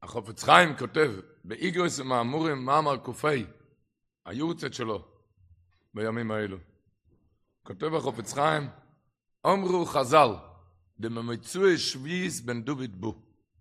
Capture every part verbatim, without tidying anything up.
החופץ חיים כותב, באיגרוס ומאמורים מאמר קופי, היורצת שלו, בימים האלו. כותב החופץ חיים, אמרו חז"ל, דממצוי שביעיס בן דוד בו.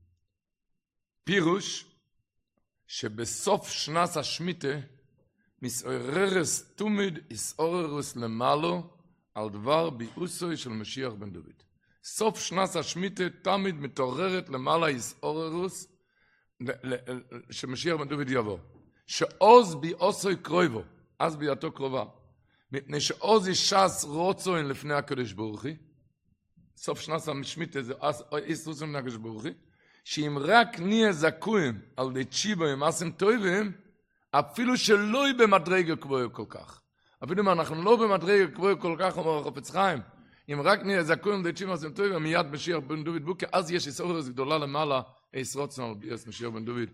פירוש, שבסוף שנת השמיטה, מסעוררס תומיד איסעוררס למעלו, על דבר ביאוסוי של משיח בן דוד. סוף שנת השמיטה תמיד מתעוררת למעלה איסעוררס, שמשיח בן דוד יבוא. שעוז ביאוסוי קרויבו, אז ביאתו קרובה. מפני שעוז ישס רוצוין לפני הקדוש ברוך הוא, סוף שנת השמיטה זה איסעוררס לפני הקדוש ברוך הוא, שאם רק נהיה זכויים על די תשיבו עם עשם טובים, אפילו שלא יהיה במדרגה גבוהה כל כך. אפילו אם אנחנו לא במדרגה גבוהה כל כך, אומר החפץ חיים, אם רק נהיה זכויים על די תשיבו עם עשם טובים, מיד משיח בן דוד בוקר, אז יש איסעוררס גדולה למעלה, איס רוצן על ביאס משיח בן דוד.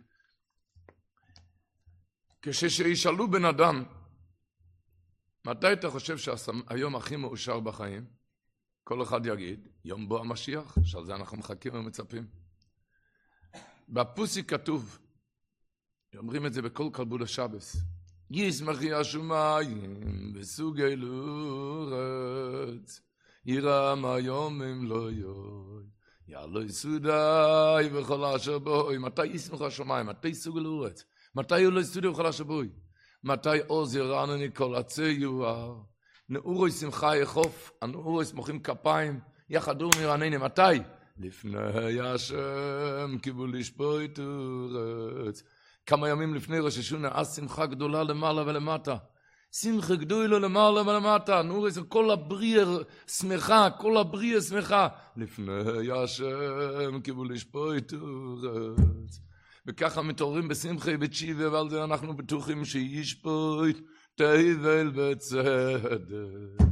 כשישאלו בן אדם, מתי אתה חושב שהיום הכי מאושר בחיים? כל אחד יגיד, יום בוא המשיח, שעל זה אנחנו מחכים ומצפים. בפוסי כתוב, אומרים את זה בכל כלבוד השבס, ישמחי השומיים וסוגי לורץ, ירם היום אם לא יוי, יעלו יסודי וכל אשר בוי. מתי ישמח השומיים? מתי סוגי לורץ? מתי יעלו יסודי וכל אשר בוי? מתי עוז ירענני כל עצי יואר? נאורו שמחה יחוף, הנאורו שמחים כפיים, יחדור מרענני. מתי? לפני השם קיבול לשפוט אורץ. כמה ימים לפני ראש השונה, אז שמחה גדולה למעלה ולמטה. שמחה גדולה למעלה ולמטה. נורס, כל הבריא שמחה, כל הבריא שמחה. לפני השם קיבול לשפוט אורץ. וככה מתעוררים בשמחה בתשיבה, ועל זה אנחנו בטוחים שישפוט תבל בצדק.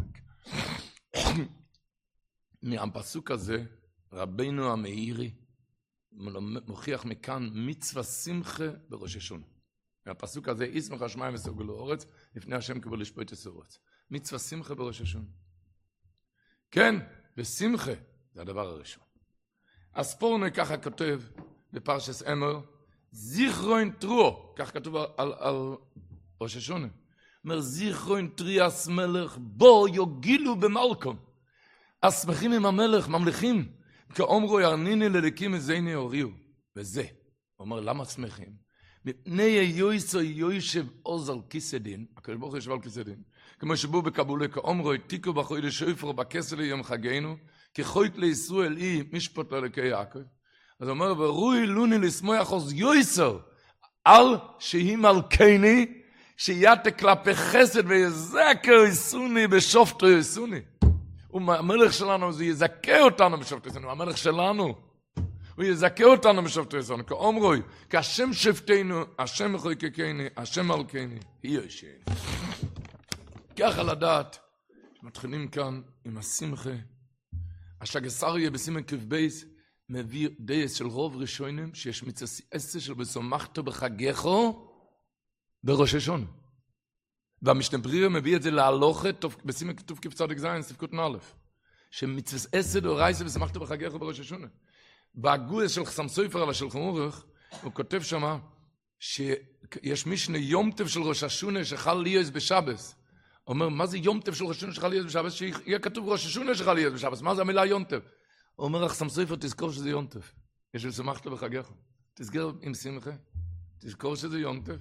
מהפסוק הזה, רבינו המאירי מוכיח מכאן מצווה שמחה בראש השונה. מהפסוק הזה, ישמח השמיים וסוגי לאורץ, לפני השם קיבול לשפוט אורץ. מצווה שמחה בראש השונה. כן, ושמחה, זה הדבר הראשון. הספורנה ככה כותב בפרשס אמר, זיכרוין טרו, כך כתוב על, על, על ראש השונה. אומר, זיכרוין טריאס מלך, בו יוגילו במלכון. השמחים עם המלך, ממלכים, כאומרו ירניני ללקים מזייני אוריו. וזה, הוא אומר, למה שמחים? מפני יויסו יוישב עוז על כיסא דין, הקדוש ברוך הוא ישב על כיסא דין, כמו שבו בקבולה, כאומרו יתיקו בחוי שופר בכסל יום חגנו, כחוית לישראל אי משפט ללקי יעקב. אז הוא אומר, ורוי לוני לשמוח עוז יויסו, על שהיא מלכני, שיתה כלפי חסד ויזכר יסוני בשופטו יסוני. המלך שלנו זה יזכה אותנו בשופטו יסוני, המלך שלנו. הוא יזכה אותנו בשופטו יסוני, כאומרוי, כהשם שפטנו, השם מחוקקני, השם מלכני, היא ישן. ככה לדעת, מתחילים כאן עם השמחה, השגסריה בסימן כבייס, מביא דייס של רוב ראשונים, שיש מצווה עשה של ושמחת בחגךו, בראש השונה. והמשתבריר מביא את זה להלוכה, בסימן כתוב כבצדיק זין, ספקות נאלף, שמצווה עשה דאורייסה ושמחת בחגךו בראש השונה. בהגויה של חסם סופר על השולחן ערוך, הוא כותב שמה, שיש משנה יום טוב של ראש השונה שחל להיות בשבס. הוא אומר, מה זה יום טוב של ראש השונה שחל להיות בשבס? שיהיה כתוב ראש השונה שחל להיות בשבס. מה זה המילה יום טוב? הוא אומר, החסם סופר, תזכור שזה יום טוב. יש ושמחת בחגךו. תזכור עם שמחה. תזכור שזה יום טוב.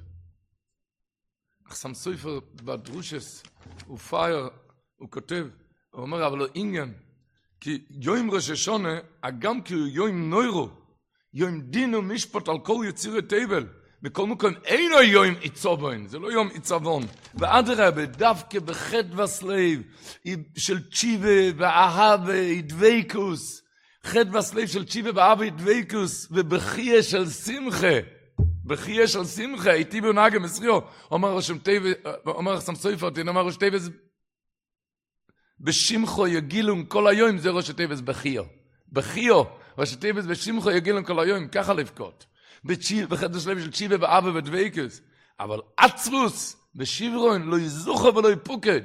החסם סופר בדרושס, הוא פייר, הוא כותב, הוא אומר, אבל לא עניין, כי יום ראש השונה, גם כי הוא יום נוירו, יום דין ומשפט על כל יצירי תבל, בכל מקום אינו יום עיצובון, זה לא יום עיצבון, ואדרבה, דווקא בחד וסלב, של צ'יבה ואהבה, דוויקוס, חד וסלב של צ'יבה ואהבה, דוויקוס, ובחיה של שמחה, בחיה של שמחה, איתי בנהגה מסריו, אומר ראשם טבע, אומר ראשם סופר, אומר ראש טבע, בשמחו יגילון כל היום, זה ראש טבע בחיו. בחיו, ראש טבע בשמחו יגילון כל היום, ככה לבכות. בחדש לב של צ'יבה ואבא ודוויקוס. אבל עצבוס, בשברון, לא יזוכה ולא יפוקד.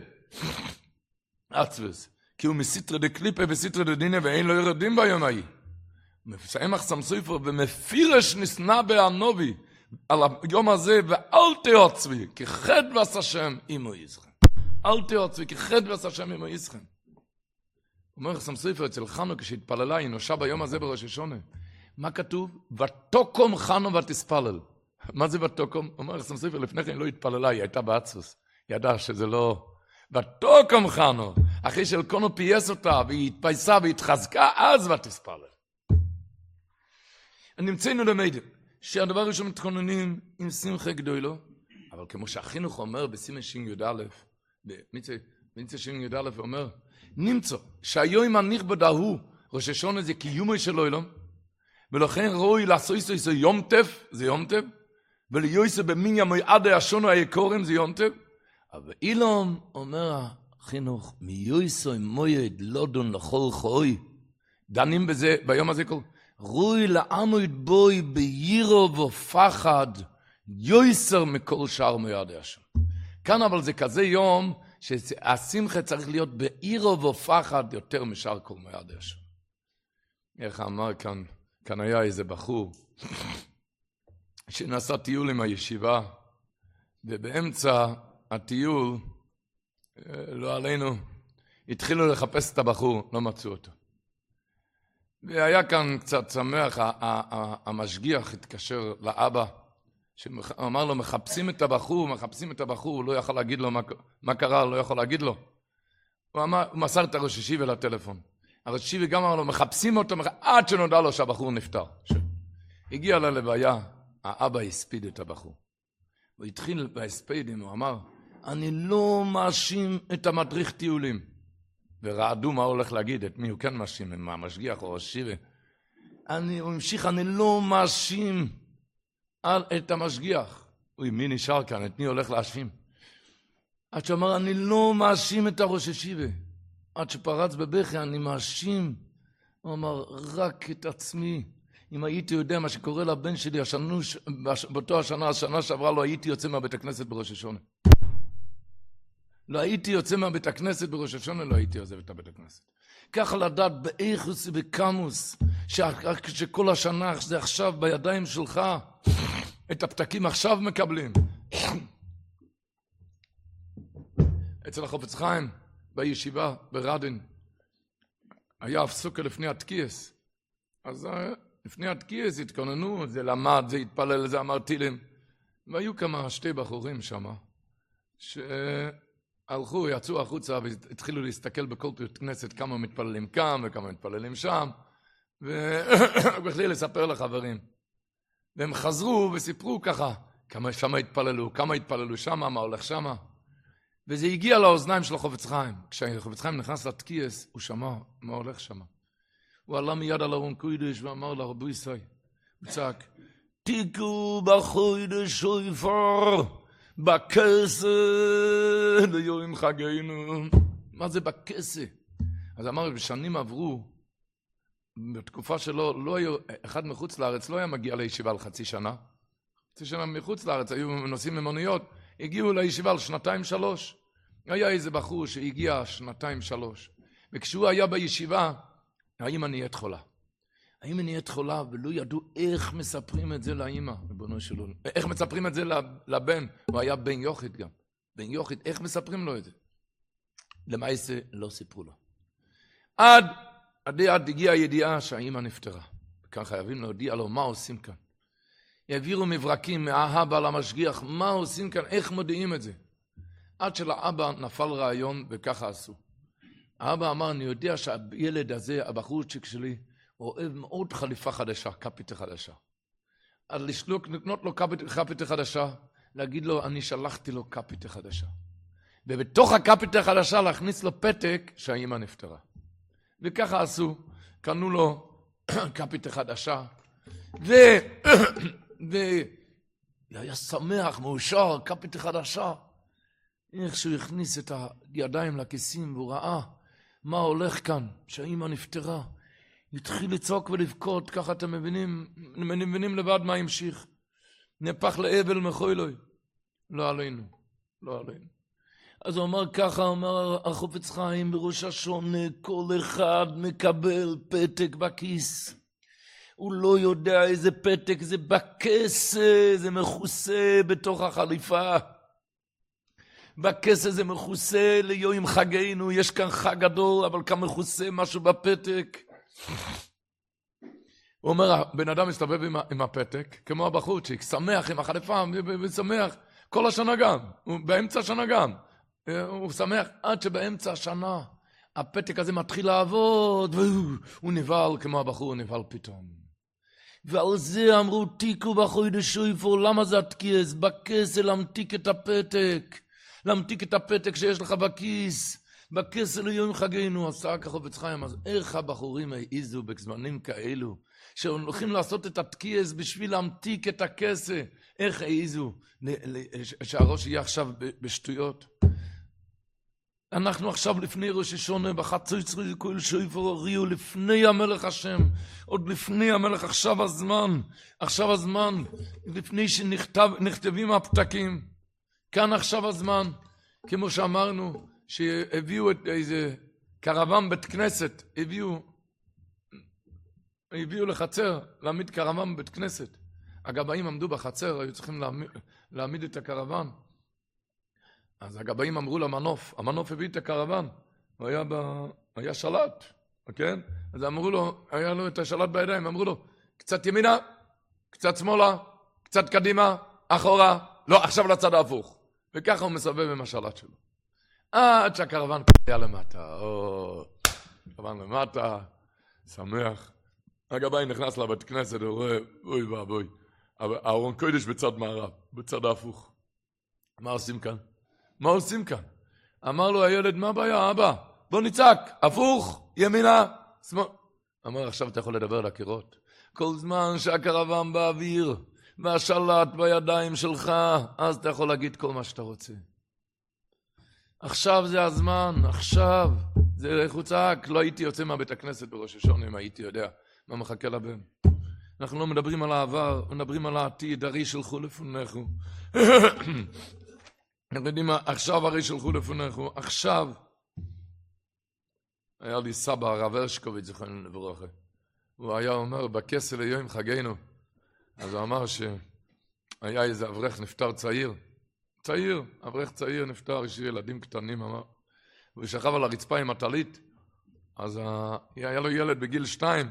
עצבוס. כי הוא מסיטרה דקליפה וסיטרה דדינה, ואין לו ירדים ביום ההיא. מסיים אחסם סופר ומפירש נסנה בהנובי על היום הזה, ואל תעצבי, כי חד ועש השם עמו יזכם. אל תעצבי, כי חד ועש השם עמו יזכם. אומר אחסם סופר אצל חנו כשהתפללה, היא נושה ביום הזה בראש השונה. מה כתוב? ותוקום חנו ותספלל. מה זה ותוקום? אומר אחסם סופר, לפני כן לא התפללה, היא הייתה בעצוס. היא ידעה שזה לא... ותוקום חנו, אחרי שאלקונו פייס אותה, והיא התפייסה והתחזקה, אז ותספלל. נמצאנו למדים, שהדבר הראשון מתכוננים עם שמחה גדולו, אבל כמו שהחינוך אומר בסימן ש"י א', במצווה ש"י א' אומר, נמצא שהיום הנכבד ההוא, ראש השונה זה קיומו של עולם, ולכן ראוי לעשות איסו יום טף, זה יום טף, וליועסו במיניה מועדי השונו היקורם, זה יום טף, אבל אילום אומר החינוך, מיועסו מועד לודון לכל חוי, דנים בזה ביום הזה כל... רוי לעמוד בוי בירו ופחד יויסר מכל שאר מועדי השם. כאן אבל זה כזה יום שהשמחה צריך להיות בירו ופחד יותר משאר כל מועדי השם. איך אמר כאן, כאן היה איזה בחור שנסע טיול עם הישיבה, ובאמצע הטיול, לא עלינו, התחילו לחפש את הבחור, לא מצאו אותו. והיה כאן קצת שמח, המשגיח התקשר לאבא, שאמר לו, מחפשים את הבחור, מחפשים את הבחור, הוא לא יכול להגיד לו מה קרה, לא יכול להגיד לו. הוא, אמר, הוא מסר את הראש השיבי לטלפון. הראש השיבי גם אמר לו, מחפשים אותו, עד שנודע לו שהבחור נפטר. הגיע ללוויה, האבא הספיד את הבחור. הוא התחיל בהספידים, הוא אמר, אני לא מאשים את המדריך טיולים. ורעדו מה הולך להגיד, את מי הוא כן מאשים, מה המשגיח או השיבה. אני, הוא המשיך, אני לא מאשים על, את המשגיח. אוי, מי נשאר כאן, את מי הולך להאשים? עד שאמר, אני לא מאשים את הראש השיבה. עד שפרץ בבכי, אני מאשים. הוא אמר, רק את עצמי. אם הייתי יודע מה שקורה לבן שלי, השנו, באותו השנה, השנה שעברה לו, הייתי יוצא מהבית הכנסת בראש השונה. לא הייתי יוצא מהבית הכנסת בראש השונה, לא הייתי עוזב את הבית הכנסת. ככה לדעת באיכוס ובקמוס, שכל השנה זה עכשיו בידיים שלך, את הפתקים עכשיו מקבלים. אצל החופץ חיים, בישיבה, ברדין, היה הפסוקה לפני התקייס. אז לפני התקייס התכוננו, זה למד, זה התפלל, זה אמר תילים. והיו כמה שתי בחורים שם, ש... הלכו, יצאו החוצה והתחילו להסתכל בכל בית כנסת כמה מתפללים כאן וכמה מתפללים שם, ובכדי לספר לחברים. והם חזרו וסיפרו ככה, כמה שמה התפללו, כמה התפללו שמה, מה הולך שמה. וזה הגיע לאוזניים של החופץ חיים. כשהחופץ חיים נכנס לתקייס, הוא שמע מה הולך שמה. הוא עלה מיד על ארון קודש ואמר לרבו ישראל, הוא צעק, תיקו בחודש שויפר, בכסה ליום חגינו. מה זה בכסה? אז אמר, בשנים עברו, בתקופה שלו, לא היו, אחד מחוץ לארץ לא היה מגיע לישיבה על חצי שנה. חצי שנה מחוץ לארץ, היו נוסעים ממוניות, הגיעו לישיבה על שנתיים שלוש. היה איזה בחור שהגיע שנתיים שלוש. וכשהוא היה בישיבה, האמא נהיית חולה. האמא נהיית חולה, ולא ידעו איך מספרים את זה לאמא, ריבונו של עולם. איך מספרים את זה לבן? הוא היה בן יוחד גם. בן יוחד, איך מספרים לו את זה? למעשה לא סיפרו לו. עד, עד, עד הגיעה הידיעה שהאמא נפטרה. וכאן חייבים להודיע לו מה עושים כאן. העבירו מברקים מהאבא למשגיח, מה עושים כאן, איך מודיעים את זה? עד שלאבא נפל רעיון וככה עשו. האבא אמר, אני יודע שהילד הזה, הבחורצ'יק שלי, הוא אוהב מאוד חליפה חדשה, קפיטה חדשה. אז לשלוק, לקנות לו קפיטה חדשה, להגיד לו, אני שלחתי לו קפיטה חדשה. ובתוך הקפיטה החדשה להכניס לו פתק שהאמא נפטרה. וככה עשו, קנו לו קפיטה חדשה, ו... ו... היה שמח, מאושר, קפיטה חדשה. איך שהוא הכניס את הידיים לכיסים, והוא ראה מה הולך כאן, שהאמא נפטרה. התחיל לצעוק ולבכות, ככה אתם מבינים, מבינים לבד מה המשיך. נפח לאבל מחוילוי. לא עלינו, לא עלינו. אז הוא אמר ככה, אמר החופץ חיים בראש השונה, כל אחד מקבל פתק בכיס. הוא לא יודע איזה פתק, זה בכסה, זה מכוסה בתוך החליפה. בכסה זה מכוסה ליום חגינו, יש כאן חג גדול, אבל כאן מכוסה משהו בפתק. הוא אומר, בן אדם מסתובב עם, עם הפתק, כמו הבחורצ'יק, שמח עם החליפה, ושמח, כל השנה גם, באמצע השנה גם. הוא שמח עד שבאמצע השנה, הפתק הזה מתחיל לעבוד, והוא נבהל כמו הבחור, הוא נבהל פתאום. ועל זה אמרו, תיקו בחודש שויפור, למה זה התקיס? בכסה להמתיק את הפתק, להמתיק את הפתק שיש לך בכיס, בכסה ליום חגינו, עשה ככה בצחיים, אז איך הבחורים העיזו בזמנים כאלו, שהולכים לעשות את התקיס בשביל להמתיק את הכסה, איך העיזו, שהראש יהיה עכשיו בשטויות. אנחנו עכשיו לפני ראש השונה, בחצי צרי כל שויפור הריעו, לפני המלך השם, עוד לפני המלך, עכשיו הזמן, עכשיו הזמן, לפני שנכתבים הפתקים, כאן עכשיו הזמן, כמו שאמרנו, שהביאו את איזה קרבן בית כנסת, הביאו, הביאו לחצר, להעמיד קרבן בית כנסת. הגבאים עמדו בחצר, היו צריכים להעמיד, להעמיד את הקרבן. אז הגבאים אמרו למנוף, המנוף הביא את הקרבן, הוא היה, ב... היה שלט, כן? אז אמרו לו, היה לו את השלט בידיים, אמרו לו, קצת ימינה, קצת שמאלה, קצת קדימה, אחורה, לא, עכשיו לצד ההפוך. וככה הוא מסובב עם השלט שלו. עד שהקרבן היה למטה, או, קרבן למטה, שמח. הגבאי נכנס לבית כנסת, הוא רואה, אוי ואבוי, הארון קודש בצד מערב, בצד ההפוך. מה עושים כאן? מה עושים כאן? אמר לו הילד, מה הבעיה, אבא? בוא נצעק, הפוך, ימינה, שמאל. אמר, עכשיו אתה יכול לדבר לקירות. כל זמן שהקרבן באוויר, והשלט בידיים שלך, אז אתה יכול להגיד כל מה שאתה רוצה. עכשיו זה הזמן, עכשיו. זה איך הוא צעק, לא הייתי יוצא מהבית הכנסת בראש השונה, אם הייתי יודע מה מחכה לבן. אנחנו לא מדברים על העבר, מדברים על העתיד, הרי שלחו לפניכו. אנחנו יודעים מה, עכשיו הרי שלחו לפניכו, עכשיו. היה לי סבא, הרב הרשקוביץ, זכרנו לברכה. הוא היה אומר, בכסל ליום חגינו. אז הוא אמר שהיה איזה אברך נפטר צעיר. צעיר, אברך צעיר נפטר, יש ילדים קטנים, אמר. והוא שכב על הרצפה עם הטלית. אז היה לו ילד בגיל שתיים,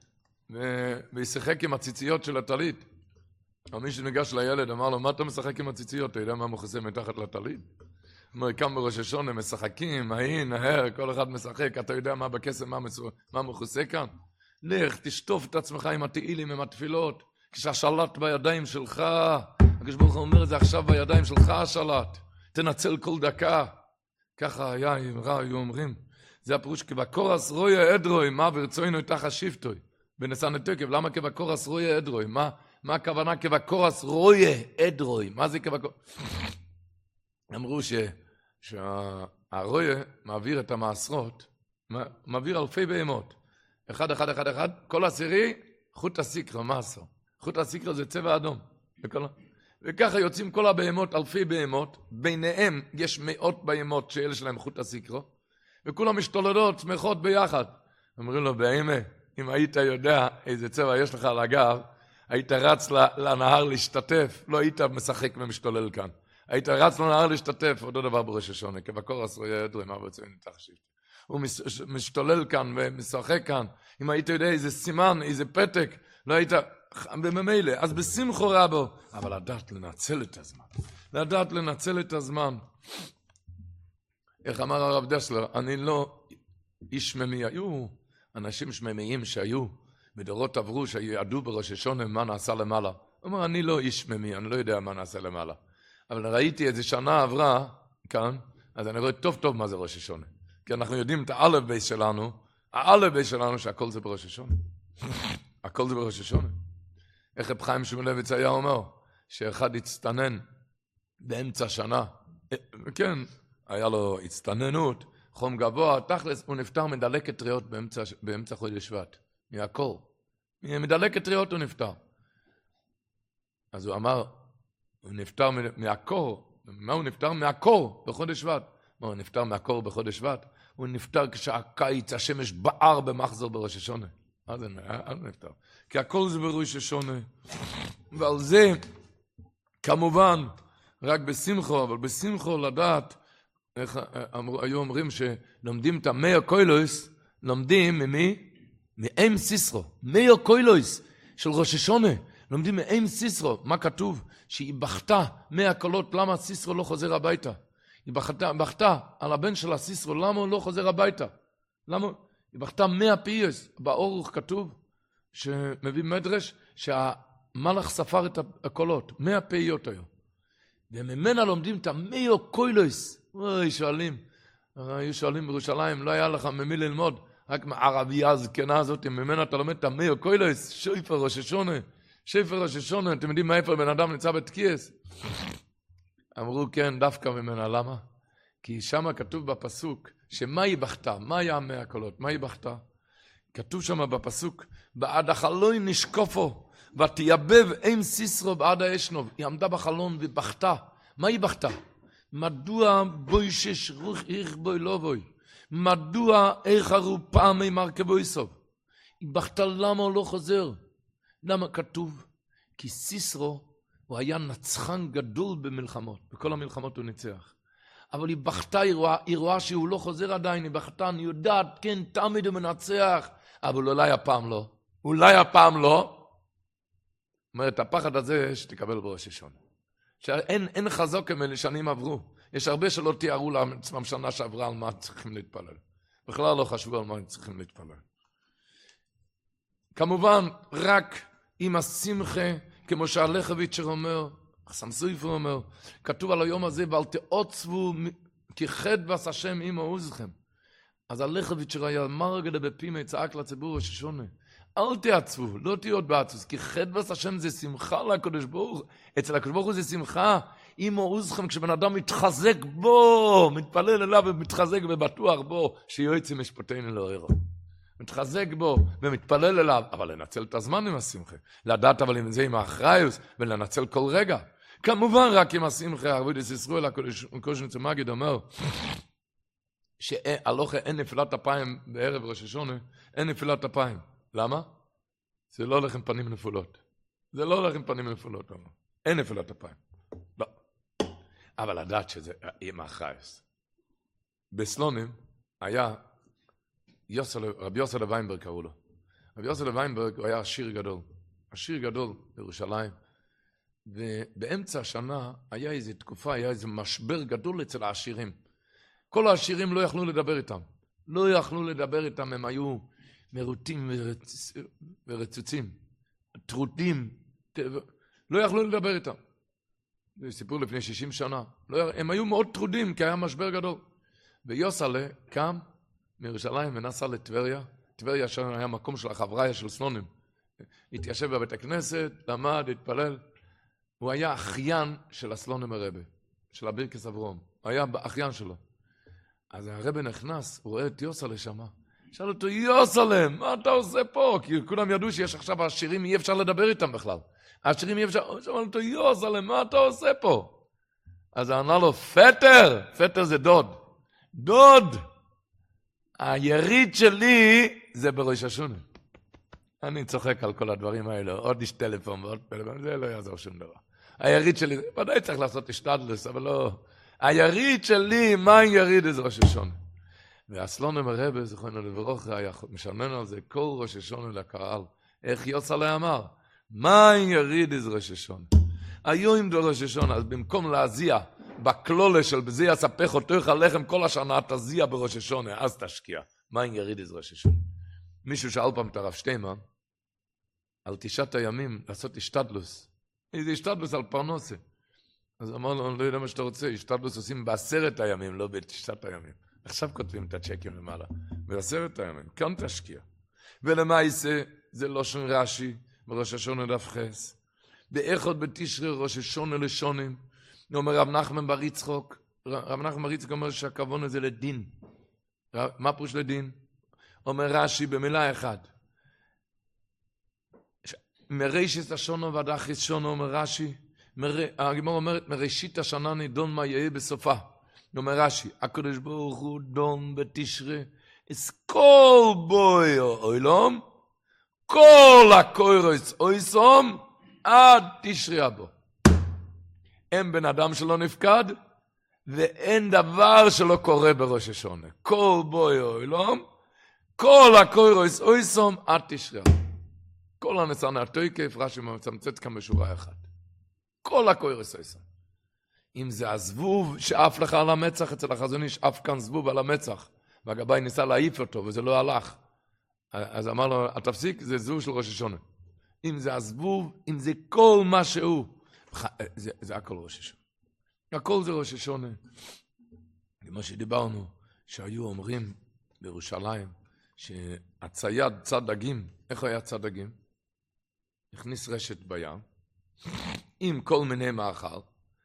וישחק עם הציציות של הטלית. מי שניגש לילד אמר לו, מה אתה משחק עם הציציות? אתה יודע מה מכוסה מתחת לטלית? הוא אומר, כאן בראש השונה משחקים, ההיא, נהר, כל אחד משחק, אתה יודע מה בכסף, מה, מסו, מה מכוסה כאן? לך, תשטוף את עצמך עם התהילים, עם התפילות, כשהשלט בידיים שלך, הקדוש ברוך הוא אומר, זה עכשיו בידיים שלך השלט, תנצל כל דקה. ככה היה, אמרה, היו אומרים, זה הפירוש, כבקורס רויה אדרוי, מה ורצוינו תחת שבטוי, בנסן התוקף, למה כבקורס רויה אדרוי, מה? מה הכוונה כבקורס רויה אדרוי? מה זה כבקורס? אמרו ש... שהרויה מעביר את המעשרות, מעביר אלפי בהמות. אחד, אחד, אחד, אחד, כל עשירי, חוט הסיקרא, מעשר. חוט הסיקרא זה צבע אדום. וכל... וככה יוצאים כל הבהמות, אלפי בהמות, ביניהם יש מאות בהמות שאלה שלהם חוט הסיקרא, וכולם משתולדות, שמחות ביחד. אמרו לו, בהמה, אם היית יודע איזה צבע יש לך על הגב, היית רץ לנהר להשתתף, לא היית משחק ומשתולל כאן. היית רץ לנהר להשתתף, אותו דבר בראש השונה, כבקורס רויה אדרוי, מה רוצים לתחשיב. הוא משתולל כאן ומשחק כאן, אם היית יודע איזה סימן, איזה פתק, לא היית בממילא, אז בשמחו רבו, אבל לדעת לנצל את הזמן, לדעת לנצל את הזמן. איך אמר הרב דסלר, אני לא איש ממי, היו אנשים שממיים שהיו, בדורות עברו שידעו בראש השונה מה נעשה למעלה. הוא אומר, אני לא איש ממי, אני לא יודע מה נעשה למעלה. אבל ראיתי איזה שנה עברה כאן, אז אני רואה טוב טוב מה זה ראש השונה. כי אנחנו יודעים את האלף בייס שלנו, האלף בייס שלנו שהכל זה בראש השונה. הכל זה בראש השונה. איך רב חיים שמואלביץ היה אומר, שאחד הצטנן באמצע שנה, כן, היה לו הצטננות, חום גבוה, תכלס, הוא נפטר מדלקת ריאות באמצע, באמצע חודש שבט, מהקור. מדלקת ריאות הוא נפטר. אז הוא אמר, הוא נפטר מהקור, מה הוא נפטר? מהקור בחודש שבט. מה הוא נפטר מהקור בחודש שבט? הוא נפטר כשהקיץ, השמש בער במחזור בראש השונה. אז זה נפטר. כי הכל זה בראש השונה. ועל זה, כמובן, רק בשמחו, אבל בשמחו לדעת, איך היו אומרים שלומדים את המאיר קוילויס, לומדים ממי? מאם סיסרו. מאיר קוילויס של ראש השונה. לומדים מאם סיסרו. מה כתוב? שהיא בכתה מאה קולות, למה סיסרו לא חוזר הביתה? היא בכתה, בכתה על הבן של הסיסרו, למה הוא לא חוזר הביתה? למה? היא בכתה מאה פייס. באורוך כתוב, שמביא מדרש, שהמלאך ספר את הקולות. מאה פיות היו. וממנה לומדים את המאיר קוילויס. אוי, שואלים. היו שואלים בירושלים, לא היה לך ממי ללמוד. רק מערבייה הזקנה הזאת, ממנה אתה לומד את המאיר קוילויס, שופר ראש השונה. שופר ראש השונה, אתם יודעים מאיפה בן אדם נמצא בתקיעס? אמרו כן, דווקא ממנה, למה? כי שם כתוב בפסוק, שמה היא בכתה? מה היה מאה הקולות? מה היא בכתה? כתוב שם בפסוק, בעד החלון נשקופו, ותייבב אם סיסרו בעד האשנוב. היא עמדה בחלון ובכתה. מה היא בכתה? מדוע בוי שש רוח איך בוי לא בוי? מדוע איך הרו פעמי מרכבו יסוב? היא בכתה למה הוא לא חוזר? למה כתוב? כי סיסרו הוא היה נצחן גדול במלחמות. בכל המלחמות הוא ניצח. אבל היא בכתה, היא רואה, היא רואה שהוא לא חוזר עדיין, היא בכתה, אני יודעת, כן, תמיד הוא מנצח, אבל אולי הפעם לא. אולי הפעם לא. אומרת, הפחד הזה שתקבל בראש השונה. שאין, אין חזוק כמלי שנים עברו. יש הרבה שלא תיארו לעצמם שנה שעברה על מה צריכים להתפלל. בכלל לא חשבו על מה צריכים להתפלל. כמובן, רק עם השמחה, כמו שהלכביצ'ר אומר, הסמסויפר אומר, כתוב על היום הזה, ואל תעוצבו כי חדבס השם עמו עוזכם. אז הלכביצ'ר היה מרגדה בפימה, צעק לציבור ראש השונה. אל תעצבו, לא תהיו עוד בעצוס, כי חדבס השם זה שמחה לקדוש ברוך הוא. אצל הקדוש ברוך הוא זה שמחה. עמו עוזכם, כשבן אדם מתחזק בו, מתפלל אליו ומתחזק ובטוח בו, שיועצים משפטנו לא יראו. מתחזק בו ומתפלל אליו, אבל לנצל את הזמן עם השמחה. לדעת אבל עם זה עם האחראיוס, ולנצל כל רגע. כמובן רק עם השמחה, עבודת ישראל, הקודש נצמגיד אומר, שהלוכה אין נפילת אפיים בערב ראש השונה, אין נפילת אפיים. למה? זה לא הולך עם פנים נפולות. זה לא הולך עם פנים נפולות. אין נפילת אפיים. לא. אבל לדעת שזה עם האחראיוס. בסלונים היה יוסל, רבי יוסל ויינברג קראו לו. רבי יוסל ויינברג הוא היה עשיר גדול. עשיר גדול בירושלים. ובאמצע השנה היה איזו תקופה, היה איזה משבר גדול אצל העשירים. כל העשירים לא יכלו לדבר איתם. לא יכלו לדבר איתם, הם היו מרוטים ורצ... ורצוצים, טרודים, לא יכלו לדבר איתם. זה סיפור לפני שישים שנה. לא... הם היו מאוד טרודים, כי היה משבר גדול. ויוסלה קם מירושלים ונסע לטבריה. טבריה שם היה מקום של החבריה של סלונים. התיישב בבית הכנסת, למד, התפלל. הוא היה אחיין של הסלונים הרבה, של הבירקס אברום. הוא היה אחיין שלו. אז הרבה נכנס, הוא רואה את יוסלה שמה. שאל אותו, יוסלה, מה אתה עושה פה? כי כולם ידעו שיש עכשיו העשירים, אי אפשר לדבר איתם בכלל. העשירים אי אפשר, שאל אותו, יוסלה, מה אתה עושה פה? אז הוא ענה לו, פטר, פטר זה דוד. דוד, היריד שלי זה בראש השונה. אני צוחק על כל הדברים האלה, עוד יש טלפון ועוד טלפון, זה לא יעזור שום דבר. היריד שלי, ודאי צריך לעשות השתדלוס, אבל לא. היריד שלי, מה יריד זה ראש השונה? והסלונים הרבה, זכרנו לברוכה, היה משנן על זה, כל ראש השונה לקהל. איך יוסלה אמר? מה יריד זה ראש השונה? היו עם דו ראש השונה, אז במקום להזיע בכלולה של בזה יספך אותו איך הלחם כל השנה, תזיע בראש השונה, אז תשקיע. מה יריד זה ראש השונה? מישהו שאל פעם את הרב שטיימן, על תשעת הימים, לעשות השתדלוס. איזה השתדלוס על פרנסה. אז אמר לו, אני לא יודע מה שאתה רוצה, השתדלוס עושים בעשרת הימים, לא בתשעת הימים. עכשיו כותבים את הצ'קים למעלה. בעשרת הימים, כאן תשקיע. ולמעשה, זה לא שון רש"י, בראש השונה דף חס. באחד בתשרי ראש השונה לשונים, אומר רב נחמן בר יצחוק, רב נחמן בר יצחוק אומר שהכוון הזה לדין. מה פירוש לדין? אומר רש"י במילה אחת. מראשית השונה ועד אחרית שונה, אומר רש"י, הגמרא אומרת, מראשית השנה נידון מה יהיה בסופה. אומר רש"י, הקדוש ברוך הוא דון בתשרי, אס כל בוי אוילום, כל הקוירוס אויסום עד תשרי אבו. אין בן אדם שלא נפקד, ואין דבר שלא קורה בראש השונה. כל בוי אוילום, כל הקוירוס אויסום עד תשרי אבו. כל הנסענה התויקף, רש"י מצמצת כאן בשורה אחת. כל הקוירוס אויסום. אם זה הזבוב שאף לך על המצח, אצל החזון איש אף כאן זבוב על המצח, והגבאי ניסה להעיף אותו, וזה לא הלך. אז אמר לו, התפסיק זה זבוב של ראש השונה. אם זה הזבוב, אם זה כל מה שהוא, זה, זה הכל ראש השונה. הכל זה ראש השונה. כמו שדיברנו, שהיו אומרים בירושלים, שהצייד צד דגים, איך היה צד דגים? הכניס רשת בים, עם כל מיני מאכל,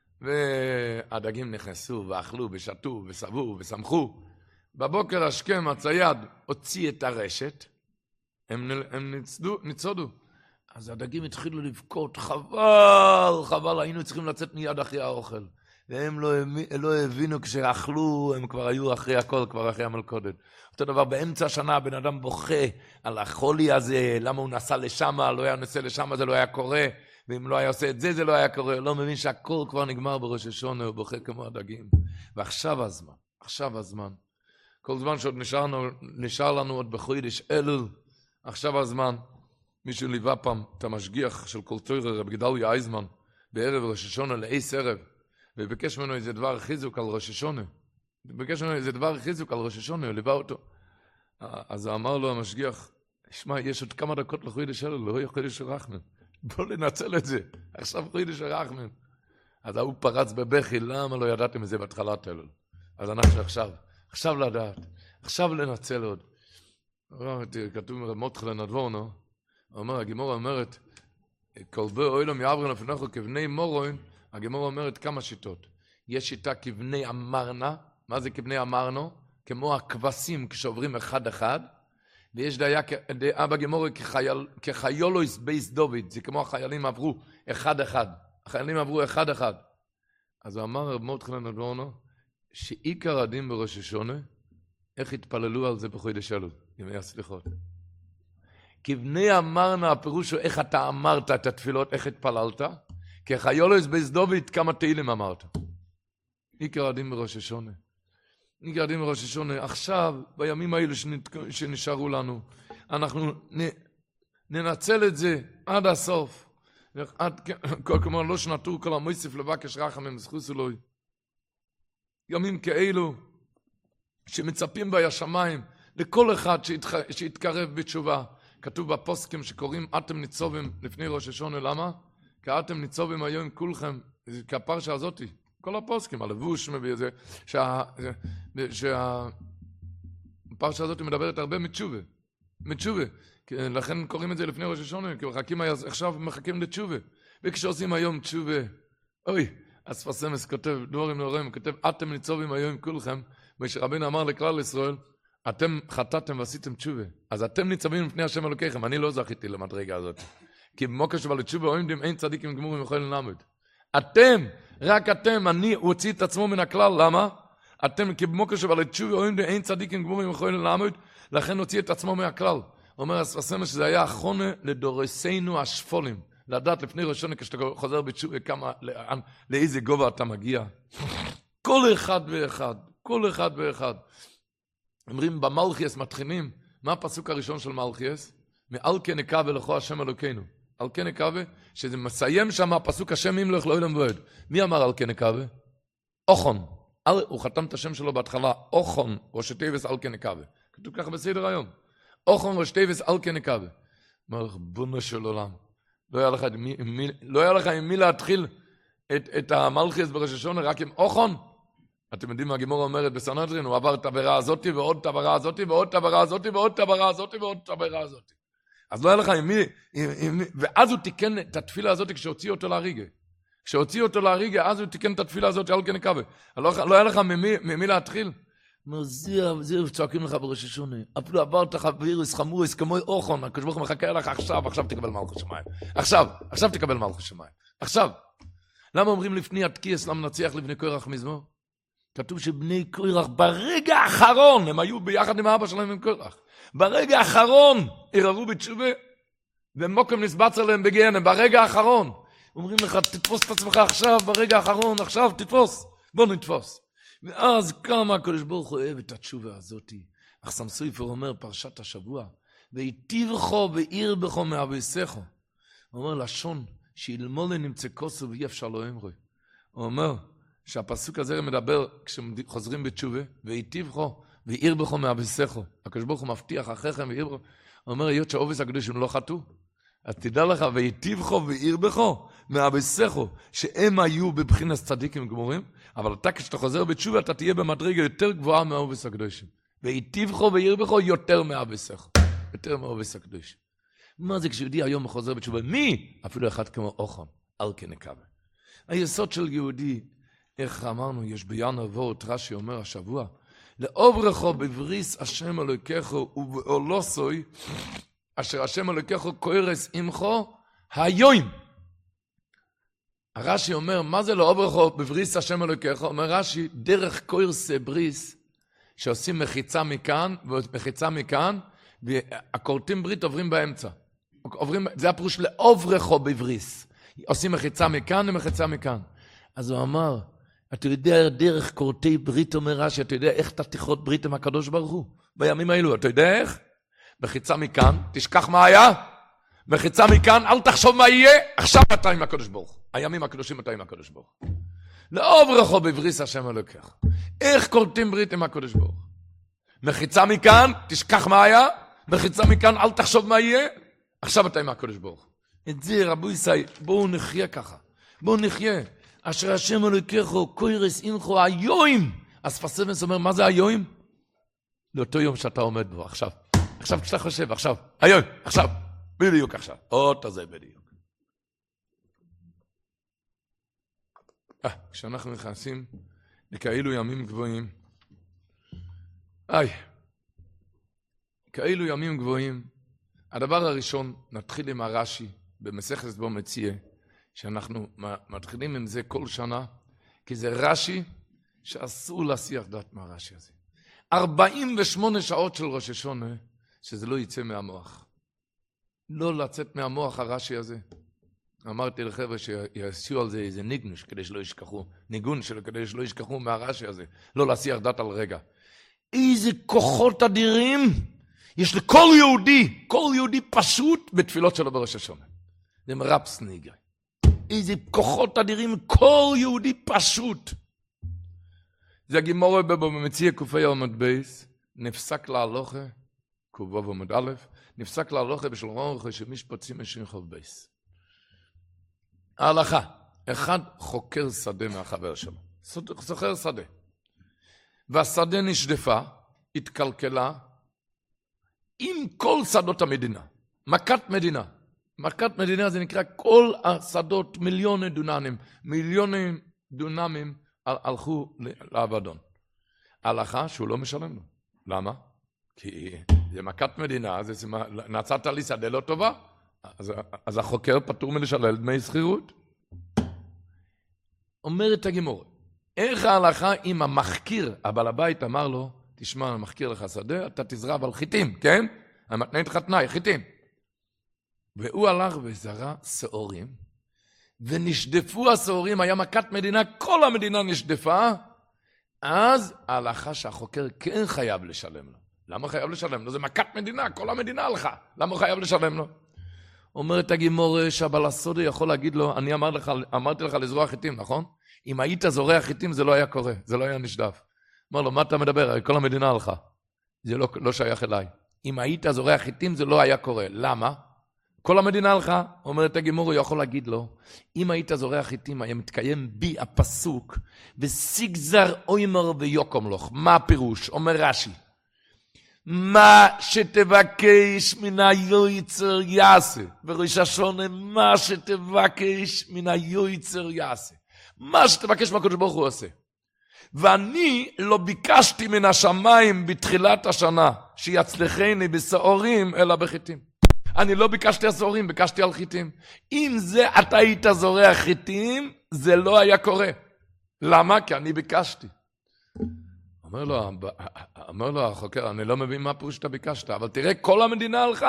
והדגים נכנסו ואכלו ושתו וסבו ושמחו. בבוקר השכם הצייד הוציא את הרשת, הם, הם ניצדו, ניצודו. אז הדגים התחילו לבכות, חבל, חבל, היינו צריכים לצאת מיד אחרי האוכל. והם לא, לא הבינו כשאכלו, הם כבר היו אחרי הכל, כבר אחרי המלכודת. אותו דבר, באמצע השנה הבן אדם בוכה על החולי הזה, למה הוא נסע לשם, לא היה נסע לשם, זה לא היה קורה. ואם לא היה עושה את זה, זה לא היה קורה. הוא לא מבין שהכל כבר נגמר בראש השונה, הוא בוכה כמו הדגים. ועכשיו הזמן, עכשיו הזמן. כל זמן שעוד נשארנו, נשאר לנו עוד בחודש אלול, עכשיו הזמן. מישהו ליווה פעם את המשגיח של כל תורה, רב גדליה אייזמן, בערב ראש השונה לעיס ערב, וביקש ממנו איזה דבר חיזוק על ראש השונה. ביקש ממנו איזה דבר חיזוק על ראש השונה, הוא ליווה אותו. אז אמר לו המשגיח, שמע, יש עוד כמה דקות לחודש אלול, לא יהיה חודש רחמן. בוא לנצל את זה, עכשיו חודש רחמן. אז הוא פרץ בבכי, למה לא ידעתם את זה בהתחלת אלול? אז אנחנו עכשיו, עכשיו לדעת, עכשיו לנצל עוד. כתוב מרמות לנדבורנו, הוא אומר, הגימורה אומרת, כלבי אוילום יעברנו לפניך כבני מורוין, הגימורה אומרת כמה שיטות. יש שיטה כבני אמרנה, מה זה כבני אמרנו? כמו הכבשים כשעוברים אחד אחד, ויש דעה, דעה בגימורה כחייל, כחיולויס בייס דוד, זה כמו החיילים עברו אחד אחד, החיילים עברו אחד אחד. אז הוא אמר רב מותחלן אדמורנו, שעיקר הדין בראש השונה, איך התפללו על זה בחודש אלול, ימי הסליחות. כבני אמרנה, הפירוש הוא איך אתה אמרת את התפילות, איך התפללת, כחיולויס בייס דוד, כמה תהילים אמרת. עיקר הדין בראש השונה. עיקר הדין בראש השונה, עכשיו, בימים האלו שנשארו לנו, אנחנו ננצל את זה עד הסוף. כמו לא שנטור כל המויסף לבקש רחמים זכוס אלוהי. ימים כאלו שמצפים בי השמיים לכל אחד שיתקרב בתשובה. כתוב בפוסקים שקוראים אתם ניצובים לפני ראש השונה, למה? כי אתם ניצובים היום כולכם, כפרשה הזאתי. כל הפוסקים, הלבוש מביא את זה, שהפרשה הזאת מדברת הרבה מתשובה, מתשובה, לכן קוראים את זה לפני ראש השונה, כי מחכים עכשיו מחכים לתשובה, וכשעושים היום תשובה, אוי, אז פסמס כותב, דבורים נוראים, כותב, אתם ניצובים היום כולכם, ושרבינו אמר לכלל ישראל, אתם חטאתם ועשיתם תשובה, אז אתם ניצבים לפני השם אלוקיכם, אני לא זכיתי למדרגה הזאת, כי במוקר שבא לתשובה, עומדים אין צדיקים גמורים יכולים לעמוד. אתם, רק אתם, אני הוציא את עצמו מן הכלל, למה? אתם כבמוקר שבא לתשובה, עומדים אין צדיקים גמורים יכולים לעמוד, לכן הוציא את עצמו מהכלל. אומר הספסמה שזה היה החונה לדורסינו השפולים, לדעת לפני ראשון כשאתה חוזר בתשובה כמה, לאן, לאיזה גובה אתה מגיע. כל אחד ואחד, כל אחד ואחד. אומרים במלכיאס מתחילים, מה הפסוק הראשון של מלכיאס? מעל כן נקווה לכו השם אלוקינו. על כן נקווה, שזה מסיים שם הפסוק השם ימלך לעולם ועד. מי אמר על כן נקווה? אוכון. על, הוא חתם את השם שלו בהתחלה, אוכון, ראש תיבס על כן נקווה. כתוב ככה בסדר היום. אוכון ראש תיבס על כן נקווה. אומר לך, בונו של עולם. לא היה לך, מי, מי, לא היה לך עם מי להתחיל את, את המלכיאס בראש השונה, רק עם אוכון. אתם יודעים מה הגימורה אומרת בסנהדרין, הוא עבר את העבירה הזאת ועוד את העבירה הזאת ועוד את העבירה הזאת ועוד את העבירה הזאת ועוד את העבירה הזאת. אז לא היה לך עם מי, עם, עם, ואז הוא תיקן את התפילה הזאת כשהוציא אותו להריגה. כשהוציא אותו להריגה, אז הוא תיקן את התפילה הזאת על כן נקווה. לא, לא היה לך ממי, ממי להתחיל. אומר, זהו, זהו, צועקים לך בראש השונה. אפילו עברת לך וירוס חמוריס כמו אוכון, הקדוש ברוך הוא מחכה לך עכשיו, עכשיו תקבל מלכות שמיים. עכשיו, עכשיו תקבל מלכות שמיים. עכשיו. למה אומרים לפני התקיעס, למה נצליח לבני קורח מזמור? כתוב שבני קורח ברגע האחרון, הם היו ביחד עם האבא שלהם עם קורח. ברגע האחרון, ערערו בתשובה, ומוקם נסבץ עליהם בגיהנם, ברגע האחרון. אומרים לך, תתפוס את עצמך עכשיו, ברגע האחרון, עכשיו תתפוס. בוא נתפוס. ואז כמה הקדוש ברוך הוא אוהב את התשובה הזאת. אחסם סופר אומר פרשת השבוע, והיטיבכו ועיר בכו מאבסכו. הוא אומר לשון, שאלמולה נמצא כוסו ואי אפשר לא אמרוי. הוא אומר שהפסוק הזה מדבר כשחוזרים בתשובה, והיטיבכו ועיר בכו מאבסכו. הקדוש ברוך הוא מבטיח אחריכם ועיר בכו. הוא אומר, היות שהעובס הקדוש הם לא חטאו. אז תדע לך, והיטיבכו ועיר בכו מאבסכו, שהם היו בבחינת צדיקים גמורים, אבל אתה כשאתה חוזר בתשובה, אתה תהיה במדרגה יותר גבוהה מהעובס הקדושים. והיטיבכו ועיר בכו יותר מאבסכו. יותר מאובס הקדוש. מה זה כשיהודי היום חוזר בתשובה? מי? אפילו אחד כמו אוחון, על כנקווה. היסוד של יהודי, איך אמרנו, יש בינואר וורט רש"י אומר השבוע, לעוברכו בבריס השם אלוקיכו ובאולוסוי, אשר השם אלוקיכו קוירס עמכו היום. הרש"י אומר, מה זה לעוברכו בבריס השם אלוקיכו? אומר רש"י, דרך קוירס בריס, שעושים מחיצה מכאן, ומחיצה מכאן, והקורטים ברית עוברים באמצע. עוברים, זה הפירוש לעוברכו בבריס. עושים מחיצה מכאן ומחיצה מכאן. אז הוא אמר, אתה יודע דרך קורטי ברית אומר רש"י, אתה יודע איך אתה תכרות ברית עם הקדוש ברוך הוא? בימים האלו, אתה יודע איך? מחיצה מכאן, תשכח מה היה. מחיצה מכאן, אל תחשוב מה יהיה. עכשיו אתה עם הקדוש ברוך הוא. הימים הקדושים אתה עם הקדוש ברוך הוא. לעוברכו בבריס השם אלוקיך. איך קורטים ברית עם הקדוש ברוך הוא? מחיצה מכאן, תשכח מה היה. מחיצה מכאן, אל תחשוב מה יהיה. עכשיו אתה עם הקדוש ברוך הוא. את זה רבו ישראל, בואו נחיה ככה. בואו נחיה. אשר השם אלוקיכו קוירס עמכו היום. אז פסמס אומר, מה זה היום? לאותו יום שאתה עומד בו, עכשיו. עכשיו כשאתה חושב, עכשיו. היום, עכשיו. בדיוק עכשיו. עוד הזה בדיוק. אה, כשאנחנו נכנסים לכאלו ימים גבוהים, איי, כאלו ימים גבוהים, הדבר הראשון, נתחיל עם הרש"י, במסכת בו מציע, שאנחנו מתחילים עם זה כל שנה, כי זה רש"י שאסור להסיח דעת מהרש"י הזה. ארבעים ושמונה שעות של ראש השונה, שזה לא יצא מהמוח. לא לצאת מהמוח הרש"י הזה. אמרתי לחבר'ה שיעשו על זה איזה ניגנוש, כדי שלא ישכחו, ניגון שלו, כדי שלא ישכחו מהרש"י הזה. לא להסיח דעת על רגע. איזה כוחות אדירים יש לכל יהודי, כל יהודי פשוט בתפילות שלו בראש השונה. זה מרפס ניגה. איזה כוחות אדירים, כל יהודי פשוט. זה הגימורה במציע קופי עמוד בייס, נפסק להלוכה, קובב עמוד א', נפסק להלוכה בשל רוח שמשפצים משין חוב בייס. ההלכה, אחד חוקר שדה מהחבר שלו, סוחר שדה. והשדה נשדפה, התקלקלה, עם כל שדות המדינה. מכת מדינה. מכת מדינה זה נקרא כל השדות, מיליוני דונמים, מיליוני דונמים הלכו לאבדון. ההלכה שהוא לא משלם לו. למה? כי זה מכת מדינה, זה נצאת לי שדה לא טובה, אז, אז החוקר פטור מלשלל דמי שכירות. אומרת הגימורה, איך ההלכה אם המחקיר, הבעל הבית אמר לו, תשמע, אני מחקיר לך שדה, אתה תזרע על חיטים, כן? אני מתנה איתך תנאי, חיטים. והוא הלך וזרע שעורים, ונשדפו השעורים, היה מכת מדינה, כל המדינה נשדפה, אז ההלכה שהחוקר כן חייב לשלם לו. למה חייב לשלם לו? זה מכת מדינה, כל המדינה הלכה. למה הוא חייב לשלם לו? אומרת הגימורה שהבעל הסודה יכול להגיד לו, אני אמר לך, אמרתי לך לזרוע חיטים, נכון? אם היית זורע חיטים זה לא היה קורה, זה לא היה נשדף. אמר לו, מה אתה מדבר? כל המדינה הלכה. זה לא, לא שייך אליי. אם היית זורע חיטים זה לא היה קורה. למה? כל המדינה הלכה. אומרת הגימורה, הוא יכול להגיד לו, אם היית זורע חיטים, היה מתקיים בי הפסוק, וסיגזר אוימר ויוקום לך. מה הפירוש? אומר רש"י. מה שתבקש מן היוצר יעשה. בראש השונה, מה שתבקש מן היוצר יעשה. מה שתבקש מהקדוש ברוך הוא עושה. ואני לא ביקשתי מן השמיים בתחילת השנה, שיצלחני בשעורים אלא בחיטים. אני לא ביקשתי על שעורים, ביקשתי על חיטים. אם זה אתה היית זורע חיטים, זה לא היה קורה. למה? כי אני ביקשתי. אומר לו, אומר לו החוקר, אני לא מבין מה פירוש שאתה ביקשת, אבל תראה, כל המדינה הלכה.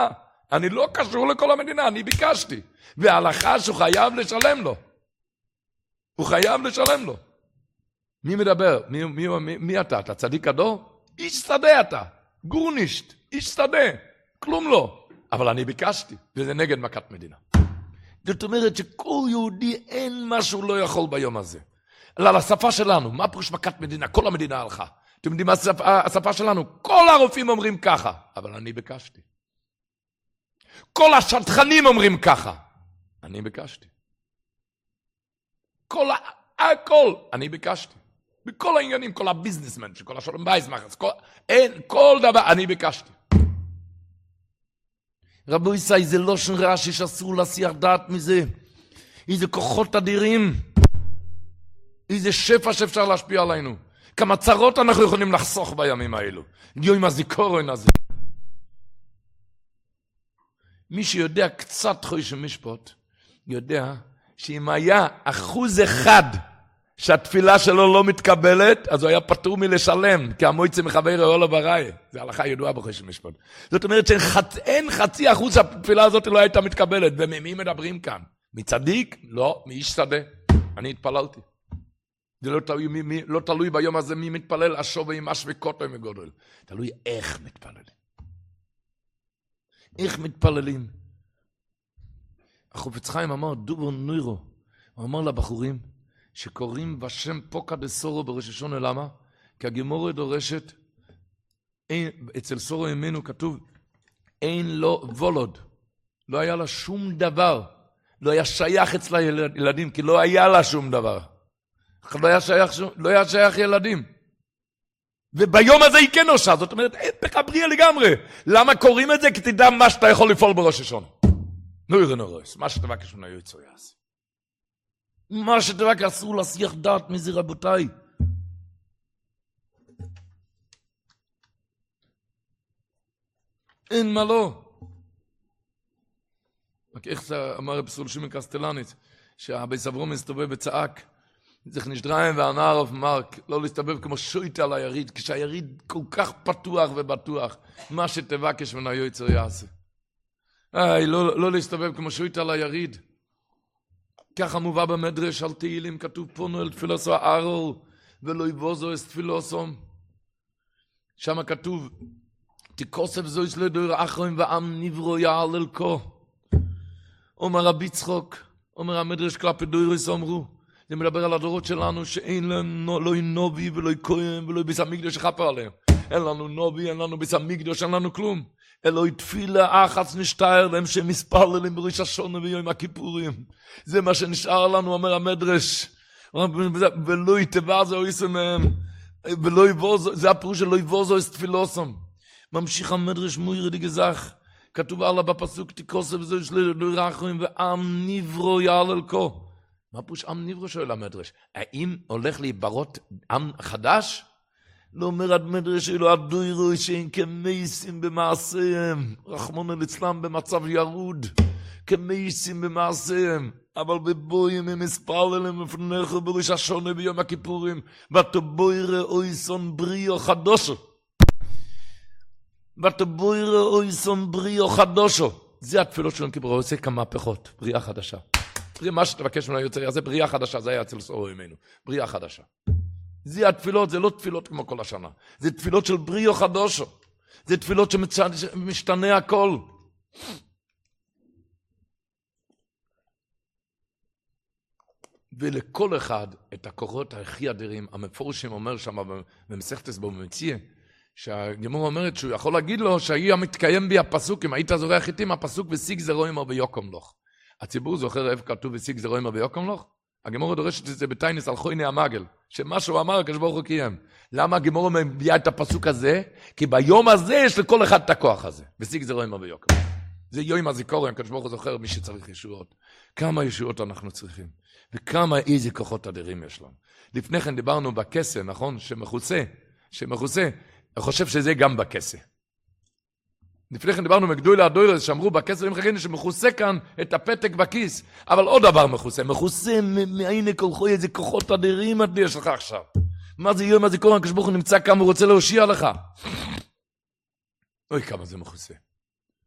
אני לא קשור לכל המדינה, אני ביקשתי. וההלכה שהוא חייב לשלם לו. הוא חייב לשלם לו. מי מדבר? מי, מי, מי, מי אתה? אתה צדיק הדור? איש שדה אתה. גורנישט. איש שדה. כלום לא. אבל אני ביקשתי. וזה נגד מכת מדינה. זאת אומרת שכל יהודי אין משהו לא יכול ביום הזה. אלא לשפה שלנו. מה פירוש מכת מדינה? כל המדינה הלכה. אתם יודעים מה השפה, השפה שלנו? כל הרופאים אומרים ככה. אבל אני ביקשתי. כל השטחנים אומרים ככה. אני ביקשתי. כל ה... הכל, אני ביקשתי. בכל העניינים, כל הביזנסמן, כל השלום בייסמאחרס, כל... אין, כל דבר, אני ביקשתי. רבו ישראל, זה לא שון רש"י שאסור להסיח דעת מזה. איזה כוחות אדירים. איזה שפע שאפשר להשפיע עלינו. כמה צרות אנחנו יכולים לחסוך בימים האלו. יום הזיכרון הזה. מי שיודע קצת חוש ומשפט, יודע שאם היה אחוז אחד שהתפילה שלו לא מתקבלת, אז הוא היה פטור מלשלם, כי המויצא מחבר אוהלו בראי. זה הלכה ידועה בחוש ומשפט. זאת אומרת שאין חצי אחוז שהתפילה הזאת לא הייתה מתקבלת. וממי מדברים כאן? מצדיק? לא, מאיש שדה. אני התפללתי. זה לא תלוי, מי, מי, לא תלוי ביום הזה מי מתפלל, השווה עם השוויקות או מגודל. תלוי איך מתפללים. איך מתפללים? החופץ חיים אמר, דובר נוירו, הוא אמר לבחורים, שקוראים בשם פוקה דסורו בראש השונה, למה? כי הגמורה דורשת, אין, אצל סורו ימינו כתוב, אין לו וולוד, לא היה לה שום דבר, לא היה שייך אצלה ילדים, כי לא היה לה שום דבר. לא היה שייך, לא היה שייך ילדים. וביום הזה היא כן עושה, זאת אומרת, אין פחבריה לגמרי. למה קוראים את זה? כי תדע מה שאתה יכול לפעול בראש השונה. נו יראה נורס, מה שתבקש מן היועץ או יעשה. מה שתבקש אסור להסיח דעת מזה רבותיי. אין מה לא. רק איך זה אמר פסול שמעון קסטלנית, שהבייס אברום מסתובב וצעק, זך נשדריים והנער אוף מרק, לא להסתובב כמו שויטה על היריד, כשהיריד כל כך פתוח ובטוח, מה שתבקש מן היועץ או יעשה. איי, לא, לא להסתובב כמו שויטה על היריד. ככה מובא במדרש על תהילים, כתוב פונו אל תפילוסו הארול, ולא יבוזו אס תפילוסום. שם כתוב, תיקוסף זו יש לדור אחרים ועם נברו יעל אל כה. אומר רבי צחוק, אומר המדרש כלפי דוירוס אמרו, זה מדבר על הדורות שלנו שאין לנו לא נובי ולא כהן ולא ביס המקדוש שחפר עליהם. אין לנו נובי, אין לנו ביס המקדוש, אין לנו כלום. אלוהי תפילה אחת נשתער להם שמספללים בראש השונה ויום הכיפורים. זה מה שנשאר לנו, אומר המדרש. ולא יתבזו או יסו מהם. ולא יבוזו, זה הפירוש שלא יבוזו את תפילוסם. ממשיך המדרש מוירי דגזך. כתוב עליו בפסוק תיקוסף זו יש לרחמים ועם נברו יעל אל כה. מה פירוש עם נברו שואל המדרש? האם הולך להיברות עם חדש? לא אומר המדרש אלו הדוירו שאין כמייסים במעשיהם, רחמנא ליצלן במצב ירוד, כמייסים במעשיהם, אבל בבויים הם מספללים לפניך בראש השונה ביום הכיפורים, ותבוירא אויסון בריאו חדושו. ותבוירא אויסון בריאו חדושו. זה התפילות של יום כיפור, עושה כמה פחות, בריאה חדשה. מה שתבקש ממנו יוצא, זה בריאה חדשה, זה היה אצל סורו ימינו, בריאה חדשה. זה התפילות, זה לא תפילות כמו כל השנה. זה תפילות של בריאו חדושו. זה תפילות שמשתנה הכל. ולכל אחד את הכוחות הכי אדירים, המפורשים אומר שם במסכת בו במציאה, שהגמרא אומרת שהוא יכול להגיד לו שהיא המתקיים בי הפסוק, אם היית זורח איתי הפסוק וסיג זרוע עמו ביוקם לך. הציבור זוכר איפה כתוב וסיג זרוע עמו ביוקם לך? הגמרא דורשת את זה בתיינס על חויני המגל, שמה שהוא אמר הקדוש ברוך הוא קיים. למה הגמרא מביאה את הפסוק הזה? כי ביום הזה יש לכל אחד את הכוח הזה. וסיג זרוע עמו ביוקם. זה יום הזיכרון, הקדוש ברוך הוא זוכר מי שצריך ישועות. כמה ישועות אנחנו צריכים, וכמה איזה כוחות אדירים יש לנו. לפני כן דיברנו בכסה, נכון? שמחוסה, שמחוסה, אני חושב שזה גם בכסה. לפני כן דיברנו מגדולי הדוירס, שאמרו בכסה ומחכינו שמחוסה כאן את הפתק בכיס, אבל עוד דבר מחוסה, מחוסה מעיני כל חוי, איזה כוחות אדירים את לי יש לך עכשיו. מה זה יום הזיכרון, הקדוש ברוך הוא נמצא כמה הוא רוצה להושיע לך. אוי, כמה זה מחוסה.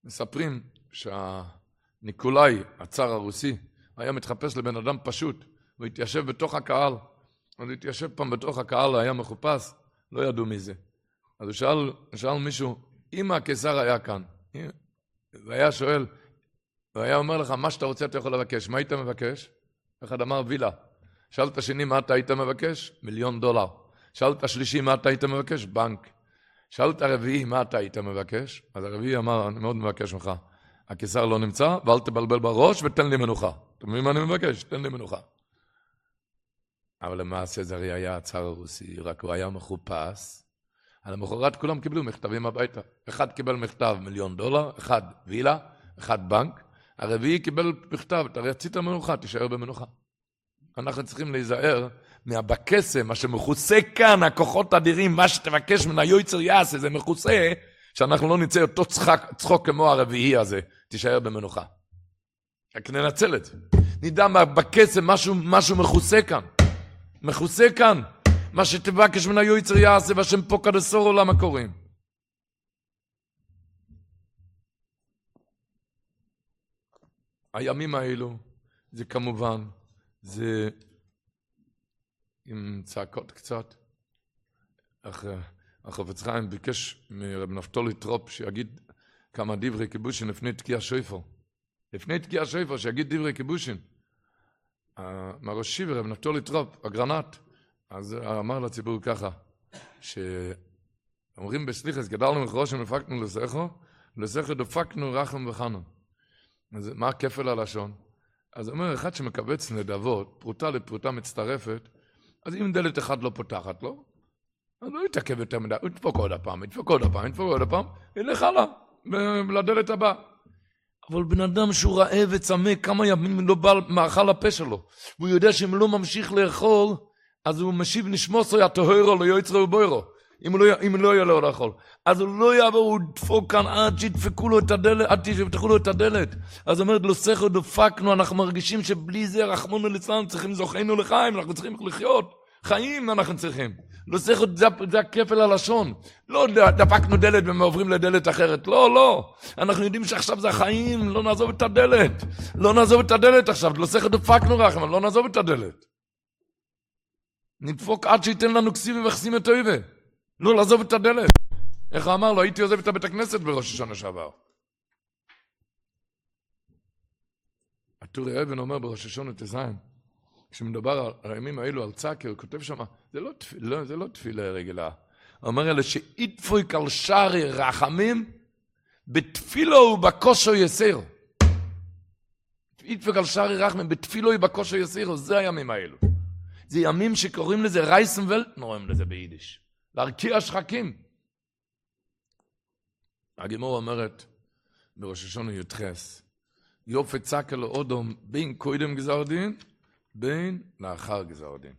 מספרים שהניקולאי, הצאר הרוסי, היה מתחפש לבן אדם פשוט, הוא התיישב בתוך הקהל, הוא התיישב פעם בתוך הקהל, היה מחופש, לא ידעו מי זה. אז הוא שאל, שאל מישהו, אם הקיסר היה כאן, והיה שואל, והיה אומר לך, מה שאתה רוצה אתה יכול לבקש, מה היית מבקש? אחד אמר וילה. שאלת שני, מה אתה היית מבקש? מיליון דולר. שאלת שלישי, מה אתה היית מבקש? בנק. שאלת רביעי, מה אתה היית מבקש? אז הרביעי אמר, אני מאוד מבקש ממך. הקיסר לא נמצא, ואל תבלבל בראש ותן לי מנוחה. אתה מבין מה אני מבקש? תן לי מנוחה. אבל למעשה זה הרי היה הצאר הרוסי, רק הוא היה מחופש. על המחרת כולם קיבלו מכתבים הביתה. אחד קיבל מכתב מיליון דולר, אחד וילה, אחד בנק. הרביעי קיבל מכתב, אתה רצית מנוחה, תישאר במנוחה. אנחנו צריכים להיזהר מהבקסם, מה שמחוסה כאן, הכוחות האדירים, מה שתבקש מן היוצר יעשה, זה מחוסה, שאנחנו לא נצא אותו צחק, צחוק כמו הרביעי הזה, תישאר במנוחה. רק ננצל את זה. נדע מהבקסם, משהו, משהו מחוסה כאן. מחוסה כאן. מה שתבקש מן היוצר יעשה, והשם פה כדסור עולם הקוראים. הימים האלו, זה כמובן, זה עם צעקות קצת. החפץ חיים ביקש מרב נפתולי טרופ שיגיד כמה דברי כיבושין לפני תקיע שויפר. לפני תקיע שויפר שיגיד דברי כיבושין. מהראשי ורב נפתולי טרופ, הגרנט, אז אמר לציבור ככה, שאומרים בסליחס, גדלנו מחרושם ופקנו לסכו, לסכו דפקנו רחם וחנון. אז מה הכפל הלשון? אז אומר אחד שמקבץ נדבות, פרוטה לפרוטה מצטרפת, אז אם דלת אחד לא פותחת לו, אז לא יתעכב יותר מדי, הוא ידפוק עוד הפעם, ידפוק עוד הפעם, ידפוק עוד הפעם, ילך הלאה, לדלת הבאה. אבל בן אדם שהוא רעב וצמא, כמה ימים לא בא מאכל הפה שלו, והוא יודע שאם לא ממשיך לאכול, אז הוא משיב נשמוסו יתוהרו לא יוצרו ובוירו. אם הוא לא, אם לא יהיה לו לאכול. אז הוא לא יעבור, הוא דפוק כאן עד שידפקו לו את הדלת, עד שיפתחו לו את הדלת. אז אומרת לו, סכו דפקנו, אנחנו מרגישים שבלי זה רחמונו ליצלן, צריכים זוכנו לחיים, אנחנו צריכים לחיות. חיים אנחנו צריכים. לא סכו, זה, זה הכפל הלשון. לא דפקנו דלת ועוברים לדלת אחרת. לא, לא. אנחנו יודעים שעכשיו זה החיים, לא נעזוב את הדלת. לא נעזוב את הדלת עכשיו, לא סכו דפקנו רחם, לא נעזוב את הדלת. נדפוק עד שייתן לנו כסיבי וחסים את אויבה. לא לעזוב את הדלת. איך הוא אמר לו, הייתי עוזב את הבית הכנסת בראש השנה שעבר. הטורי אבן אומר בראש השנה תזיים, כשמדבר על הימים האלו, על צעקר, הוא כותב שם, זה לא תפילה, זה לא תפילה רגילה. הוא אומר אלה שאיתפוי כל שערי רחמים, בתפילו ובקושו יסיר. איתפוי כל שערי רחמים, בתפילו ובקושו יסיר, זה הימים האלו. זה ימים שקוראים לזה רייסן ולט, נוראים לזה ביידיש. להרקיע שחקים. הגמרא אומרת, בראש השנה י"ח, יופי צעקה לאודום בין קודם גזר דין, בין לאחר גזר דין.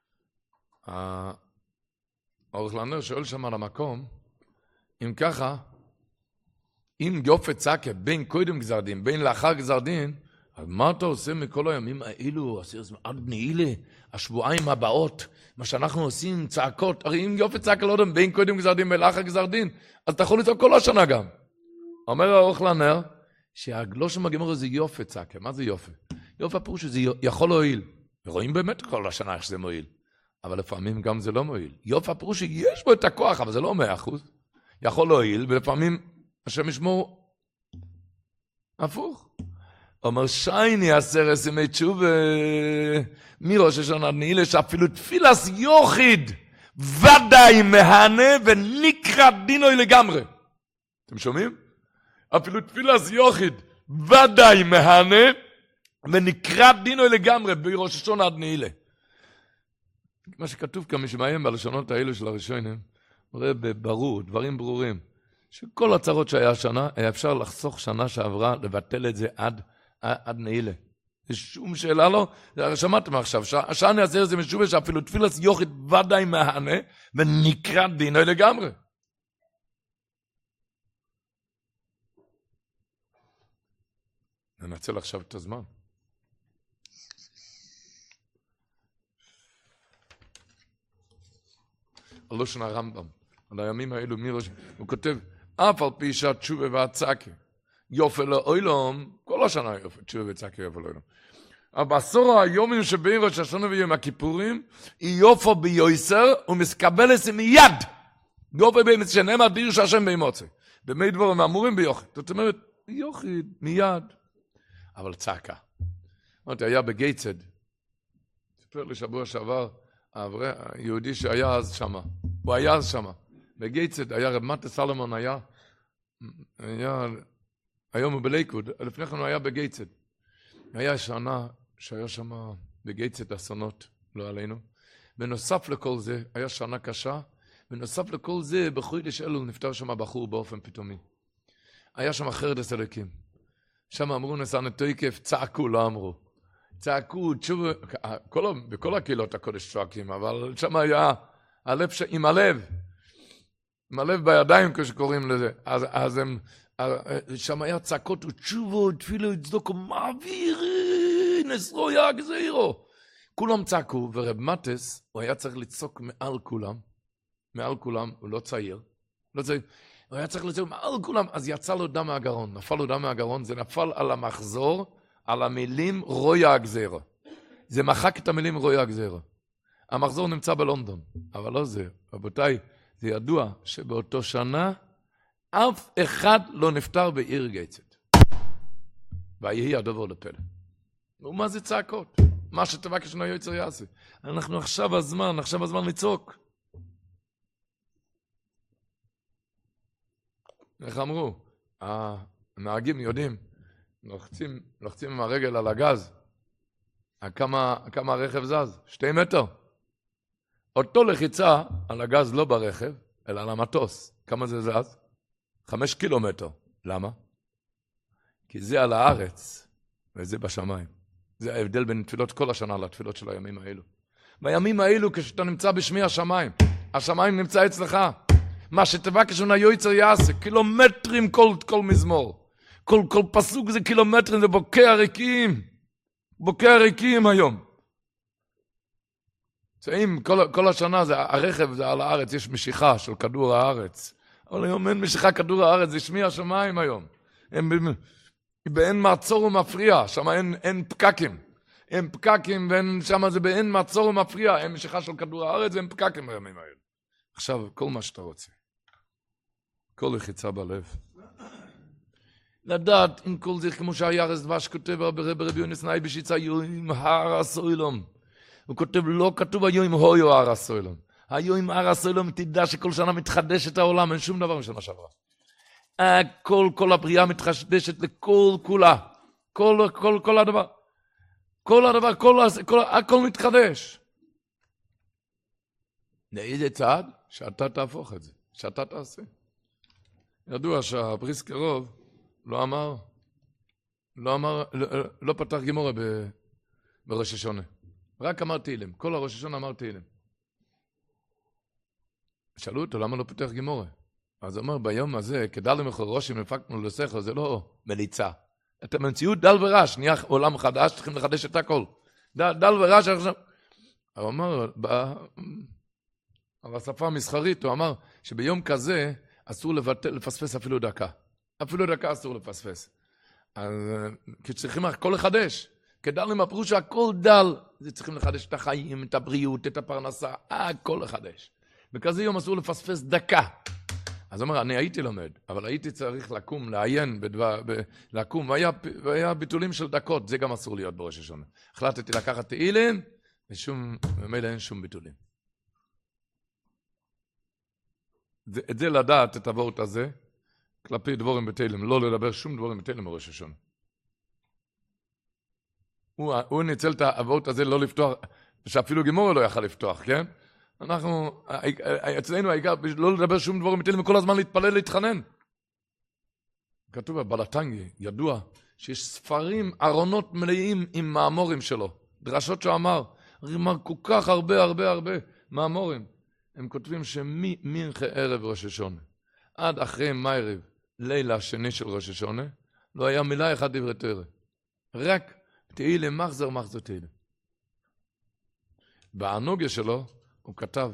האורך לנר שואל שם על המקום, אם ככה, אם יופי צעקה בין קודם גזר דין, בין לאחר גזר דין, אז מה אתה עושה מכל הימים האלו, עד נעילה, השבועיים הבאות, מה שאנחנו עושים, צעקות, הרי אם יופי צעקה לא יודע, בין קודם גזר דין ולאחר גזר דין, אז אתה יכול לצעוק כל השנה גם. אומר האורך לנר, שהגלושם הגמרא זה יופי צעקה, מה זה יופי? יופי הפירוש שזה יכול להועיל, ורואים באמת כל השנה איך שזה מועיל, אבל לפעמים גם זה לא מועיל. יופי הפירוש שיש בו את הכוח, אבל זה לא מאה אחוז, יכול להועיל, ולפעמים השם ישמור הפוך. אומר שייני עשרס ימי תשובה מראש השנה נעילה שאפילו תפילס יוחיד ודאי מהנה ונקרא דינוי לגמרי. אתם שומעים? אפילו תפילס יוחיד ודאי מהנה ונקרא דינוי לגמרי בראש השנה עד נעילה. מה שכתוב כאן משמעיים בלשונות האלו של הראשונים, רואה בברור, דברים ברורים, שכל הצרות שהיה השנה, היה אפשר לחסוך שנה שעברה, לבטל את זה עד עד נעילה. יש שום שאלה לא, שמעתם עכשיו, השעה נעזר זה משום שאפילו תפילס יוחד ודאי מהנה, ונקרא דינו לגמרי. ננצל עכשיו את הזמן. הלושן הרמב"ם, על הימים האלו מירוש, הוא כותב, אף על פי שעת תשובה והצעקה, יופי לאוילום, כל השנה יופי, תשובה וצעקה יופי לאוילום. אבל בעשור היומים שבין ראש השונה ויום הכיפורים, היא יופו ביועסר, ומסקבל את זה מיד. יופי באמת שנאמר דיר שהשם בימוצי. במי דבורים אמורים ביוחד. זאת אומרת, ביוחד, מיד. אבל צעקה. אמרתי, היה בגייצד. סיפר לי שבוע שעבר, היהודי שהיה אז שמה. הוא היה אז שמה. בגייצד היה רב מטה סלומון היה, היה, היום הוא בלייקוד, לפני כן הוא היה בגייצד. היה שנה שהיה שם בגייצד אסונות, לא עלינו. בנוסף לכל זה, היה שנה קשה, בנוסף לכל זה, בחודש אלול נפטר שם בחור באופן פתאומי. היה שם חרדת אלוקים. שם אמרו נסענו תוקף, צעקו, לא אמרו. צעקו, תשובו, כל, בכל הקהילות הקודש צועקים, אבל שם היה הלב ש... עם הלב, עם הלב בידיים כשקוראים לזה. אז, אז הם, שם היה צעקות, תשובו, תפילו, צדוקו, מעבירי, נסרו יג זעירו. כולם צעקו, ורב מטס, הוא היה צריך לצעוק מעל כולם, מעל כולם, הוא לא צעיר, לא צעיר, הוא היה צריך לצעוק מעל כולם, אז יצא לו דם מהגרון, נפל לו דם מהגרון, זה נפל על המחזור, על המילים רויה הגזירה. זה מחק את המילים רויה הגזירה. המחזור נמצא בלונדון, אבל לא זה. רבותיי, זה ידוע שבאותו שנה, אף אחד לא נפטר בעיר גייצת. ויהי הדבר לפלא. ומה זה צעקות? מה שתבקש נו יוצר יעשה. אנחנו עכשיו הזמן, עכשיו הזמן לצעוק. איך אמרו? הנהגים יודעים, לוחצים, לוחצים עם הרגל על הגז. כמה, כמה הרכב זז? שתי מטר. אותו לחיצה על הגז לא ברכב, אלא על המטוס. כמה זה זז? חמש קילומטר. למה? כי זה על הארץ, וזה בשמיים. זה ההבדל בין תפילות כל השנה לתפילות של הימים האלו. בימים האלו, כשאתה נמצא בשמי השמיים, השמיים נמצא אצלך. מה שתבקש מן היוצר יעשה, קילומטרים כל, כל מזמור. כל, כל פסוק זה קילומטרים, זה בוקע ריקים. בוקע ריקים היום. אם כל, כל השנה זה, הרכב זה על הארץ, יש משיכה של כדור הארץ. אבל היום אין משיכה כדור הארץ, זה שמי השמיים היום. הם באין מעצור ומפריע, שם אין, אין פקקים. אין פקקים, שם זה באין מעצור ומפריע, אין משיכה של כדור הארץ, ואין פקקים בימים האלה. עכשיו, כל מה שאתה רוצה. כל לחיצה בלב. לדעת, עם כל זה, כמו שהירס דבש כותב הרבה ברבי יונס נאי בשיצה, יוים הר הסוילום. הוא כותב, לא כתוב היוים הויו הר הסוילום. היוים הר הסוילום, תדע שכל שנה מתחדש את העולם, אין שום דבר משנה שעברה. כל, כל הבריאה מתחדשת לכל כולה. כל, כל, כל הדבר. כל הדבר, כל, כל, הכל מתחדש. לאיזה צעד? שאתה תהפוך את זה. שאתה תעשה. ידוע שהבריסקרוב לא אמר, לא אמר, לא, לא פתח גימורה ב, בראש השונה. רק אמר תהילים. כל הראש השונה אמר תהילים. שאלו אותו, למה לא פתח גימורה? אז הוא אומר, ביום הזה, כדל למחרושים הפקנו לסכר, זה לא מליצה. את המציאות דל ורש, נהיה עולם חדש, צריכים לחדש את הכל. דל, דל ורש, עכשיו... הוא אומר, ב... על השפה המסחרית, הוא אמר שביום כזה אסור לבטל, לפספס אפילו דקה. אפילו דקה אסור לפספס. אז כי צריכים הכל לחדש. כדל עם הפירוש שהכל דל, זה צריכים לחדש את החיים, את הבריאות, את הפרנסה, הכל לחדש. בכזה יום אסור לפספס דקה. אז הוא אומר, אני הייתי לומד, אבל הייתי צריך לקום, לעיין, בדבר, ב, לקום, והיה, והיה ביטולים של דקות, זה גם אסור להיות בראש השונה. החלטתי לקחת תהילים, ושום, במילא אין שום ביטולים. זה, את זה לדעת, את הוורט הזה, כלפי דבורים בתהילים, לא לדבר שום דבורים בתהילים בראש השונה. הוא, הוא ניצל את הוורט הזה לא לפתוח, שאפילו גימורה לא יכל לפתוח, כן? אנחנו, אצלנו העיקר, לא לדבר שום דבורים בתהילים, וכל הזמן להתפלל, להתחנן. כתוב בבלטנגי, ידוע, שיש ספרים, ארונות מלאים עם מאמורים שלו. דרשות שהוא אמר, אמר כל כך הרבה, הרבה, הרבה מאמורים. הם כותבים שממנחה ערב ראש השונה, עד אחרי מיירב, לילה השני של ראש השונה, לא היה מילה אחת דברי תורה. רק תהילים, מחזר, מחזר תהילים. בענוגיה שלו, הוא כתב,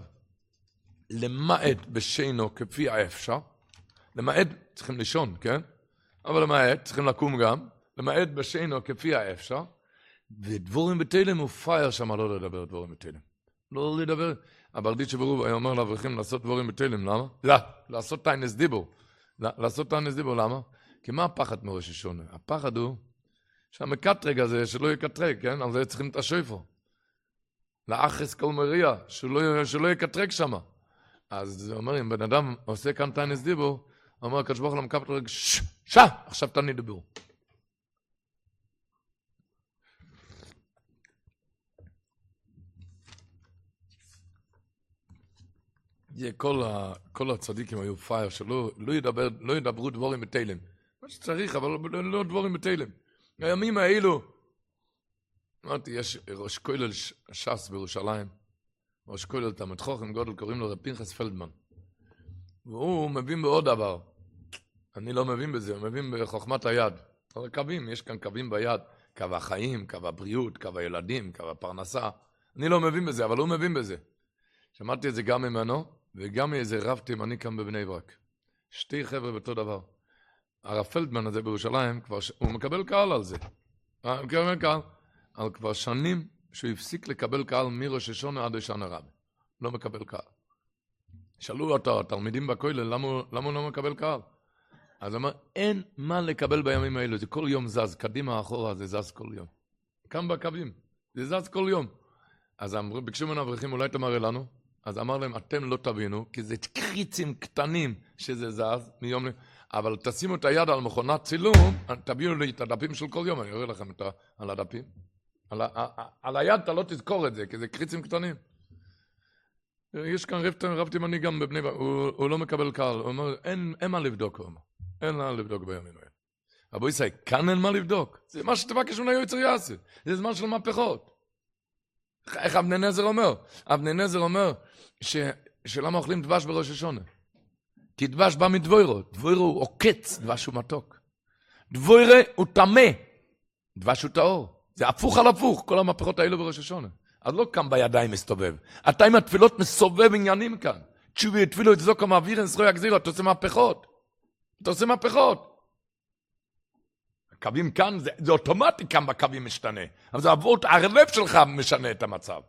למעט בשינו כפי האפשר, למעט צריכים לישון, כן? אבל למעט, צריכים לקום גם, למעט בשינו כפי האפשר, ודבורים בתלם הוא פייר שם לא לדבר דבורים בתלם. לא לדבר, הברדיצ'ה ברוב היה אומר לאברכים לעשות דבורים בתלם, למה? לא, לעשות טיינס דיבור. לעשות טיינס דיבור, למה? כי מה הפחד מראש השונה? הפחד הוא שהמקטרג הזה, שלא יקטרג, כן? על זה צריכים את השויפו. לאחס כל מריה, שלא, שלא יקטרג שם. אז אומר, אם בן אדם עושה כאן טיינס דיבור, אומר, קשבוך למקטרג, ש, ש, עכשיו תני דיבור. כל, ה, כל הצדיקים היו פייר, שלא לא ידבר, לא ידברו דבורים בתלם. מה שצריך, אבל לא, לא דבורים בתלם. הימים האלו, אמרתי, יש ראש כולל ש"ס בירושלים, ראש כולל תלמיד חכם גדול, קוראים לו רב פנחס פלדמן. והוא מבין בעוד דבר. אני לא מבין בזה, הוא מבין בחוכמת היד. אבל קווים, יש כאן קווים ביד. קו החיים, קו הבריאות, קו הילדים, קו הפרנסה. אני לא מבין בזה, אבל הוא מבין בזה. שמעתי את זה גם ממנו, וגם מאיזה רב תימני כאן בבני ברק. שתי חבר'ה באותו דבר. הרב פלדמן הזה בירושלים, כבר ש... הוא מקבל קהל על זה. הוא מקבל קהל. על כבר שנים שהוא הפסיק לקבל קהל מראש השונה עד השנה רב. לא מקבל קהל. שאלו אותו, התלמידים בכולל, למה, למה הוא לא מקבל קהל? אז הוא אמר, אין מה לקבל בימים האלו, זה כל יום זז, קדימה אחורה, זה זז כל יום. כאן בקווים, זה זז כל יום. אז אמרו, ביקשו ממנו אברכים, אולי תמראה לנו? אז אמר להם, אתם לא תבינו, כי זה קריצים קטנים שזה זז מיום ליום. אבל תשימו את היד על מכונת צילום, תביאו לי את הדפים של כל יום, אני אראה לכם את ה, על הדפים. על, ה, על היד אתה לא תזכור את זה, כי זה קריצים קטנים. יש כאן רב, רב תימני גם בבני ברק, הוא, הוא לא מקבל קהל, הוא אומר, אין, אין מה לבדוק, הוא אומר. אין מה לבדוק בימים האלה. רבו ישראל, כאן אין מה לבדוק. זה מה שתבקש ממנו יוצר יעשה. זה זמן של מהפכות. איך אבני נזר אומר? אבני נזר אומר, ש, שלמה אוכלים דבש בראש השונה? כי דבש בא מדבוירו. דבוירו הוא עוקץ, דבש הוא מתוק. דבוירה הוא טמא. דבש הוא טהור. זה הפוך על הפוך, כל המהפכות האלו בראש השונה. אז לא כאן בידיים מסתובב. אתה עם התפילות מסובב עניינים כאן. תשובי התפילו את זוקו מעביר, נסחו יגזירו, אתה עושה מהפכות. אתה עושה מהפכות. הקווים כאן, זה, זה אוטומטי כאן בקווים משתנה. אבל זה עבוד, הרלב שלך משנה את המצב.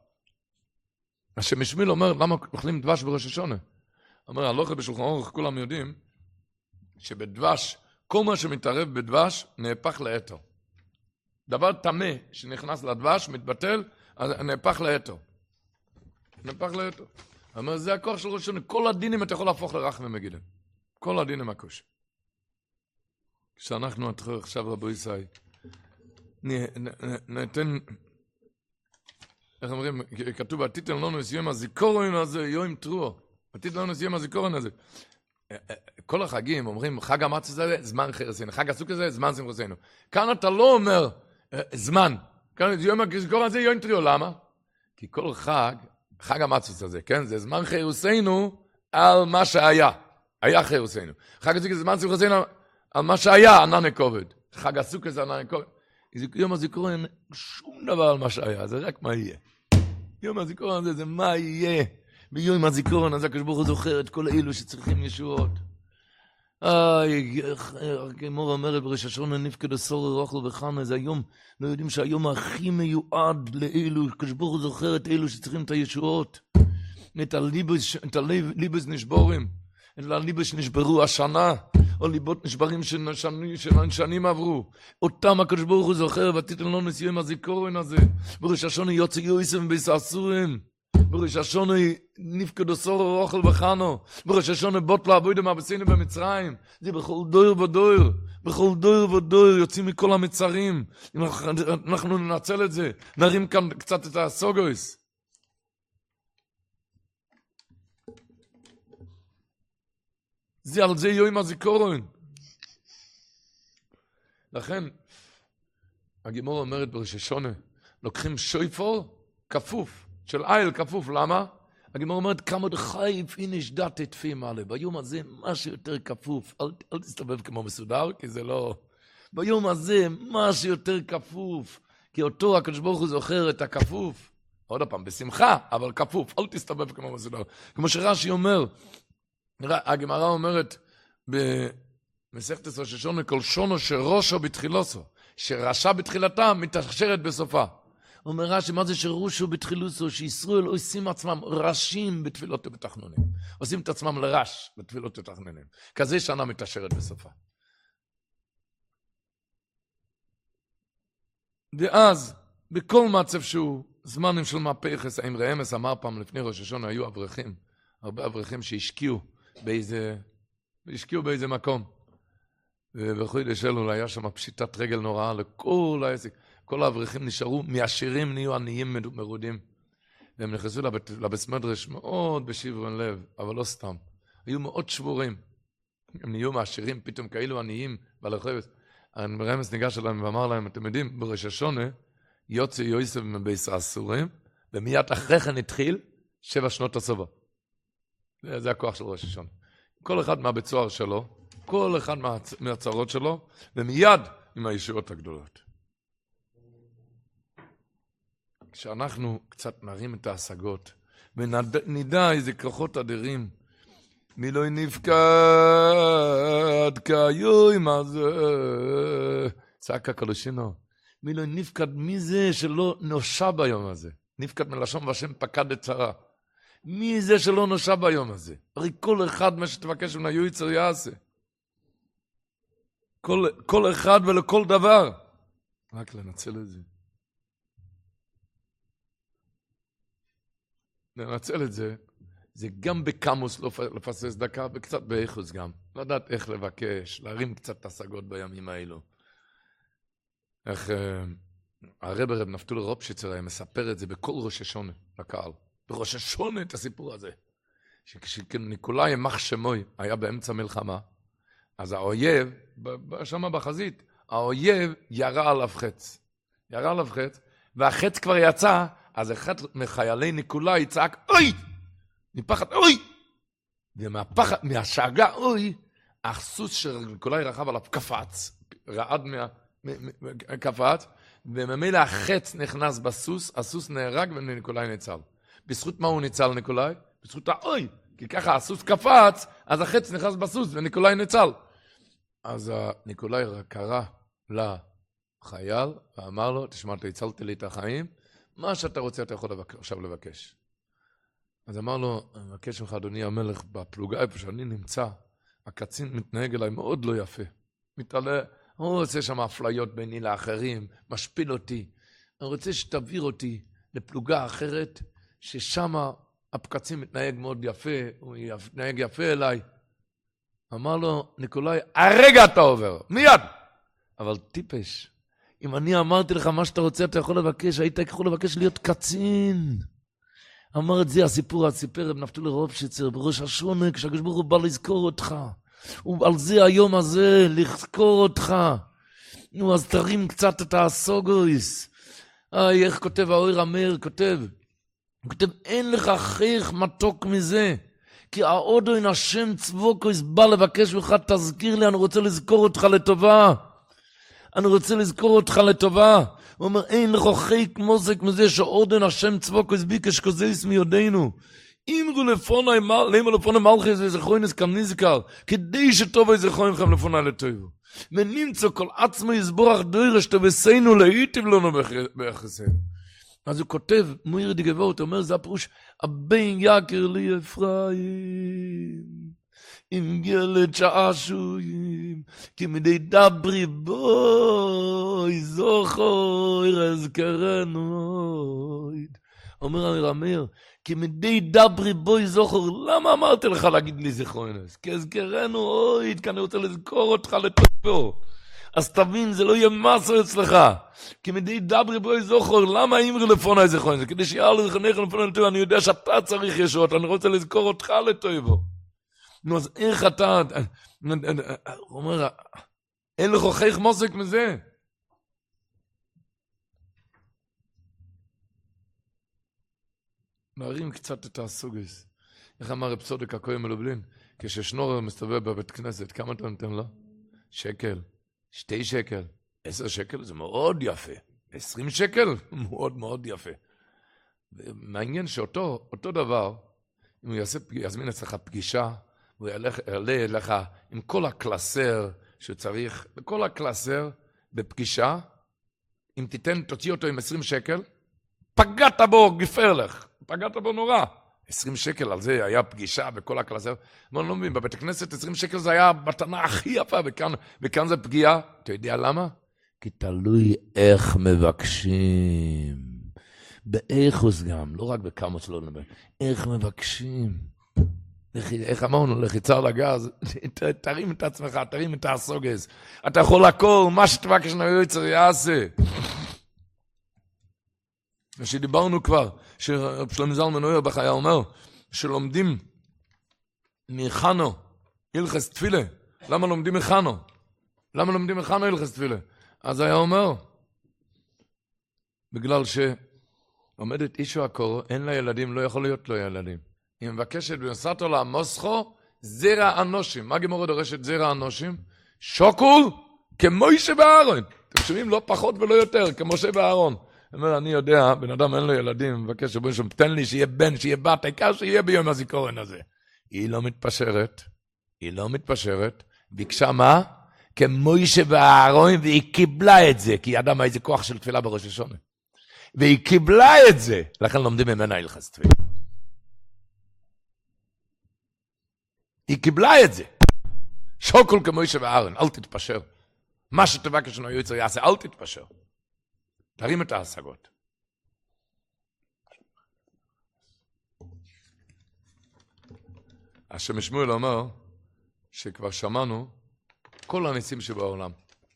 מה שמשמיל אומר, למה אוכלים דבש בראש השונה? אומר, הלוכת בשולחן אורך, כולם יודעים, שבדבש, כל מה שמתערב בדבש, נהפך לאתו. דבר תמה שנכנס לדבש, מתבטל, אז נהפך לאתו. נהפך לאתו. אומר, זה הכוח של ראש השונה. כל הדינים אתה יכול להפוך לרחמי מגידים. כל הדינים הקוש. כשאנחנו נתחיל עכשיו רבו ישראל, ניתן, איך אומרים, כתוב, תיתן לנו את יום הזיכרון הזה, יום תרוע. תיתן לנו את יום הזיכרון הזה. כל החגים אומרים, חג המצות הזה, זמן חרסינו. חג הסוכה הזה, זמן שמחוסינו. כאן אתה לא אומר, זמן. כאן יום הזיכרון הזה, יום תרוע. למה? כי כל חג, חג המצות הזה, כן? זה זמן חרסינו על מה שהיה. היה חרסינו. חג הסוכה זה זמן שמחוסינו על מה שהיה, ענן כובד. חג הסוכה זה ענן כובד. יום הזיכרון, שום דבר על מה שהיה, זה רק מה יהיה. יום הזיכרון הזה, זה מה יהיה. ביום הזיכרון הזה, הקדוש ברוך הוא זוכר את כל אלו שצריכים ישועות. איי, כמו אומרת בראש השונה, נפקד הסור רחל וחנה, זה היום, לא יודעים שהיום הכי מיועד לאלו, הקדוש ברוך הוא זוכר את אלו שצריכים את הישועות. את הליבס, את הליבס נשבורים, את הליבס שנשברו השנה. או ליבות נשברים שנים עברו. אותם הקדוש ברוך הוא זוכר, ותיתן לנו את יום הזיכרון הזה. בראש השונה יוצא יויסם ביססורים. בראש השונה נפקד הסור רחל וחנה. בראש השונה בוטלה עבודה מאבסינו במצרים. זה בכל דור ודור. בכל דור ודור יוצאים מכל המצרים. אנחנו ננצל את זה. נרים כאן קצת את הסוגויס. זה על זה יום הזיכרון. לכן, הגימור אומרת בראש השונה, לוקחים שויפור כפוף, של איל כפוף, למה? הגימור אומרת, כמה דחייף איניש דת תתפים עלי, ביום הזה משהו יותר כפוף, אל, אל תסתובב כמו מסודר, כי זה לא... ביום הזה משהו יותר כפוף, כי אותו הקדוש ברוך הוא זוכר את הכפוף, עוד פעם, בשמחה, אבל כפוף, אל תסתובב כמו מסודר. כמו שרש"י אומר, הגמרא אומרת מסכת ראש השונה, כל שונו שראשו בתחילוסו, שרשע בתחילתה מתאשרת בסופה. אומר רש"י, מה זה שרושו בתחילוסו, שישראל עושים עצמם רשים בתפילות ובתחנונים. עושים את עצמם לרש בתפילות ובתחנונים. כזה שנה מתאשרת בסופה. ואז, בכל מצב שהוא, זמנים של מהפכס, האמרי אמס אמר פעם לפני ראש השונה, היו אברכים, הרבה אברכים שהשקיעו באיזה, השקיעו באיזה מקום. ובחוידה שלו היה שם פשיטת רגל נוראה לכל העסק. כל האברכים נשארו, מהשירים נהיו עניים מרודים. והם נכנסו לבית, לבית מדרש מאוד בשברון לב, אבל לא סתם. היו מאוד שבורים. הם נהיו מהשירים, פתאום כאלו עניים, והלכובת. הרמז ניגש אליהם ואמר להם, אתם יודעים, בראש השונה, יוצא יוסף מבישר אסורים, ומיד אחרי כן התחיל שבע שנות הסובה. זה הכוח של ראש השונה. כל אחד מהבצוער שלו, כל אחד מהצרות שלו, ומיד עם הישועות הגדולות. כשאנחנו קצת נרים את ההשגות, ונדע איזה כוחות אדירים, מי לא נפקד כיום הזה, צעק הקדושינו, מי לא נפקד מי זה שלא נושע ביום הזה, נפקד מלשון והשם פקד את צרה, מי זה שלא נושע ביום הזה, הרי כל אחד מה שתבקש מן היועצר יעשה, כל, כל אחד ולכל דבר, רק לנצל את זה. לנצל את זה, זה גם בקמוס לפסס דקה, וקצת באיכוס גם. לדעת איך לבקש, להרים קצת השגות בימים האלו. איך הרב רב נפתול רופשיצר היה מספר את זה בכל ראש השונה לקהל. בראש השונה את הסיפור הזה. שכשניקולאי ימח שמוי היה באמצע מלחמה, אז האויב, שם בחזית, האויב ירה עליו חץ. ירה עליו חץ, והחץ כבר יצא, אז אחד מחיילי ניקולאי צעק, אוי! מפחד, אוי! ומהפחד, מהשאגה, אוי! הסוס של ניקולאי רכב עליו קפץ, רעד מה... קפץ, וממילא החץ נכנס בסוס, הסוס נהרג וניקולאי ניצל. בזכות מה הוא ניצל ניקולאי? בזכות האוי! כי ככה הסוס קפץ, אז החץ נכנס בסוס וניקולאי ניצל. אז ניקולאי קרא לחייל ואמר לו, תשמע, אתה הצלת לי את החיים, מה שאתה רוצה אתה יכול עכשיו לבקש. אז אמר לו, אני מבקש ממך אדוני המלך, בפלוגה איפה שאני נמצא, הקצין מתנהג אליי מאוד לא יפה. מתעלה, הוא רוצה שם אפליות ביני לאחרים, משפיל אותי. אני רוצה שתעביר אותי לפלוגה אחרת, ששם הקצין מתנהג מאוד יפה, הוא מתנהג יפה אליי. אמר לו, ניקולאי, הרגע אתה עובר, מיד! אבל טיפש, אם אני אמרתי לך מה שאתה רוצה, אתה יכול לבקש, היית יכול לבקש להיות קצין. אמר את זה הסיפור, הסיפר, נפתול רופשיצר, בראש השונה, כשהקדוש ברוך הוא בא לזכור אותך. ועל זה היום הזה, לזכור אותך. נו, אז תרים קצת את הסוגויס. איי, איך כותב האויר המאיר, כותב. הוא כותב, אין לך חיך מתוק מזה. כי העודו אין השם צבוקויס בא לבקש ממך, תזכיר לי, אני רוצה לזכור אותך לטובה. אני רוצה לזכור אותך לטובה. הוא אומר, אין לך חיק מוזק מזה שעוד אין השם צבוקויס ביקש כזיס מיודנו. אמרו לפוני, למה לפוני מלכי זה זכרוינס כאן נזכר, כדי שטוב יזכרוין לכם לפוני לטובו. ונמצא כל עצמו יסבורך דוירש תבסנו להיטיב לנו ביחסנו. אז הוא כותב, מויר די גבורת, הוא אומר, זה הפירוש, הבן יקר לי אפרים. עם ילד שעשויים, כי מדי דברי בוי, זוכר אזכרנו. אומר הרמיר, כי מדי דברי בוי זוכר, למה אמרתי לך להגיד לי זכרונס? כי אזכרנו אויד, כי אני רוצה לזכור אותך לטובו. אז תבין, זה לא יהיה מסו אצלך. כי מדי דברי בוי זוכר, למה אמרי לפוני זכרונס? כדי שיהיה לך לפוני לטובו, אני יודע שאתה צריך ישועות, אני רוצה לזכור אותך לטובו. נו, אז איך אתה, הוא אומר, אין לך חייך מוסק מזה. נערים קצת את הסוגס. איך אמר רב צודק הכהן מלובלין? כששנורר מסתובב בבית כנסת, כמה אתה נותן לו? שקל, שתי שקל, עשר שקל, זה מאוד יפה. עשרים שקל, מאוד מאוד יפה. מעניין שאותו, אותו דבר, אם הוא יעשה, יזמין אצלך פגישה, הוא יעלה אליך עם כל הקלסר שצריך, כל הקלסר בפגישה, אם תיתן, תוציא אותו עם עשרים שקל, פגעת בו, גפר לך, פגעת בו נורא. עשרים שקל על זה היה פגישה בכל הקלסר. אני לא מבין, בבית הכנסת עשרים שקל זה היה מתנה הכי יפה, וכאן, וכאן זה פגיעה. אתה יודע למה? כי תלוי איך מבקשים. באיכוס גם, לא רק בכמה שלא נדבר. איך מבקשים. איך אמרנו, לחיצה על הגז, תרים את עצמך, תרים את הסוגס. אתה יכול הכל, מה שתבקש נעיצר יעשה. שדיברנו כבר, ששלמה זלמן אוירבך היה אומר, שלומדים מחנו, הלכס תפילה. למה לומדים מחנו? למה לומדים מחנו הלכס תפילה? אז היה אומר, בגלל שעומדת אישו הקור, אין לה ילדים, לא יכול להיות לו ילדים. היא מבקשת ונסתו לה מוסכו, זרע אנושים. מה גמורה דורשת זרע אנושים? שוקול כמוישה ואהרון. אתם שומעים? לא פחות ולא יותר, כמשה ואהרון. אומר, אני יודע, בן אדם אין לו ילדים, מבקש שבו שם, תן לי שיהיה בן, שיהיה בת, העיקר שיהיה ביום הזיכרון הזה. היא לא מתפשרת, היא לא מתפשרת, ביקשה מה? כמוישה ואהרון, והיא קיבלה את זה, כי אדם היה איזה כוח של תפילה בראש השונה. והיא קיבלה את זה, לכן לומדים ממנה הלכס תפילה. היא קיבלה את זה. שוקול כמוישה ואהרון, אל תתפשר. מה שתבקש לנו יוצר יעשה, אל תתפשר. תרים את ההשגות. השם שמואל אומר שכבר שמענו כל הניסים שבעולם.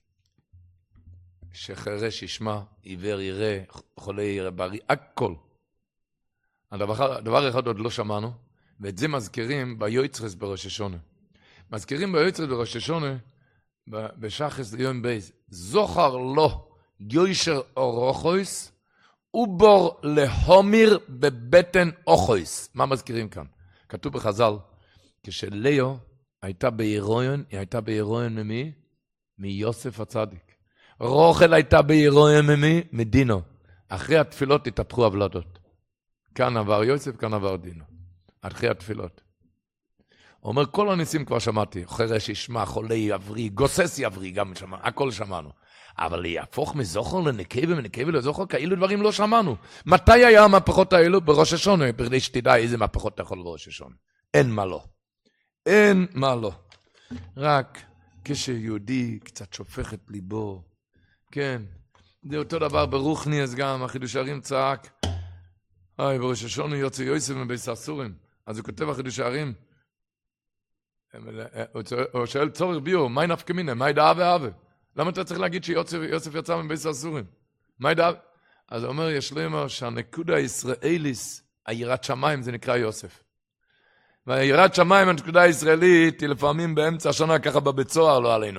שחרש ישמע, עיוור יראה, חולה יראה בריא, הכל. הדבר, הדבר אחד עוד לא שמענו, ואת זה מזכירים ביועצרס בראש השונה. מזכירים ביועצרס בראש השונה, בשחס ליום בייס, זוכר לו, יוישר אורוכויס, ובור להומיר בבטן אוכויס. מה מזכירים כאן? כתוב בחז"ל, כשליאו הייתה בהירויון, היא הייתה בהירויון ממי? מיוסף הצדיק. רוחל הייתה בהירויון ממי? מדינו. אחרי התפילות התהפכו הבלדות. כאן עבר יוסף, כאן עבר דינו. אחרי התפילות. הוא אומר, כל הניסים כבר שמעתי, חרש ישמע, חולה יבריא, גוסס יבריא, גם שמענו, הכל שמענו. אבל יהפוך מזוכר לנקבה ונקבה לזוכר, כאילו דברים לא שמענו. מתי היה המהפכות האלו? בראש השונה, בכדי שתדע איזה מהפכות אתה יכול בראש השונה. אין מה לא. אין מה לא. רק כשיהודי קצת שופך את ליבו, כן, זה אותו דבר ברוחניאס גם, החידוש הערים צעק, היי, בראש השונה יוצא יוסף מבית הסורים, אז הוא כותב החידוש הערים, הוא שואל צורך ביור, מה נפקא מינה, מה ידעה ואהבה? למה אתה צריך להגיד שיוסף יצא מבית הסורים? מה ידעה? אז הוא אומר, יש לו אמר שהנקודה הישראליס, היראת שמיים, זה נקרא יוסף. והיראת שמיים, הנקודה הישראלית, היא לפעמים באמצע השנה ככה בבית סוהר, לא עלינו.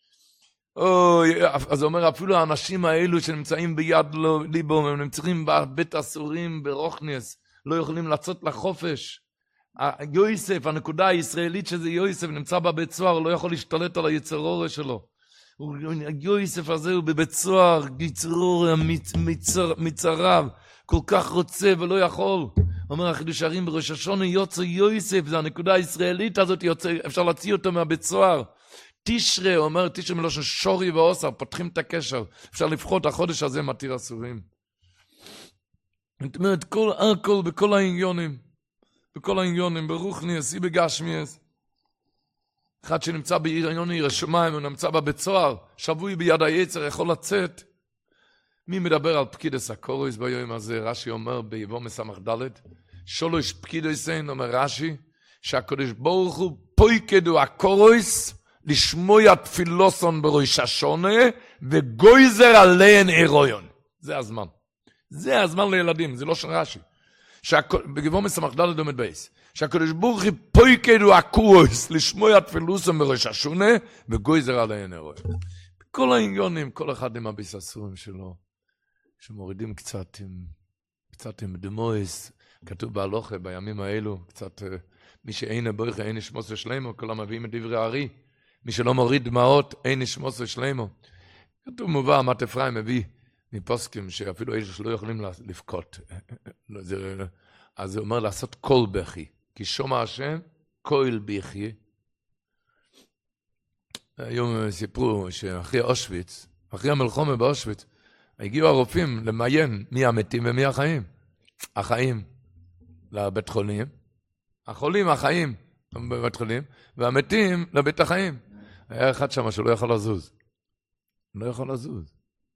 או, אז הוא אומר, אפילו האנשים האלו שנמצאים ביד ליבו, הם נמצאים בבית הסורים, ברוכניאס, לא יכולים לצאת לחופש. יוסף, הנקודה הישראלית שזה יוסף, נמצא בבית סוהר, לא יכול להשתלט על היצרורה שלו. יוסף הזה הוא בבית סוהר, יצרורה, מצריו, כל כך רוצה ולא יכול. אומר החידוש הערים בראש השונה, יוצא יוסף, זה הנקודה הישראלית הזאת, יוצא, אפשר להוציא אותו מהבית סוהר. תשרה, אומר תשרה מלושן שורי ואוסר, פותחים את הקשר, אפשר לפחות החודש הזה מתיר אסורים. זאת אומרת, כל הכל, בכל העניונים, בכל העניונים, ברוחני, עשי בגשמי, אחד שנמצא בעניוני רשמיים, הוא נמצא בבית סוהר, שבוי ביד היצר, יכול לצאת. מי מדבר על פקידס הקורוס ביום הזה? רש"י אומר ביבום מסמך ד' שלוש פקידס אין, אומר רש"י, שהקדוש ברוך הוא פויקדו הקורוס, לשמוע תפילוסון בראש השונה, וגויזר עליהן אירויון. זה הזמן. זה הזמן לילדים, זה לא של רש"י. בגבום מסמך ד' עומד בייס. שהקדוש ברוך הוא פויקדו הקורוס, לשמוע תפילוסון בראש השונה, וגויזר עליהן אירויון. כל העניונים, כל אחד עם הביססורים שלו, שמורידים קצת עם, קצת עם דמויס, כתוב בהלוכה בימים האלו, קצת, מי שאין הבויכה, אין נשמוס ושלמו, כולם מביאים את דברי הארי, מי שלא מוריד דמעות, אין נשמוס ושלמו. כתוב מובא, מת אפרים מביא מפוסקים, שאפילו אלה שלא יכולים לבכות. אז הוא אומר לעשות כל בכי, כי שומע השם, כהל ביחיה. היום סיפרו שאחרי אושוויץ, אחרי המלחמה באושוויץ, הגיעו הרופאים למיין מי המתים ומי החיים. החיים לבית חולים, החולים החיים בבית חולים, והמתים לבית החיים. היה אחד שם שלא יכול לזוז. לא יכול לזוז.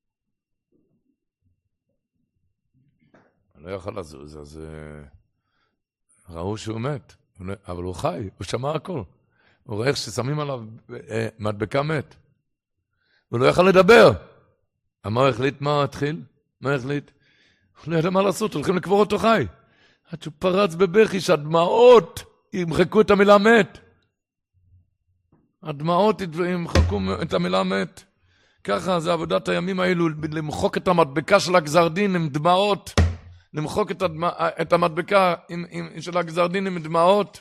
לא יכול לזוז, אז uh, ראו שהוא מת. אבל הוא חי, הוא שמע הכל. הוא רואה איך ששמים עליו uh, מדבקה מת. הוא לא יכול לדבר. אמר, החליט מה התחיל? מה החליט? הוא לא ידע מה לעשות, הולכים לקבור אותו חי. עד שהוא פרץ בבכי שהדמעות ימחקו את המילה מת. הדמעות ימחקו את המילה מת. ככה זה עבודת הימים האלו, למחוק את המדבקה של הגזר דין עם דמעות. למחוק את, הדמע... את המדבקה עם, עם, של הגזר דין עם דמעות.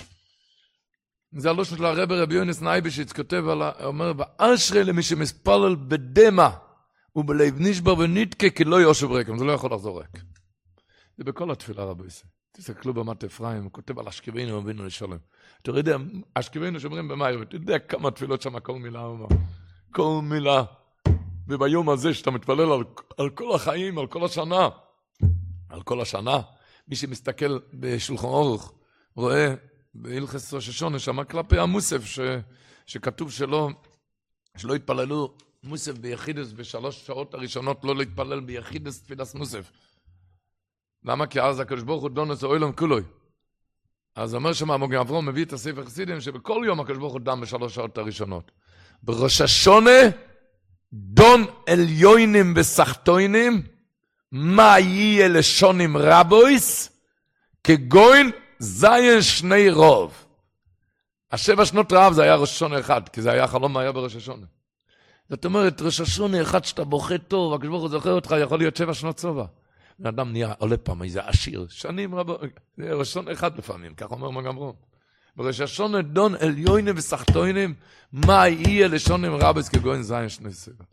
זה הלושן של הרב רבי יונס נייבשיץ כותב, על, אומר, ואשרי למי שמספלל בדמה ובלב נשבר ונתקה כי לא יושב רקם, זה לא יכול לחזור ריק. זה בכל התפילה רבי יוסי. תסתכלו במת אפרים, הוא כותב על אשכבנו ובינו לשלם. אתה יודע, אשכבנו שאומרים במאיר, אתה יודע כמה תפילות שם כל מילה, כל מילה. וביום הזה שאתה מתפלל על, על כל החיים, על כל השנה, על כל השנה, מי שמסתכל בשולחן אורך, רואה בהלכס ראש השונה, שמה כלפי המוסף, ש, שכתוב שלא, שלא התפללו מוסף ביחידס, בשלוש שעות הראשונות לא להתפלל ביחידס תפילס מוסף. למה? כי אז הקדוש ברוך הוא דונס אוילם כולוי. אז אומר שמה, מוגן אברום מביא את הספר חסידים, שבכל יום הקדוש ברוך הוא דם בשלוש שעות הראשונות. בראש השונה, דון עליונים וסחטוינים, מה יהיה לשונים רבויס, כגוין זיין שני רוב. השבע שנות רעב זה היה ראש השונה אחד, כי זה היה חלום מה היה בראש השונה. זאת אומרת, ראש השונה אחד שאתה בוכה טוב, הקדוש ברוך הוא זוכר אותך, יכול להיות שבע שנות סובה. האדם נהיה עולה פעם, איזה עשיר, שנים רבות, זה ראש השונה אחד לפעמים, כך אומר מגן אברום. בראש השונה דון עליונים וסחטוינים, מה יהיה לשונים רבויס, כגוין זיין שני סובה.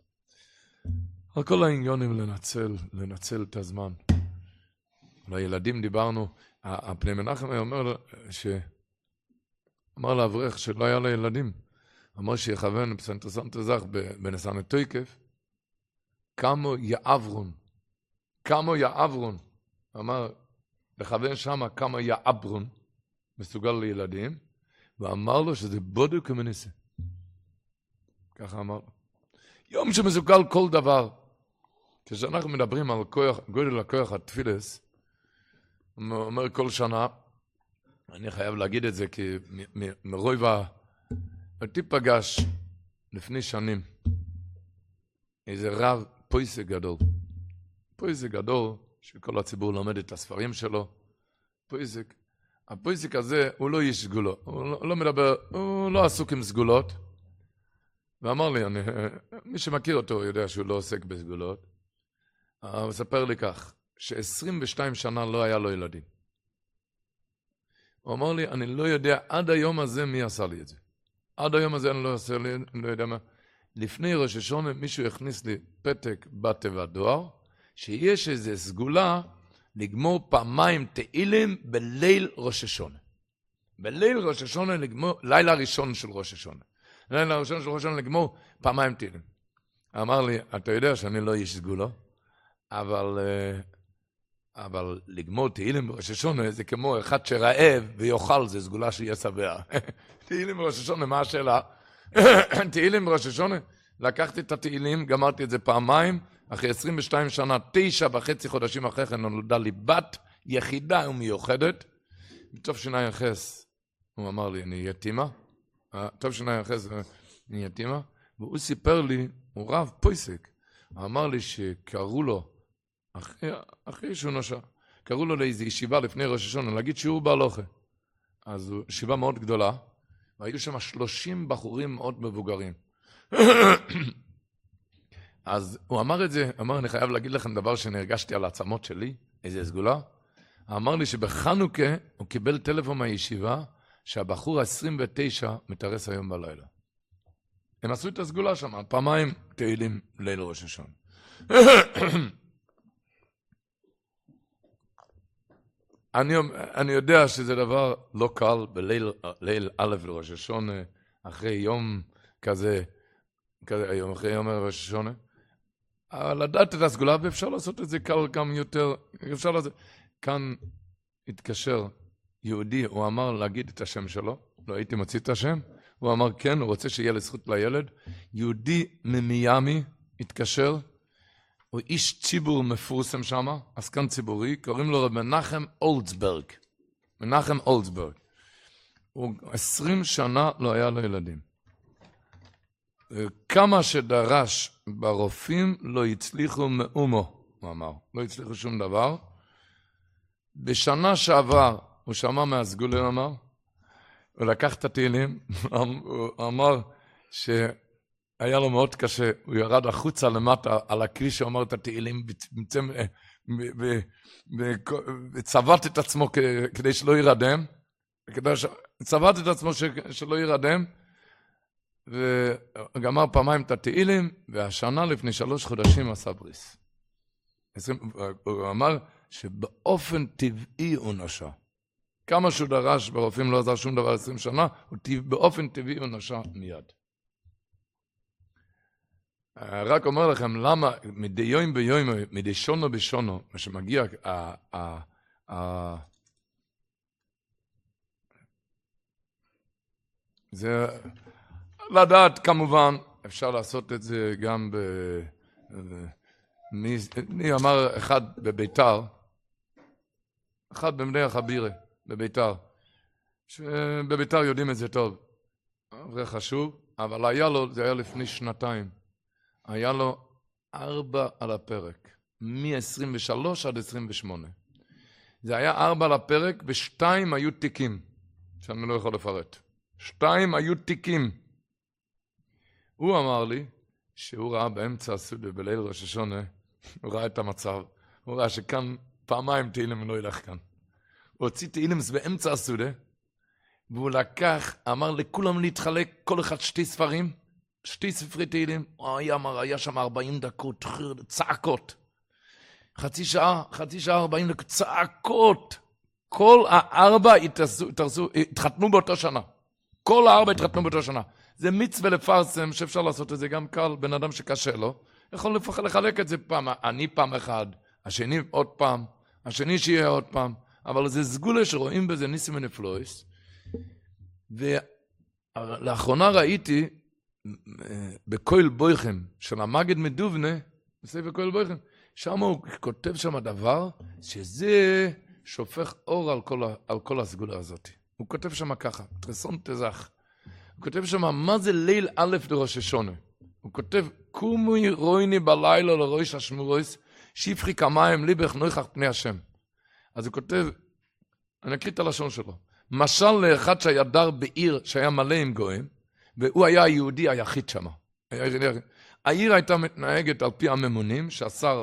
על כל העניונים לנצל, לנצל את הזמן. לילדים דיברנו, הפני מנחם אומר ש... אמר לאברך שלא היה לילדים, אמר שיכוון פסנטרסנט זך בנסן תויקף, כמו יעברון, כמו יעברון, אמר, לכוון שמה כמה יעברון, מסוגל לילדים, ואמר לו שזה בודו כמניסה. ככה אמר לו. יום שמסוגל כל דבר, כשאנחנו מדברים על כוח, גודל הכוח התפילס, הוא אומר כל שנה, אני חייב להגיד את זה, כי מרוב ה... אותי פגש לפני שנים, איזה רב פויסק גדול. פויסק גדול, שכל הציבור לומד את הספרים שלו. פויסק. הפויסק הזה, הוא לא איש סגולות. הוא לא, לא מדבר, הוא לא עסוק עם סגולות. ואמר לי, אני, מי שמכיר אותו יודע שהוא לא עוסק בסגולות. הוא מספר לי כך, ש-עשרים ושתיים שנה לא היה לו ילדים. הוא אמר לי, אני לא יודע עד היום הזה מי עשה לי את זה. עד היום הזה אני לא עושה לי, אני לא יודע מה. לפני ראש השונה מישהו הכניס לי פתק בתיבת דואר, שיש איזו סגולה לגמור פעמיים תהילים בליל ראש השונה. בליל ראש השונה לגמור, לילה ראשון של ראש השונה. לילה ראשון של ראש השונה לגמור פעמיים תהילים. אמר לי, אתה יודע שאני לא איש סגולה, אבל... אבל לגמור תהילים בראש השונה זה כמו אחד שרעב ויאכל, זה סגולה שיהיה שבע. תהילים בראש השונה, מה השאלה? תהילים בראש השונה, לקחתי את התהילים, גמרתי את זה פעמיים, אחרי עשרים ושתיים שנה, תשע וחצי חודשים אחרי כן, נולדה לי בת יחידה ומיוחדת, טוב שנה יחס, הוא אמר לי, אני יתימה, טוב שנה יחס, אני יתימה, והוא סיפר לי, הוא רב פויסק, הוא אמר לי שקראו לו, אחרי, אחרי שהוא נושע, קראו לו לאיזו ישיבה לפני ראש השונה, להגיד שיעור בהלוכה. אז ישיבה מאוד גדולה, והיו שם שלושים בחורים מאוד מבוגרים. אז הוא אמר את זה, אמר, אני חייב להגיד לכם דבר שנרגשתי על העצמות שלי, איזה סגולה. הוא אמר לי שבחנוכה הוא קיבל טלפון מהישיבה, שהבחור ה-עשרים ותשע מתארס היום בלילה. הם עשו את הסגולה שם, פעמיים תהילים ליל ראש השונה. אני, אני יודע שזה דבר לא קל בליל ליל א' לראש השונה, אחרי יום כזה, כזה יום אחרי יום ראש השונה, אבל לדעת את הסגולה, ואפשר לעשות את זה קל גם יותר, אפשר לעשות, כאן התקשר יהודי, הוא אמר להגיד את השם שלו, לא הייתי מוציא את השם, הוא אמר כן, הוא רוצה שיהיה לזכות לילד, יהודי ממיאמי התקשר, הוא איש ציבור מפורסם שם, עסקן ציבורי, קוראים לו רב מנחם אולדסברג, מנחם אולדסברג, הוא עשרים שנה לא היה לו ילדים, כמה שדרש ברופאים לא הצליחו מאומו, הוא אמר, לא הצליחו שום דבר, בשנה שעבר, הוא שמע מהסגולה, הוא אמר, הוא לקח את התהילים, הוא אמר שהיה לו מאוד קשה, הוא ירד החוצה למטה על הכביש, הוא אמר את התהילים, וצבט את עצמו כדי שלא ירדם, צבט את עצמו שלא ירדם, וגמר פעמיים את התהילים, והשנה לפני שלוש חודשים עשה בריס. הוא אמר שבאופן טבעי הוא נשא. כמה שהוא דרש ברופאים לא עזר שום דבר עשרים שנה, באופן טבעי הוא נשא מיד. רק אומר לכם למה מדי יום ביום, מדי שונו בשונו, מה שמגיע, זה לדעת כמובן, אפשר לעשות את זה גם ב... מי אמר אחד בביתר, אחד במדי החבירה, בביתר, שבביתר יודעים את זה טוב, זה חשוב, אבל היה לו, זה היה לפני שנתיים, היה לו ארבע על הפרק, מ-עשרים ושלוש עד עשרים ושמונה. זה היה ארבע על הפרק, ושתיים היו תיקים, שאני לא יכול לפרט. שתיים היו תיקים. הוא אמר לי, שהוא ראה באמצע הסעודה, בליל ראש השונה, הוא ראה את המצב, הוא ראה שכאן פעמיים תהילים לא ילך כאן. הוא הוציא תהילים באמצע הסעודה, והוא לקח, אמר לכולם להתחלק, כל אחד שתי ספרים, שתי ספרי תהילים, הוא היה, אמר, היה שם ארבעים דקות, צעקות. חצי שעה, חצי שעה, ארבעים דקות, צעקות. כל הארבע התרסו, התחתנו באותו שנה. כל הארבע התחתנו באותו שנה. זה מצווה לפרסם, שאפשר לעשות את זה גם קל, בן אדם שקשה לו, יכול לפחות לחלק את זה פעם, אני פעם אחד, השני עוד פעם, השני שיהיה עוד פעם, אבל זה סגולה שרואים בזה ניסים ונפלויס, ולאחרונה ראיתי, בקויל בויכם, של המגד מדובנה, בספר קויל בויכם, שם הוא כותב שם דבר, שזה שופך אור על כל, על כל הסגולה הזאת. הוא כותב שם ככה, תרסון תזך, הוא כותב שם, מה זה ליל א' לראש השונה? הוא כותב, קומי רויני בלילה לראש השמורויס, שיפחי כמיים ליבך נויכח פני השם. אז הוא כותב, אני אקריא את הלשון שלו, משל לאחד שהיה דר בעיר שהיה מלא עם גויים, והוא היה היהודי היחיד שם. העיר הייתה מתנהגת על פי הממונים, שהשר,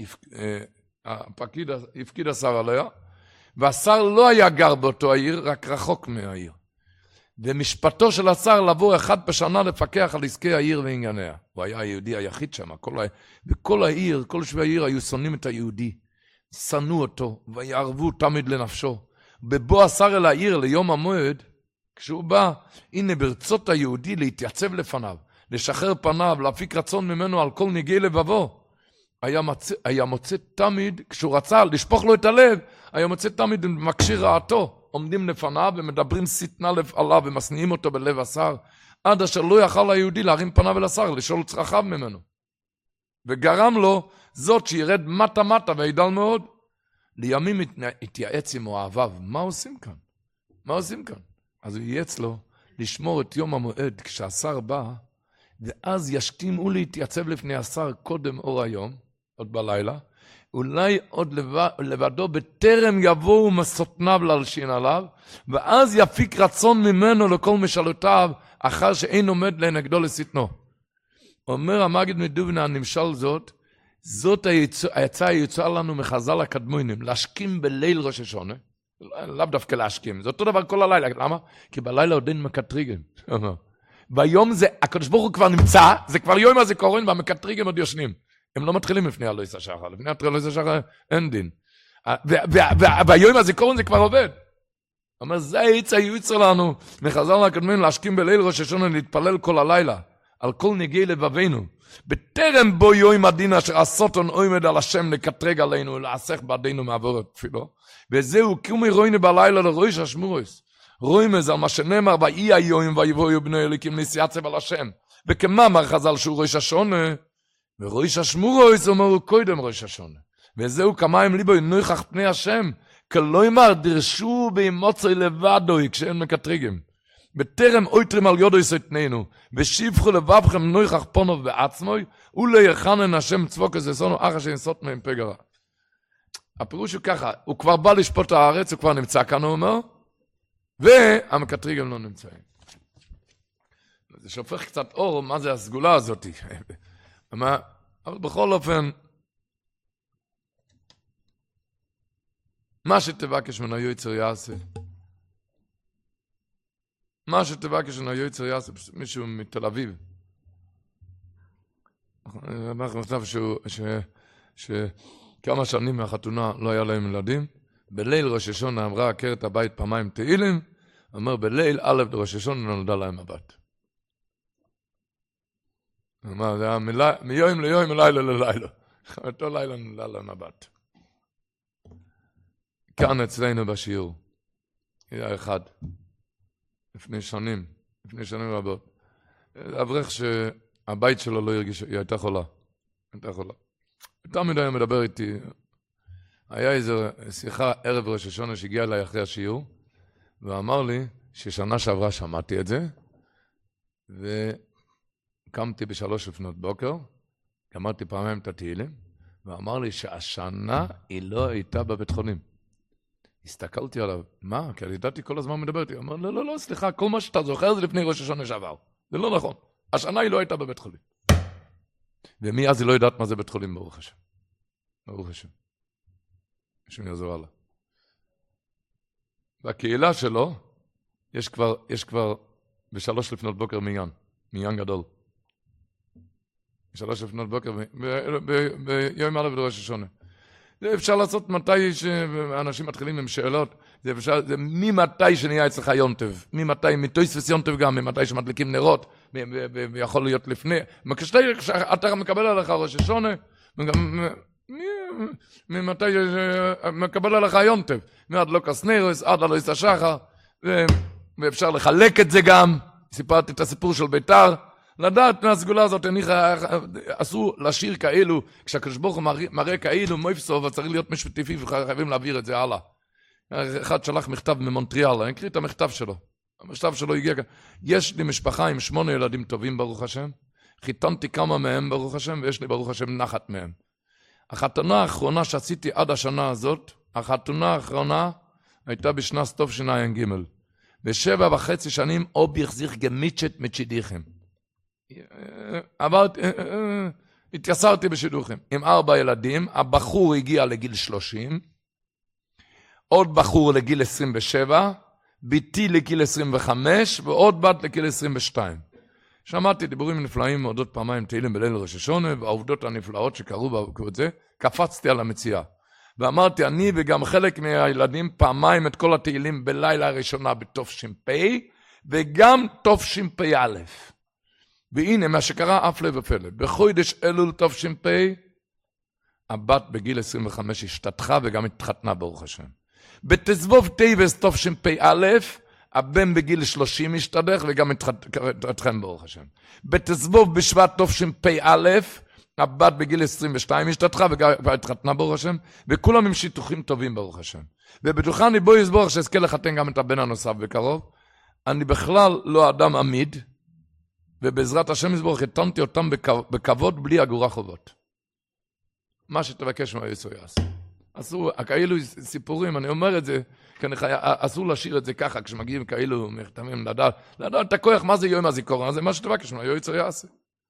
הפקיד, הפקיד השר עליה, והשר לא היה גר באותו העיר, רק רחוק מהעיר. ומשפטו של השר לבוא אחד בשנה לפקח על עסקי העיר וענייניה. הוא היה היהודי היחיד שם. כל ה... בכל העיר, כל שבי העיר היו שונאים את היהודי. שנאו אותו ויערבו תמיד לנפשו. בבוא השר אל העיר ליום המועד, כשהוא בא, הנה ברצות היהודי להתייצב לפניו, לשחרר פניו, להפיק רצון ממנו על כל ניגי לבבו. היה, מצ... היה מוצא תמיד, כשהוא רצה לשפוך לו את הלב, היה מוצא תמיד מקשיר רעתו. עומדים לפניו ומדברים סתנה עליו ומסניעים אותו בלב השר, עד אשר לא יכל היהודי להרים פניו אל השר, לשאול צרכיו ממנו. וגרם לו זאת שירד מטה מטה וידל מאוד. לימים התייעץ עם אוהביו, מה עושים כאן? מה עושים כאן? אז הוא ייעץ לו לשמור את יום המועד כשהשר בא, ואז ישכים ולהתייצב לפני השר קודם אור היום, עוד בלילה, אולי עוד לבדו בטרם יבואו מסותניו להלשין עליו, ואז יפיק רצון ממנו לכל משאלותיו, אחר שאין עומד לנגדו לסתנו. אומר המגד מדובנה, הנמשל זאת, זאת היצאה היצאה לנו מחז"ל הקדמונים, להשכים בליל ראש השונה, לאו דווקא להשכים, זה אותו דבר כל הלילה, למה? כי בלילה עוד אין מקטריגים. ביום זה, הקדוש ברוך הוא כבר נמצא, זה כבר יום הזה קוראים, והמקטריגים עוד יושנים. הם לא מתחילים לפני אלוהיס השחר, לפני אלוהיס השחר אין דין. והיום הזיכרון זה כבר עובד. אומר, זה היצע היוצר לנו, מחז"ל הקודמים להשכים בליל ראש השונה, להתפלל כל הלילה, על כל נגיעי לבבינו. בטרם בו יום הדין אשר הסוטון עומד על השם לקטרג עלינו, לעסך בעדינו מעבור את תפילו. וזהו, קומי רוינו בלילה לראש השמורס. רואים את זה על מה שנאמר, ואי היום ויבואו בני אליקים נסיעצב על השם. וכמה אמר חז"ל שהוא ראש השונה, וראש השמורס אומרו קודם ראש השונה. וזהו כמיים ליבו נוכח פני השם, כלא אמר דרשו באמוצי לבדוי כשאין מקטריגים. בטרם אויטרים על יודו יסתננו, ושיבחו לבבכם נוכח פונוב בעצמוי, וליחנן השם צבוק הזה סונו, אחר שנסות מהם פגרה. הפירוש הוא ככה, הוא כבר בא לשפוט הארץ, הוא כבר נמצא כאן, הוא אומר, והמקטריגים לא נמצאים. זה שופך קצת אור, מה זה הסגולה הזאת? אבל בכל אופן, מה שתבקש מן היוצר יעשה. מה שתבקש מן היוצר יעשה, מישהו מתל אביב. אנחנו נכתב שכמה שנים מהחתונה לא היה להם ילדים. בליל ראש השונה אמרה עקרת הבית פעמיים תהילים, אומר בליל א' ראש השונה נולדה להם הבת. אמר, זה היה מיום ליום, מלילה ללילה. אותו לילה נולדה להם הבת. כאן אצלנו בשיעור, היה אחד, לפני שנים, לפני שנים רבות, אברך שהבית שלו לא הרגיש, היא הייתה חולה, הייתה חולה. תמיד היה מדבר איתי, היה איזו שיחה ערב ראש השונה שהגיעה אליי אחרי השיעור, ואמר לי ששנה שעברה שמעתי את זה, וקמתי בשלוש לפנות בוקר, גמרתי פעמיים את התהילים, ואמר לי שהשנה היא לא הייתה בבית חולים. הסתכלתי עליו, מה? כי אני ידעתי כל הזמן מדבר איתי. הוא אמר, לא, לא, לא, סליחה, כל מה שאתה זוכר זה לפני ראש השונה שעבר. זה לא נכון. השנה היא לא הייתה בבית חולים. ומאז היא לא יודעת מה זה בית חולים, ברוך השם. ברוך השם. השם יעזור הלאה. בקהילה שלו, יש כבר, יש כבר בשלוש לפנות בוקר מיין, מיין גדול. בשלוש לפנות בוקר, ביום א' בראש השונה. זה אפשר לעשות מתי שאנשים מתחילים עם שאלות, זה אפשר, זה ממתי שנהיה אצלך יונטב, ממתי, מתויספס יונטב גם, ממתי שמדליקים נרות, ויכול להיות לפני, אתה מקבל עליך ראש השונה, ממתי מקבל עליך יונטב, מעד לא קסנרוס, עד לא יסע שחר, ואפשר לחלק את זה גם, סיפרתי את הסיפור של ביתר, לדעת מהסגולה הזאת, אסור לשיר כאלו, כשהקדוש ברוך הוא מראה כאלו, מויפסוב, צריך להיות משותפי וחייבים להעביר את זה הלאה. אחד שלח מכתב ממונטריאל, אני אקריא את המכתב שלו. המכתב שלו הגיע כאן. יש לי משפחה עם שמונה ילדים טובים, ברוך השם. חיתנתי כמה מהם, ברוך השם, ויש לי ברוך השם נחת מהם. החתונה האחרונה שעשיתי עד השנה הזאת, החתונה האחרונה הייתה בשנה סטוף שנה ג' בשבע וחצי שנים, אובי החזיר גמיצ'ת מצ'ידיכם. עברתי, התייסרתי בשידוכים עם ארבע ילדים, הבחור הגיע לגיל שלושים, עוד בחור לגיל עשרים ושבע, ביתי לגיל עשרים וחמש, ועוד בת לגיל עשרים ושתיים. שמעתי דיבורים נפלאים, עוד פעמיים תהילים בליל ראש השונה, והעובדות הנפלאות שקרו את זה, קפצתי על המציאה. ואמרתי, אני וגם חלק מהילדים פעמיים את כל התהילים בלילה הראשונה בתוף שמפי, וגם תוף שמפי א'. והנה מה שקרה אף לב ופלא. בחודש אלול תוף שמפי, הבת בגיל עשרים וחמש השתתחה וגם התחתנה ברוך השם. בתזבוב טייבס תוף שמפי א', הבן בגיל שלושים השתדך וגם התחתן ברוך השם. בתזבוב בשבט תוף שמפי א', הבת בגיל עשרים ושתיים השתתחה וכבר התחתנה ברוך השם, וכולם עם שיתוחים טובים ברוך השם. ובטוחני בוא יסבור שאזכה לחתן גם את הבן הנוסף בקרוב. אני בכלל לא אדם עמיד, ובעזרת השם יסבור חתנתי אותם בכבוד בלי אגורה חובות. מה שתבקש מהיסוי יעשה. אסור, כאלו סיפורים, אני אומר את זה, כי אסור לשיר את זה ככה, כשמגיעים כאלו מכתמים לדעת, לדעת את הכוח, מה זה יום הזיכרון, זה מה שתבקש מהיסוי יעשה.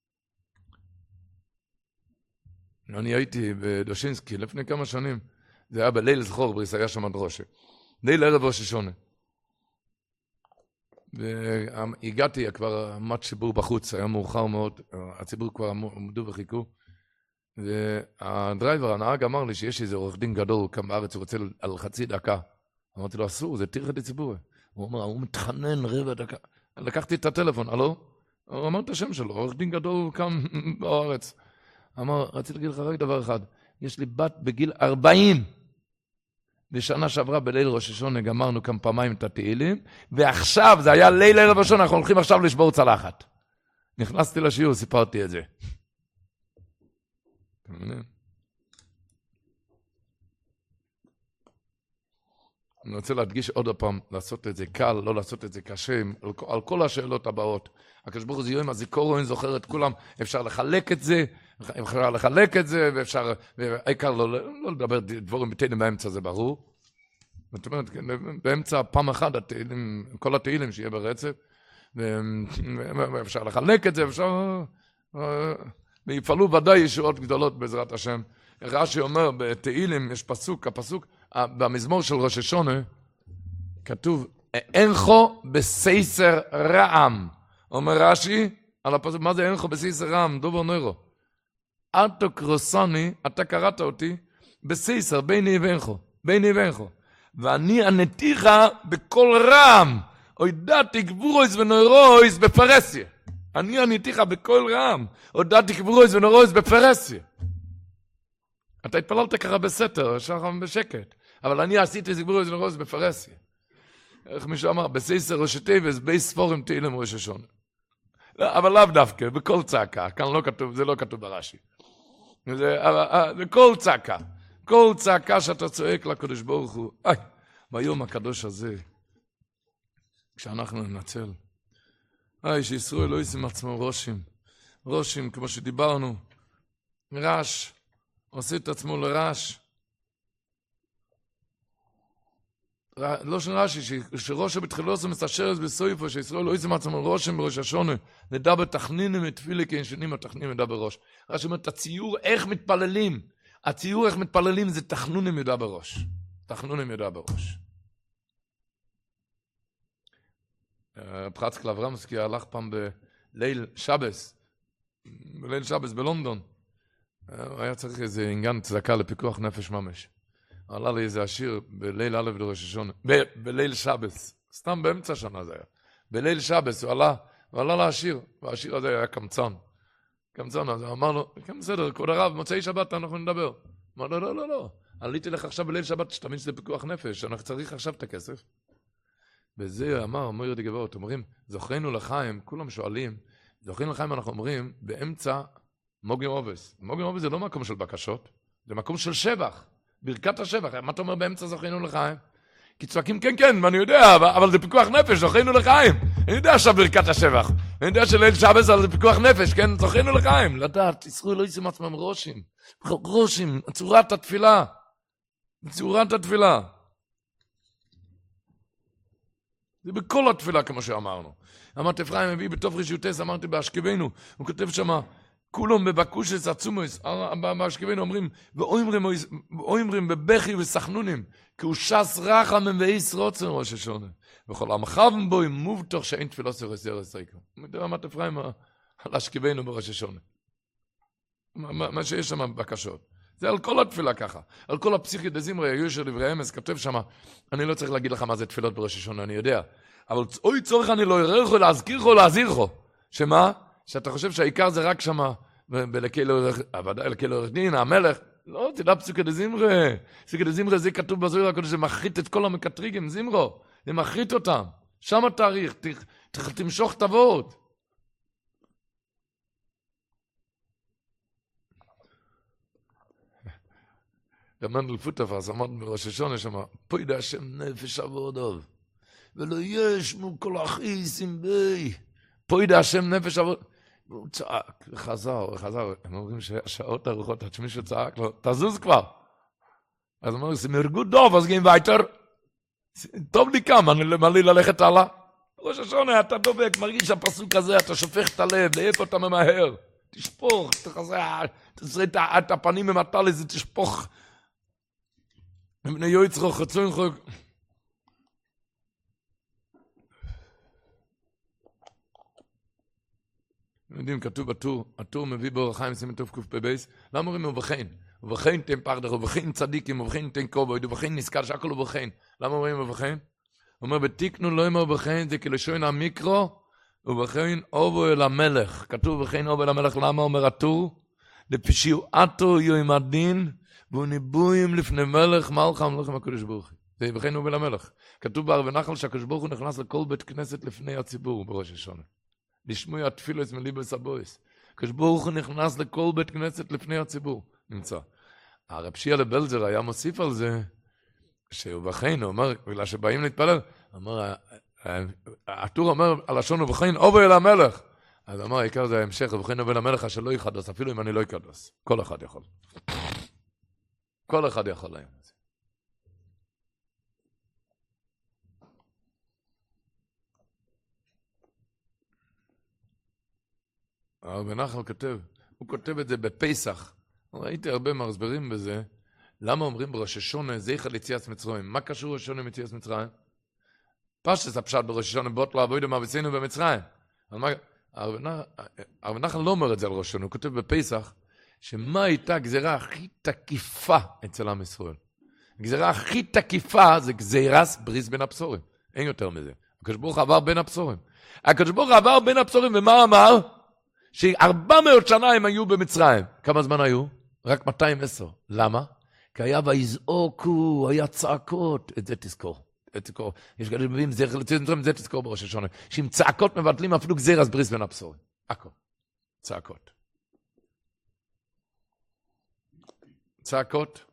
אני הייתי בדושינסקי לפני כמה שנים, זה היה בליל זכור בריס, היה שם דרושה. ליל ערב ראש השונה. והגעתי, כבר עמד ציבור בחוץ, היה מאוחר מאוד, הציבור כבר עמדו וחיכו, והדרייבר, הנהג אמר לי שיש איזה עורך דין גדול כאן בארץ, הוא רוצה על חצי דקה. אמרתי לו, אסור, זה טרחת ציבורי. הוא אומר, הוא מתחנן רבע דקה. לקחתי את הטלפון, הלו? הוא אמר את השם שלו, עורך דין גדול כאן בארץ. אמר, רציתי להגיד לך רק דבר אחד, יש לי בת בגיל ארבעים. בשנה שעברה בליל ראש השונה גמרנו כאן פעמיים את התהילים, ועכשיו, זה היה ליל ערב ראשון, אנחנו הולכים עכשיו לשבור צלחת. נכנסתי לשיעור, סיפרתי את זה. אני רוצה להדגיש עוד פעם, לעשות את זה קל, לא לעשות את זה קשה, על, על כל השאלות הבאות. הקדוש ברוך הוא זה יום הזיכרון, זוכר את כולם, אפשר לחלק את זה, אפשר לחלק את זה, ואפשר, העיקר לא, לא לדבר דבורים בתהילים באמצע, זה ברור. זאת אומרת, באמצע פעם אחת, התהילים, כל התהילים שיהיה ברצף, ואפשר לחלק את זה, אפשר, ויפעלו ודאי ישועות גדולות בעזרת השם. רש"י אומר, בתהילים יש פסוק, הפסוק, במזמור של ראש השונה, כתוב, אינכו בסייסר רעם. אומר רש"י, על הפסוק, מה זה אינכו בסייסר רעם? דובר נוירו. אתו קרוסני, אתה קראת אותי, בסייסר, ביני ואינכו, ביני ואינכו. ואני ענתיך בכל רעם, הודעתי גבורויס ונוירויס בפרסיה. אני עניתיך בכל רעם, הודעתי גבורויס ונוירויס בפרסיה. אתה התפללת ככה בסתר, שחם בשקט. אבל אני עשיתי גבורויס ונוירויס בפרסיה. איך מישהו אמר, בסייסר ראשי תיבס, בי ספורים תהילים ראש השונה. אבל לאו דווקא, בכל צעקה. כאן לא כתוב, זה לא כתוב ברש"י. זה, בכל צעקה. כל צעקה שאתה צועק לקדוש ברוך הוא. איי, ביום הקדוש הזה, כשאנחנו ננצל, איי, שישראל לא ישים עצמו ראשים. ראשים, כמו שדיברנו, רש, עושה את עצמו לרש. לא של רש"י, שראש בתחילו עושה מסשרת בסויפו, שישראל לא ישים עצמו ראשים בראש השונה, נדע בתכנינים מתפילה, כי אין שנים התכנינים נדע בראש. רש"י אומר, את הציור, איך מתפללים? הציור איך מתפללים זה תחנונים ידע בראש. תחנונים ידע בראש. פרצקל אברמסקי הלך פעם בליל שבס, בליל שבס בלונדון. הוא היה צריך איזה עניין צדקה לפיקוח נפש ממש. עלה לי איזה עשיר בליל א' לראש השונה, ב- בליל שבס, סתם באמצע שנה זה היה. בליל שבס הוא עלה, הוא עלה לעשיר, והעשיר הזה היה קמצן. קמצן, אז הוא אמר לו, כן בסדר, כבוד הרב, מוצאי שבת אנחנו נדבר. אמר לו, לא, לא, לא, עליתי לך עכשיו בליל שבת, שתמיד שזה פיקוח נפש, אנחנו צריך עכשיו את הכסף. וזה אמר, אומר ידי גבוהות, אומרים, זוכרנו לחיים, כולם שואלים, זוכרנו לחיים אנחנו אומרים, באמצע מוגים אובס. מוגים אובס זה לא מקום של בקשות, זה מקום של שבח, ברכת השבח. מה אתה אומר באמצע זוכרנו לחיים? כי צועקים כן, כן, אני יודע, אבל זה פיקוח נפש, זוכרנו לחיים. אני יודע עכשיו ברכת השבח. אני יודע שליל שבס על זה פיקוח נפש, כן, זוכרנו לחיים. לדעת, ישראל לא ישים עצמם ראשים. ראשים, צורת התפילה. צורת התפילה. זה בכל התפילה, כמו שאמרנו. אמרתי, אפרים מביא בתוף רשיותס, אמרתי באשכבנו, הוא כותב שמה, כולם בבקושס עצומוס, באשכבנו אומרים, ואומרים בבכי וסחנונים, כי הוא שס רחם ואיס רוצן ראש השונה. וכל המחבן בו עם מובטוח שאין תפילה סרס ירס ריקו. אמרתי, אפרים על אשכבנו בראש השונה. מה שיש שם בקשות. זה על כל התפילה ככה. על כל הפסיכי דזמרי, היושר דברי אמס, כתוב שם, אני לא צריך להגיד לך מה זה תפילות בראש השונה, אני יודע. אבל אוי צורך אני לא אראה להזכיר לך, להזהיר לך. שמה? שאתה חושב שהעיקר זה רק שם, בלקל עורך דין, המלך. לא, תדע פסוקי דזמרי. פסוקי דזמרי זה כתוב בזוהיר הקודש, זה מחריט את כל המקטריגים, זמרו. זה מחריט אותם. שם התאריך, תמשוך את הוות. למנדל פוטפס עמד בראש השונה שם, פוידה השם נפש עבודוב, ולא יש מו כל אחיסים בי, פוידה השם נפש עבודוב, והוא צעק, וחזר, וחזר, הם אומרים שהשעות ארוכות, עד שמישהו צעק לו, תזוז כבר. אז אמרו, זה מרגות דוב, אז גאים וייטר, טוב לי כמה, אני למלא ללכת הלאה. ראש השונה, אתה דובק, מרגיש הפסוק הזה, אתה שופך את הלב, לאיפה אתה ממהר, תשפוך, תעשה את הפנים ממטה לזה, תשפוך, מבני יויצרו חצון חוק. יודעים, כתוב בטור, הטור מביא באור החיים, סימן טוב קוף בבייס, למה אומרים ובכן? ובכן תן פרדך, ובכן צדיקים, ובכן תן כובד, ובכן נזכר שהכל ובכן. למה אומרים ובכן? הוא אומר, ותיקנו לא אומר ובכן, זה כלשון המיקרו, ובכן אובו אל המלך. כתוב ובכן אובו אל המלך, למה אומר הטור? לפשיעתו יום הדין, והוא ניבויים לפני מלך, מלך המלכים הקדוש ברוך הוא. זה ובכן אובו אל המלך. כתוב בערבי נחל שהקדוש ברוך הוא נכנס לכל בית כנסת לפני הציבור בראש השונה. לשמוע תפילת מליבס הבויס. הקדוש ברוך הוא נכנס לכל בית כנסת לפני הציבור. נמצא. הרב שיעלה בלזר היה מוסיף על זה, שבכן, הוא אומר, בגלל שבאים להתפלל, אומר, הטור אומר, הלשון ובכן, אובו אל המלך. אז אמר, העיקר זה ההמשך, ובכן אובו אל המלך, שלא יקדוס, אפילו אם אני לא יקדוס. כל אחד יכול. כל אחד יכול היום. הרב נחל כותב, הוא כותב את זה בפסח. ראיתי הרבה מהסברים בזה. למה אומרים בראש השונה, זכר ליציאת מצרים? מה קשור ראש השונה ליציאת מצרים? פשטס הפשט בראש השונה, בוט לעבוד עם אבינו במצרים. הרב נחל לא אומר את זה על ראש השונה, הוא כותב בפסח, שמה הייתה הגזירה הכי תקיפה אצל עם ישראל? הגזירה הכי תקיפה זה גזירס בריס בין הבשורים. אין יותר מזה. הקדוש ברוך עבר בין הבשורים. הקדוש ברוך עבר בין הבשורים, ומה אמר? שארבע מאות שנה הם היו במצרים. כמה זמן היו? רק מאתיים ועשר. למה? כי היה ויזעקו, היה צעקות. את זה תזכור. את תזכור. יש כאלה מביאים זכר ליציאת מצרים, את זה תזכור בראש השונה. שעם צעקות מבטלים אפילו גזירס בריס בין הבשורים. הכל. צעקות. צעקות.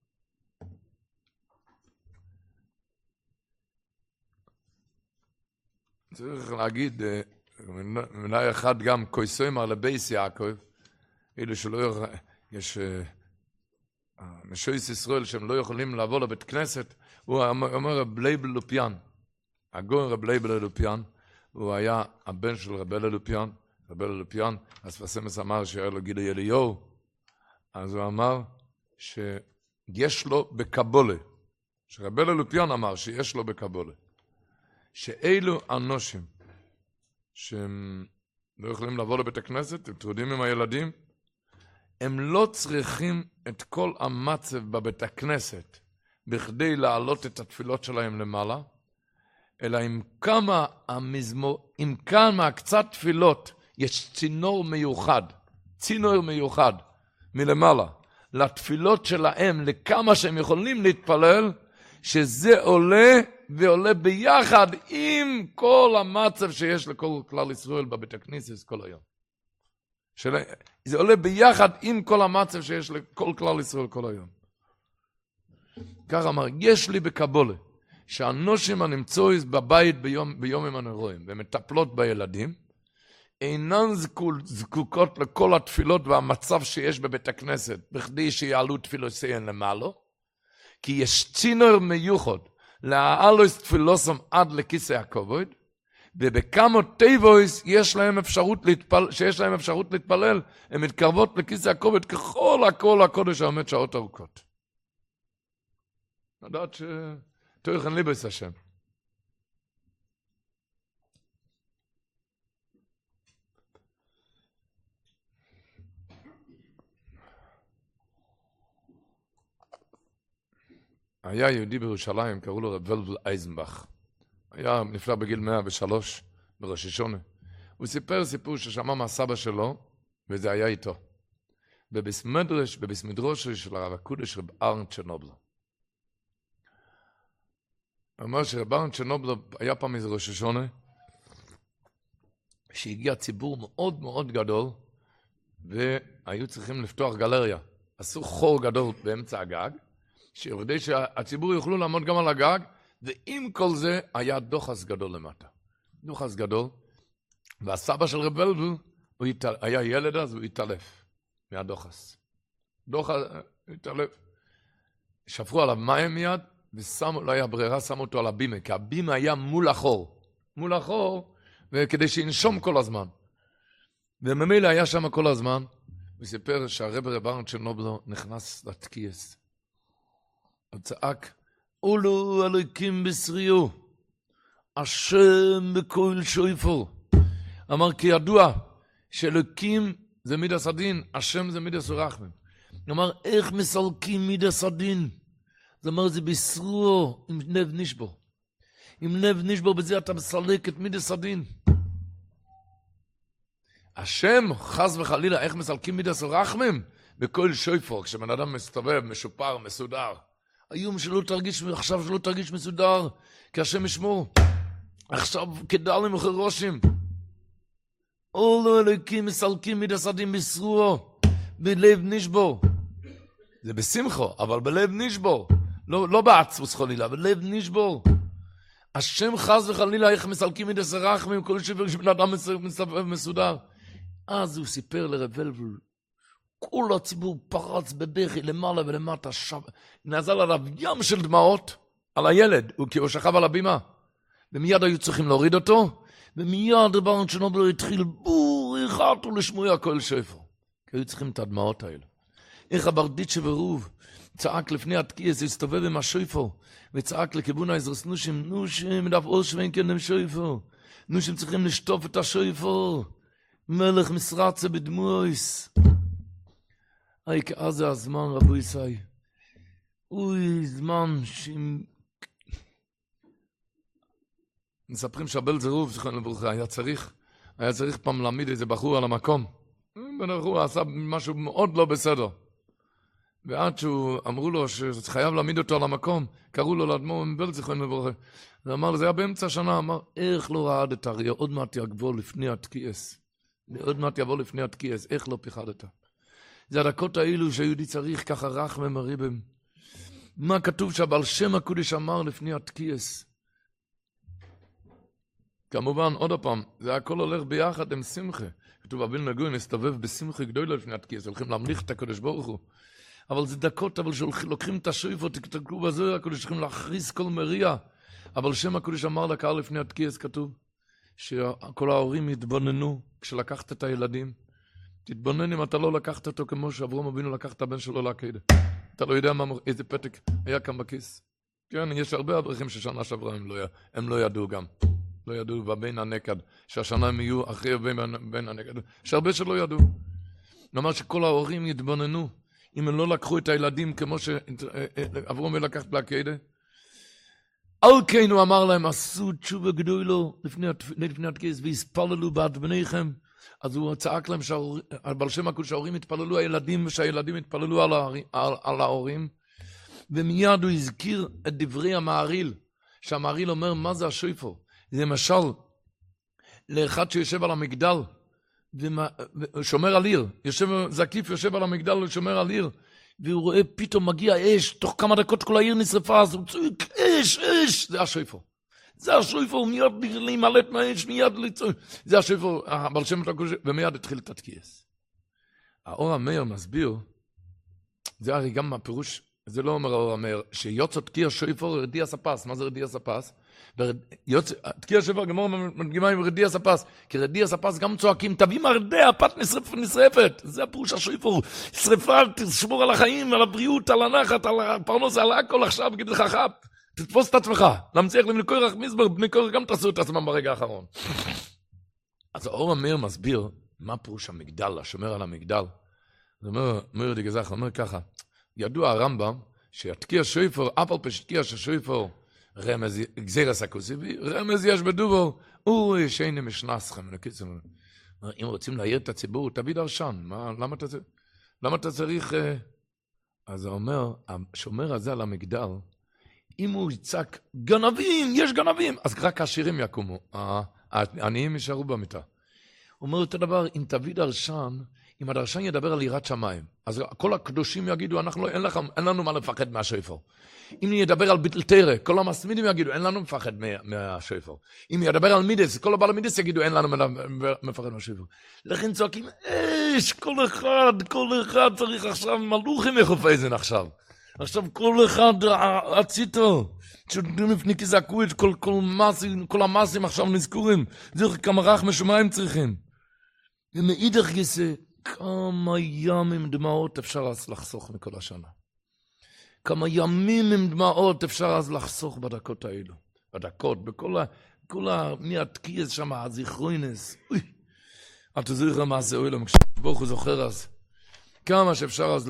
צריך להגיד, מנהי אחד גם כויסוים על הבייס יעקב, אלו שלא יכול, יש משויס ישראל שהם לא יכולים לבוא לבית כנסת, הוא אומר רב לייבל לופיאן, הגאון רב לייבל לופיאן, הוא היה הבן של רב לופיאן, רב לופיאן, אז פסמס אמר שהיה לו גילי אליהו, אז הוא אמר שיש לו בקבולה, שרב לופיאן אמר שיש לו בקבולה, שאלו אנושים, שהם לא יכולים לבוא לבית הכנסת, הם טרודים עם הילדים, הם לא צריכים את כל המצב בבית הכנסת, בכדי להעלות את התפילות שלהם למעלה, אלא עם כמה המזמור, עם כמה קצת תפילות, יש צינור מיוחד, צינור מיוחד מלמעלה, לתפילות שלהם, לכמה שהם יכולים להתפלל, שזה עולה ועולה ביחד עם כל המצב שיש לכל כלל ישראל בבית הכנסת כל היום. של... זה עולה ביחד עם כל המצב שיש לכל כלל ישראל כל היום. כך אמר, יש לי בקבולה, שהאנושים הנמצאו בבית ביום, ביום עם הנרואים, ומטפלות בילדים, אינן זקוקות לכל התפילות והמצב שיש בבית הכנסת, בכדי שיעלו תפילותיהן למעלו, כי יש צינור מיוחד, להעלוס תפילוסם עד לכיסא הכבוד, ובכמה טבעוס יש להם אפשרות להתפלל, שיש להם אפשרות להתפלל, הן מתקרבות לכיסא הכבוד ככל הכל הקודש העומד שעות ארוכות. לדעת שתויכן ליבס השם. היה יהודי בירושלים, קראו לו רב ולבל אייזנבך. היה נפלא בגיל מאה ושלוש בראש השונה. הוא סיפר סיפור ששמע מהסבא שלו, וזה היה איתו. בבסמדרש, בבסמדרוש של הרב הקודש רב ארן צ'רנובלו. הוא אומר שרב ארן צ'רנובלו היה פעם איזה ראש השונה, שהגיע ציבור מאוד מאוד גדול, והיו צריכים לפתוח גלריה. עשו חור גדול באמצע הגג, שכדי שהציבור יוכלו לעמוד גם על הגג, ועם כל זה היה דוחס גדול למטה. דוחס גדול, והסבא של רב ולבל, הוא התעל... היה ילד אז, הוא התעלף מהדוחס. דוחס, הוא התעלף. שפרו עליו מים מיד, ושמו, לא היה ברירה, שמו אותו על הבימה, כי הבימה היה מול החור. מול החור, וכדי שינשום כל הזמן. וממילא היה שם כל הזמן, הוא סיפר שהרב רב ארן צ'רנובלו נכנס לתקייס. הוא צעק, אולו אלוהיקים בשריו, השם בכל שויפור. אמר כי ידוע שאלוקים זה מידס הדין, השם זה מידס ורחמים. כלומר, איך מסלקים מידס הדין? זאת אומרת, זה בישרו עם לב נשבור. עם לב נשבור, בזה אתה מסלק את מידס הדין. השם, חס וחלילה, איך מסלקים מידס ורחמים? בכל שויפור, כשבן אדם מסתובב, משופר, מסודר. היום שלא תרגיש, עכשיו שלא תרגיש מסודר, כי השם ישמור. עכשיו כדלים וחרושים. אולו אלוקים מסלקים מידס הדין בישרו, בלב נשבור. זה בשמחו, אבל בלב נשבור. לא, לא בעצמוס חלילה, בלב נשבור. השם חס וחלילה, איך מסלקים מידס ורחמים, כל שפר כשבן אדם מסודר. אז הוא סיפר לרבלבל, כל הציבור פרץ בבכי למעלה ולמטה, שב... נזל עליו ים של דמעות על הילד, כי הוא שכב על הבימה. ומיד היו צריכים להוריד אותו, ומיד רבן שנובל התחיל בור אחד ולשמוע כל שפר. כי היו צריכים את הדמעות האלה. איך הברדיצ'ה ורוב צעק לפני התקיעס, הסתובב עם השפר, וצעק לכיוון האזרס נושים, נושים, מדף אור שווין כנם שפר. נושים צריכים לשטוף את השפר. מלך מסרצה בדמויס. היי, כאז זה הזמן, רבו ישי. אוי, זמן שאם... מספרים שהבל זרוב, זכרנו לברכה, היה צריך, היה צריך פעם להעמיד איזה בחור על המקום. בן בחור עשה משהו מאוד לא בסדר. ועד שהוא אמרו לו שחייב להעמיד אותו על המקום, קראו לו לאדמו"ר מבל זכרנו לברכה. ואמר לו, זה היה באמצע השנה, אמר, איך לא רעד את אריה, עוד מעט יגבור לפני התקיעס. עוד מעט יבוא לפני התקיעס, איך לא פיחדת? זה הדקות האלו שהיהודי צריך ככה רחמם מריבם. מה כתוב שהבעל שם הקודש אמר לפני התקיעס? כמובן, עוד הפעם, זה הכל הולך ביחד עם שמחה. כתוב, אביל נגוי מסתובב בשמחה גדולה לפני התקיעס, הולכים להמליך את הקודש ברוך הוא. אבל זה דקות, אבל שלוקחים את השאיפות, תקתקלו בזה, הקודש צריכים להכריז כל מריע. אבל שם הקודש אמר לקהל לפני התקיעס, כתוב, שכל ההורים יתבוננו כשלקחת את הילדים. תתבונן אם אתה לא לקחת אותו כמו שאברהם אבינו לקח את הבן שלו לעקדה. אתה לא יודע מה, איזה פתק היה כאן בכיס. כן, יש הרבה אברכים ששנה שעברה הם לא, הם לא ידעו גם. לא ידעו בבין הנקד, שהשנה הם יהיו אחרי בין הנקד. יש הרבה שלא ידעו. נאמר שכל ההורים יתבוננו, אם הם לא לקחו את הילדים כמו שאברהם אבינו לקח לעקדה. על כן הוא אמר להם, עשו תשובה גדולו לפני התקיעס, והספללו בעד בניכם. אז הוא צעק להם שעל שם הקודש שההורים התפללו הילדים, ושהילדים התפללו על, ההורים, על, על ההורים. ומיד הוא הזכיר את דברי המעריל, שהמעריל אומר, מה זה השופר? זה משל לאחד שיושב על המגדל, ושומר על עיר. יושב, זקיף יושב על המגדל ושומר על עיר, והוא רואה פתאום מגיע אש, תוך כמה דקות כל העיר נשרפה, אז הוא צועק, אש, אש, זה השופר. זה השופר, מיד להימלט מהאש, מיד לצועק. זה השופר, אבל שם את הקודש, ומיד התחיל את התקיעס. האור המאיר מסביר, זה הרי גם הפירוש, זה לא אומר האור המאיר, שיוצא תקיע שופר רדיע ספס. מה זה רדיע ספס? תקיע שופר גמור מדגימה עם רדיע ספס, כי רדיע ספס גם צועקים, תביא מרדע, פת נשרפת. זה הפירוש השופר, שרפה, תשמור על החיים, על הבריאות, על הנחת, על הפרנוס, על הכל עכשיו, גיד לך חפ. תתפוס את עצמך, להמציא לבני קורח מזבר, בני קורח גם תעשו את עצמם ברגע האחרון. אז האור המאיר מסביר, מה פירוש המגדל, השומר על המגדל. זה אומר, מאיר דגזח, אומר ככה, ידוע הרמב"ם, שיתקיע שופר, אף על פי שתקיע שופר, רמז, גזירס הכוסיבי, רמז יש בדובור, הוא שאינה משנסכם, אם רוצים להעיר את הציבור, תביא דרשן, מה, למה אתה, למה אתה צריך, אז הוא אומר, השומר הזה על המגדל, אם הוא יצעק, גנבים, יש גנבים, אז רק העשירים יקומו, העניים יישארו במיטה. הוא אומר את הדבר, אם תביא דרשן, אם הדרשן ידבר על יראת שמיים, אז כל הקדושים יגידו, אנחנו, אין, לך, אין לנו מה לפחד מהשופר. אם ידבר על ביטל תורה, כל המסמידים יגידו, אין לנו מפחד מהשופר. אם ידבר על מידס, כל הבעל מידס יגידו, אין לנו מפחד מהשופר. לכן צועקים, אש, כל אחד, כל אחד צריך עכשיו מלוכים מחופזן עכשיו. עכשיו כל אחד הציטו, שנפניקי זעקו את כל, כל, מסים, כל המסים עכשיו נזכורים, זה כמה רחמי שמיים צריכים. ומאידך גיסא, כמה ימים דמעות אפשר אז לחסוך מכל השנה. כמה ימים עם דמעות אפשר אז לחסוך בדקות האלו. בדקות, בכל ה... כל ה... מהתקיעס שם, הזיכרוינס. אוי. אתה זוכר מה זה אוילם, כשברוך הוא זוכר אז, כמה שאפשר אז,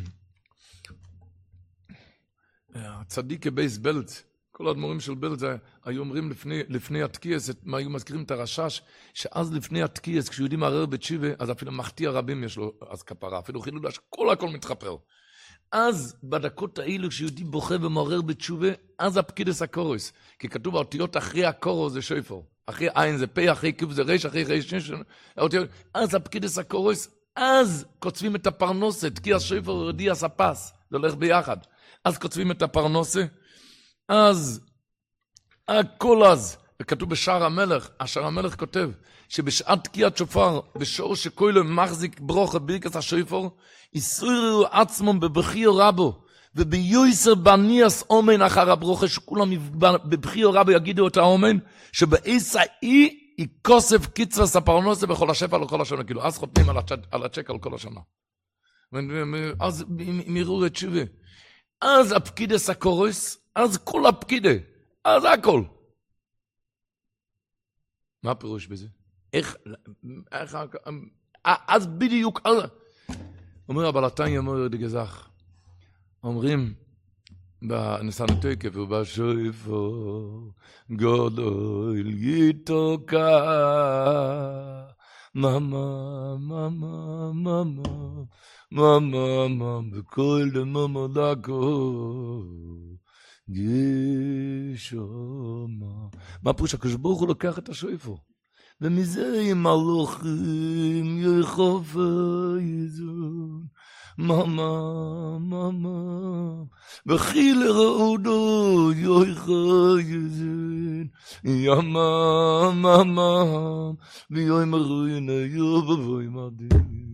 הצדיק בייס בלט, כל האדמו"רים של בלט, היו אומרים לפני, לפני התקיעס, היו מזכירים את הרשש, שאז לפני התקיעס, כשיהודי מערער בתשיבה, אז אפילו מחטיא רבים יש לו אז כפרה, אפילו חילול, כל הכל מתחפר. אז בדקות האלו, כשיהודי בוכה ומערער בתשובה, אז הפקידס הקורוס, כי כתוב האותיות אחרי הקורו זה שויפור, אחרי עין זה פה, אחרי קיב זה רש, אחרי רש, אז הפקידס הקורוס, אז קוצבים את הפרנוסת, כי השויפור יהודי הספס, זה הולך ביחד. אז כותבים את הפרנוסה, אז, הכל אז, וכתוב בשער המלך, השער המלך כותב, שבשעת תקיעת שופר, בשור שכוילו מחזיק ברוך ברכת השופר, יסורו עצמם בבחיר רבו, וביוסר בניאס אומן אחר הברוכה, שכולם בבחיר רבו יגידו את האומן, שבעיסה אי יקוסף קיצרס הפרנוסה בכל השפע לכל השנה, כאילו, אז חותמים על הצ'ק על כל השנה. אז הם יראו את שווה. אז הפקידס הקורס, אז כל הפקידה, אז הכל. מה הפירוש בזה? איך, איך, אז בדיוק, אומר הבלתניה, אומר דגזח, אומרים, בנסן התקף ובשויפו, גדול יתוקה, ממה, ממה, ממה, ממה, ממה, בכל דממה דקו, גשמה. מה פירוש? הקדוש ברוך הוא לוקח את השויפו, ומזה עם הלוחים יחופה יזון, ממה, ממה, וחיל רעודו יויכה יזון, ימה, ממה, ויוי מרוין יובבוי מדין.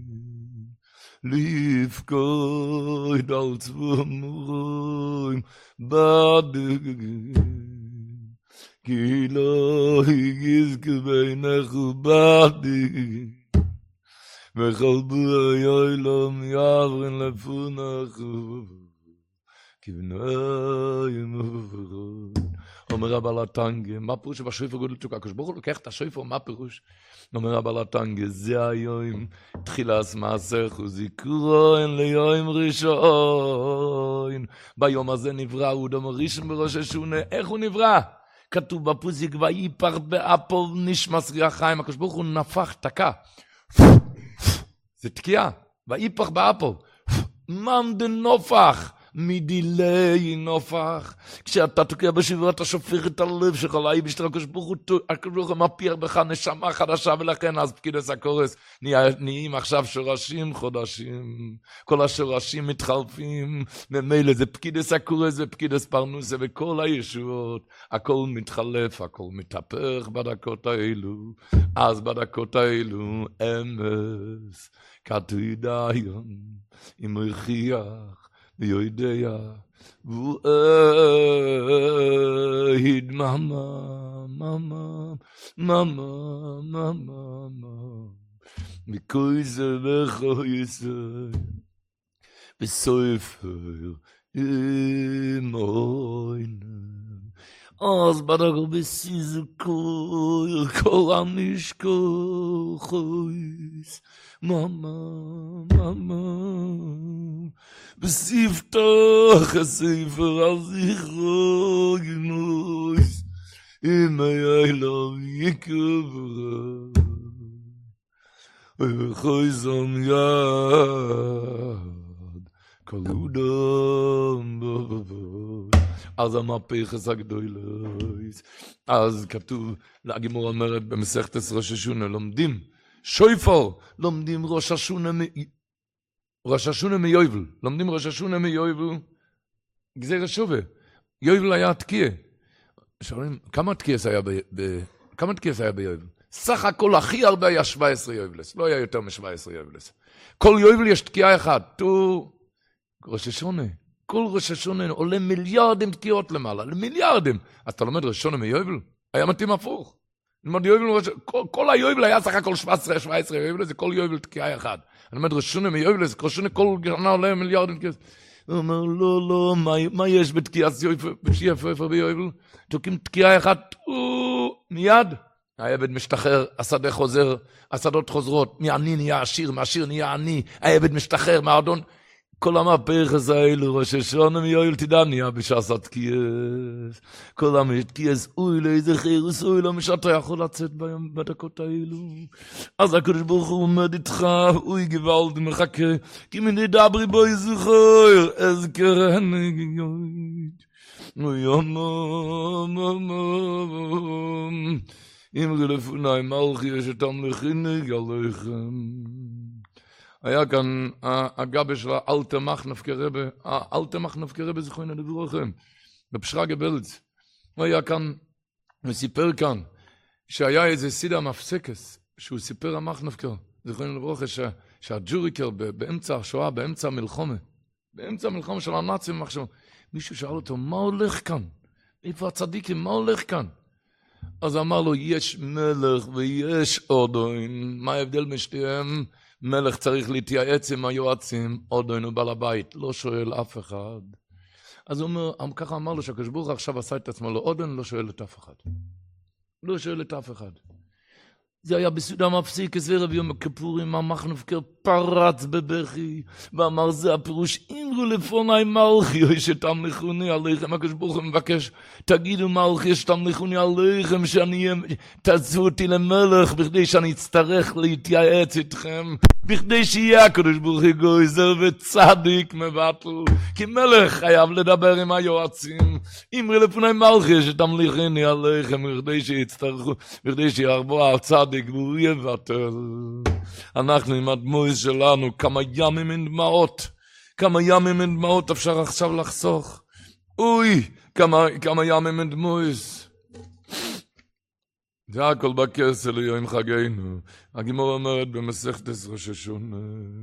לפקוד על צבומרוים בדגים, כי לא יזכה בינך ובדגים, וכל בוי אוילום יעברן לפונך, כי בנויים וברון. אומר הבלתנגה, מה פירוש שבשויפר גודל תשוקה? הקדוש ברוך הוא לוקח את השויפר, מה פירוש? אומר הבלתנגה, זה היום תחילת מעשך וזיכרון ליום ראשון. ביום הזה נברא אודם ראשון בראש השונה. איך הוא נברא? כתוב בפוסיק, ויפר באפו נשמס ריח חיים. הקדוש ברוך הוא נפח, תקע. זה תקיעה. ויפר באפו. ממדן נופח. מדילי נופח, כשאתה תוקע בשבוע אתה שופך את הלב שלך לאי בשביל הקדוש ברוך הוא, הקדוש ברוך הוא מפיח בך נשמה חדשה, ולכן אז פקידס הקורס נהיים עכשיו שורשים חודשים, כל השורשים מתחלפים, ממילא זה פקידס הקורס ופקידס פרנוסה וכל הישועות, הכל מתחלף, הכל מתהפך בדקות האלו, אז בדקות האלו אמס, כתידיון, אם הכיח, ויודע, ואהיד ממה, ממה, ממה, ממה, מכל זה וכו יסוד, בסופר אמוין. אז בדגו בסיזו כל, כל המשקו חויס, ממה, ממה, בספתח הספר על זכרו גנוס, אם היה אליו יקברה, וכוי זום יד, כל אודם בבבות. אז המהפכס הגדולת, אז כתוב, הגימור אומרת במסכת ראש השונה, לומדים שויפור, לומדים ראש השונה ראש השונה מיובל, לומדים ראש השונה מיובל, גזיר השובה, יובל היה תקיע, שואלים, כמה תקיעס היה ב... כמה תקיעס היה ביובל? סך הכל הכי הרבה היה שבע עשרה יובלס, לא היה יותר מ-שבע עשרה יובלס. כל יובל יש תקיעה אחת, תו ראש השונה. כל ראש השונה עולה מיליארדים תקיעות למעלה, למיליארדים. אז אתה לומד ראש השונה מיובל? היה מתאים הפוך. לומד יובל, כל, כל היובל היה סך הכל שבע עשרה שבע עשרה יובל, זה כל יובל תקיעה אחת. אני לומד ראש השונה מיובל, זה ראש השונה כל גרנה עולה מיליארדים תקיעות. הוא אומר, לא, לא, מה, מה יש בתקיעת יובל, ביובל? תוקים תקיעה אחת, מיד. העבד משתחרר, השדה חוזר, השדות חוזרות, מעני נהיה עשיר, מעשיר נהיה עני, העבד משתחרר, מהאדון, כל המהפכס האלו, ראש השונה מיואל תדע נהיה בשעשת קייס, כל המתקייס, אוי לאיזה חירוס, אוי לא משאתה יכול לצאת ביום, בדקות האלו, אז הקדוש ברוך הוא עומד איתך, אוי גוואלד מחכה, כי מני דברי בו יזכור, אזכרני גוית, אוי יום, אם רלפוני מלכי יש אתם לכיני עליכם. היה כאן הגבה של האלטה מחנף כרבה, האלטה מחנף כרבה זכוין לדבורכם, בפשרה גבלץ. הוא היה כאן, הוא סיפר כאן, שהיה איזה סידה מפסקס, שהוא סיפר המחנף כר, זכוין לדבורכם, שהג'וריקר באמצע השואה, באמצע המלחומה, באמצע המלחומה של הנאצים, מישהו שאל אותו, מה הולך כאן? איפה הצדיקים, מה הולך כאן? אז אמר לו, יש מלך ויש אודוין, מה ההבדל משתיהם? מלך צריך להתייעץ עם היועצים, אודוין הוא בעל הבית, לא שואל אף אחד. אז הוא אומר, ככה אמר לו שהקדוש ברוך הוא עכשיו עשה את עצמו, לא אודוין לא שואל את אף אחד. לא שואל את אף אחד. זה היה בסעודה מפסיק, זה רבי יום הכיפורים, המחנף כר פרץ בבכי, ואמר זה הפירוש, אמרו לפוני מלכי, שתמליכוני עליכם, הקדוש ברוך הוא מבקש, תגידו מלכי, שתמליכוני עליכם, שאני תעשו אותי למלך, בכדי שאני אצטרך להתייעץ איתכם, בכדי שיהיה הקדוש ברוך הוא גויזר וצדיק מבטל, כי מלך חייב לדבר עם היועצים, אמרו לפוני מלכי, שתמליכוני עליכם, בכדי שיצטרכו, בכדי שירבו הצדיק, והוא יבטל. אנחנו עם הדמויס שלנו, כמה ימים עם דמעות, כמה ימים עם דמעות אפשר עכשיו לחסוך. אוי, כמה, כמה ימים עם דמויס. זה הכל בכסל ליום חגינו. הגימור אומרת במסכת ראש השונה,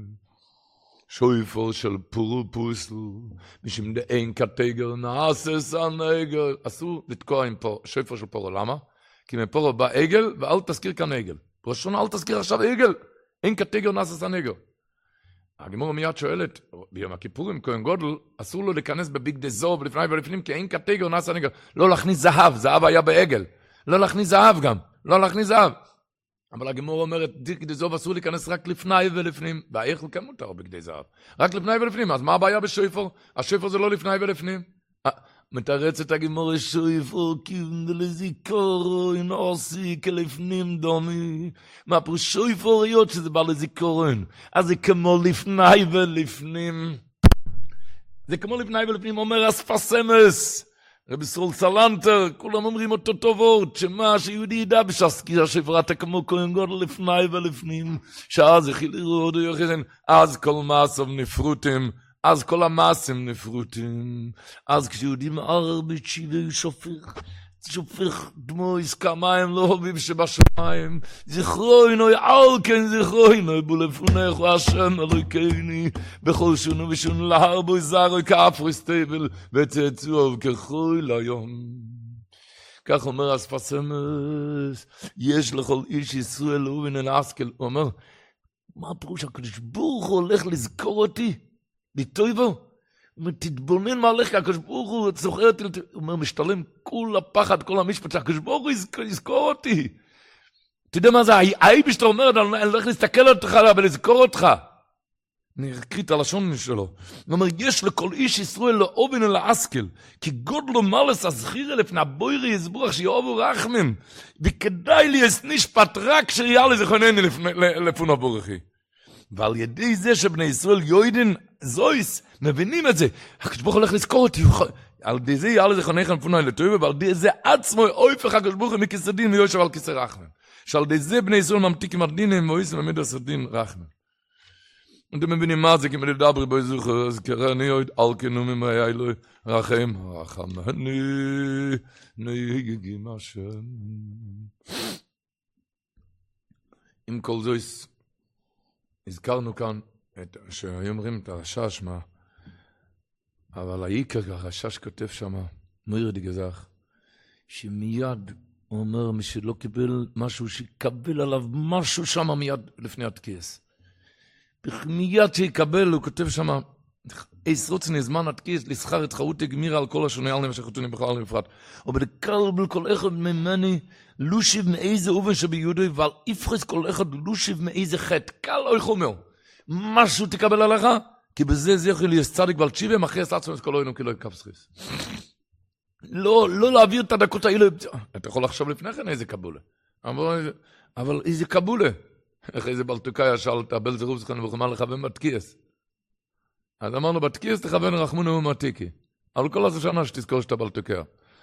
שויפור של פורו פוסל, משום דאין קטגר נעשה סנגר. אסור לתקוע עם פה, שויפור של פורו, למה? כי מפורו בא עגל, ואל תזכיר כאן עגל. ראשון, אל תזכיר עכשיו עגל. אין קטגר נעשה סנגר. הגמור מיד שואלת, ביום הכיפורים, כהן גודל, אסור לו להיכנס בבגדי זוב, לפני ולפנים, כי אין קטגר נעשה סנגר. לא להכניס זהב, זהב היה בעגל. לא להכניס זהב גם, לא להכניס זהב. אבל הגמור אומרת, בגדי זוב אסור להיכנס רק לפני ולפנים. והאיכל כן מותר בגדי זהב. רק לפני ולפנים. אז מה הבעיה בשויפור? השויפור זה לא לפני ולפנים. מתרצת הגמור שויפור כיוון לזיכורון עושי כלפנים דומי. מה פה שויפור היות שזה בא לזיכורון. אז זה כמו לפני ולפנים. זה כמו לפני ולפנים אומר אספסמס. רבי סרול סלנטר, כולם אומרים אותו טובות, שמה שיהודי ידע בשסקיה שפרתה כמו כהן גודל לפני ולפנים, שאז הכיל לראות יוחדן, אז כל מעשיו נפרוטים, אז כל המעשים נפרוטים, אז כשיהודי מערער בתשיבה הוא שופך, שופך דמו עסקה מים לא הוביב שבשמיים, זכרוינוי על כן זכרוינוי בולפונך השם אלוהיני בכל שונו ושונו להרבוי זרוי כאפרוס תבל וצאצואיו ככל היום. כך אומר אספסמס, יש לכל איש ישראל ובן השכל. הוא אומר, מה הפירוש? הקדוש ברוך הוא הולך לזכור אותי לטובו? תתבונן מה הולך, הקדוש ברוך הוא זוכר אותי, הוא אומר, משתלם כל הפחד, כל המשפט, הקדוש ברוך הוא יזכור אותי. אתה יודע מה זה? האיבי שאתה אומרת, אני הולך להסתכל אותך, אבל לזכור אותך. אני אקריא את הלשון שלו. הוא אומר, יש לכל איש ישראל לאובן ולעסקל, כי גודלו מלס הזכיר לפני הבוירי יסבורך שיאהבו רחמים, וכדאי לי נשפט רק שיהיה לזכונני לפון הבורכי. ועל ידי זה שבני ישראל יוידן זויס, מבינים את זה. הקדוש ברוך הוא הולך לזכור אותי. על ידי זה יהיה לזכונני לפון לטובה, ועל ידי זה עצמו אויפך הקדוש ברוך הוא מכיסא דין ויושב על כיסא רחמים. שעל ידי זה בני ישראל ממתיקים הדין ואויסם עמיד הסדין רחמים. אתם מבינים מה זה, כי מדבר בו זוכר, אז קראני עוד על כנומים היה אלוהי רחם, רחמני, נהיגים השם. עם כל זה, הזכרנו כאן, שהיום אומרים את הרשש, מה? אבל העיקר, הרשש כותב שם, מאיר דגזך, שמיד הוא אומר, מי שלא קיבל משהו, שיקבל עליו משהו שם מיד לפני התקיעס. מיד שיקבל, הוא כותב שם, איס רוצני זמן התקיס, לסחר את חרותי גמירה על כל השונה, על נמשך חתונים בכלל למפרט. ובדקל בל כל אחד ממני, לושיב מאיזה אובן שביהודוי, ועל יפחס כל אחד לושיב מאיזה חטא. קל אוי חומר. משהו תקבל עליך, כי בזה זה יכול להיות צדיק ועל תשיבם, אחרי עצמו את כל אוינו, כי לא יקף סחיס. לא, לא להעביר את הדקות האלה. אתה יכול לחשוב לפני כן איזה קבולה. אבל, אבל איזה קבולה. איך איזה בלטוקאי שאל את הבל זרוב זכן וחמה לכוון בתקיס. אז אמרנו, בתקיס תכוון רחמונו ומתיקי. על כל השנה שתזכור שאתה בלטוקאי.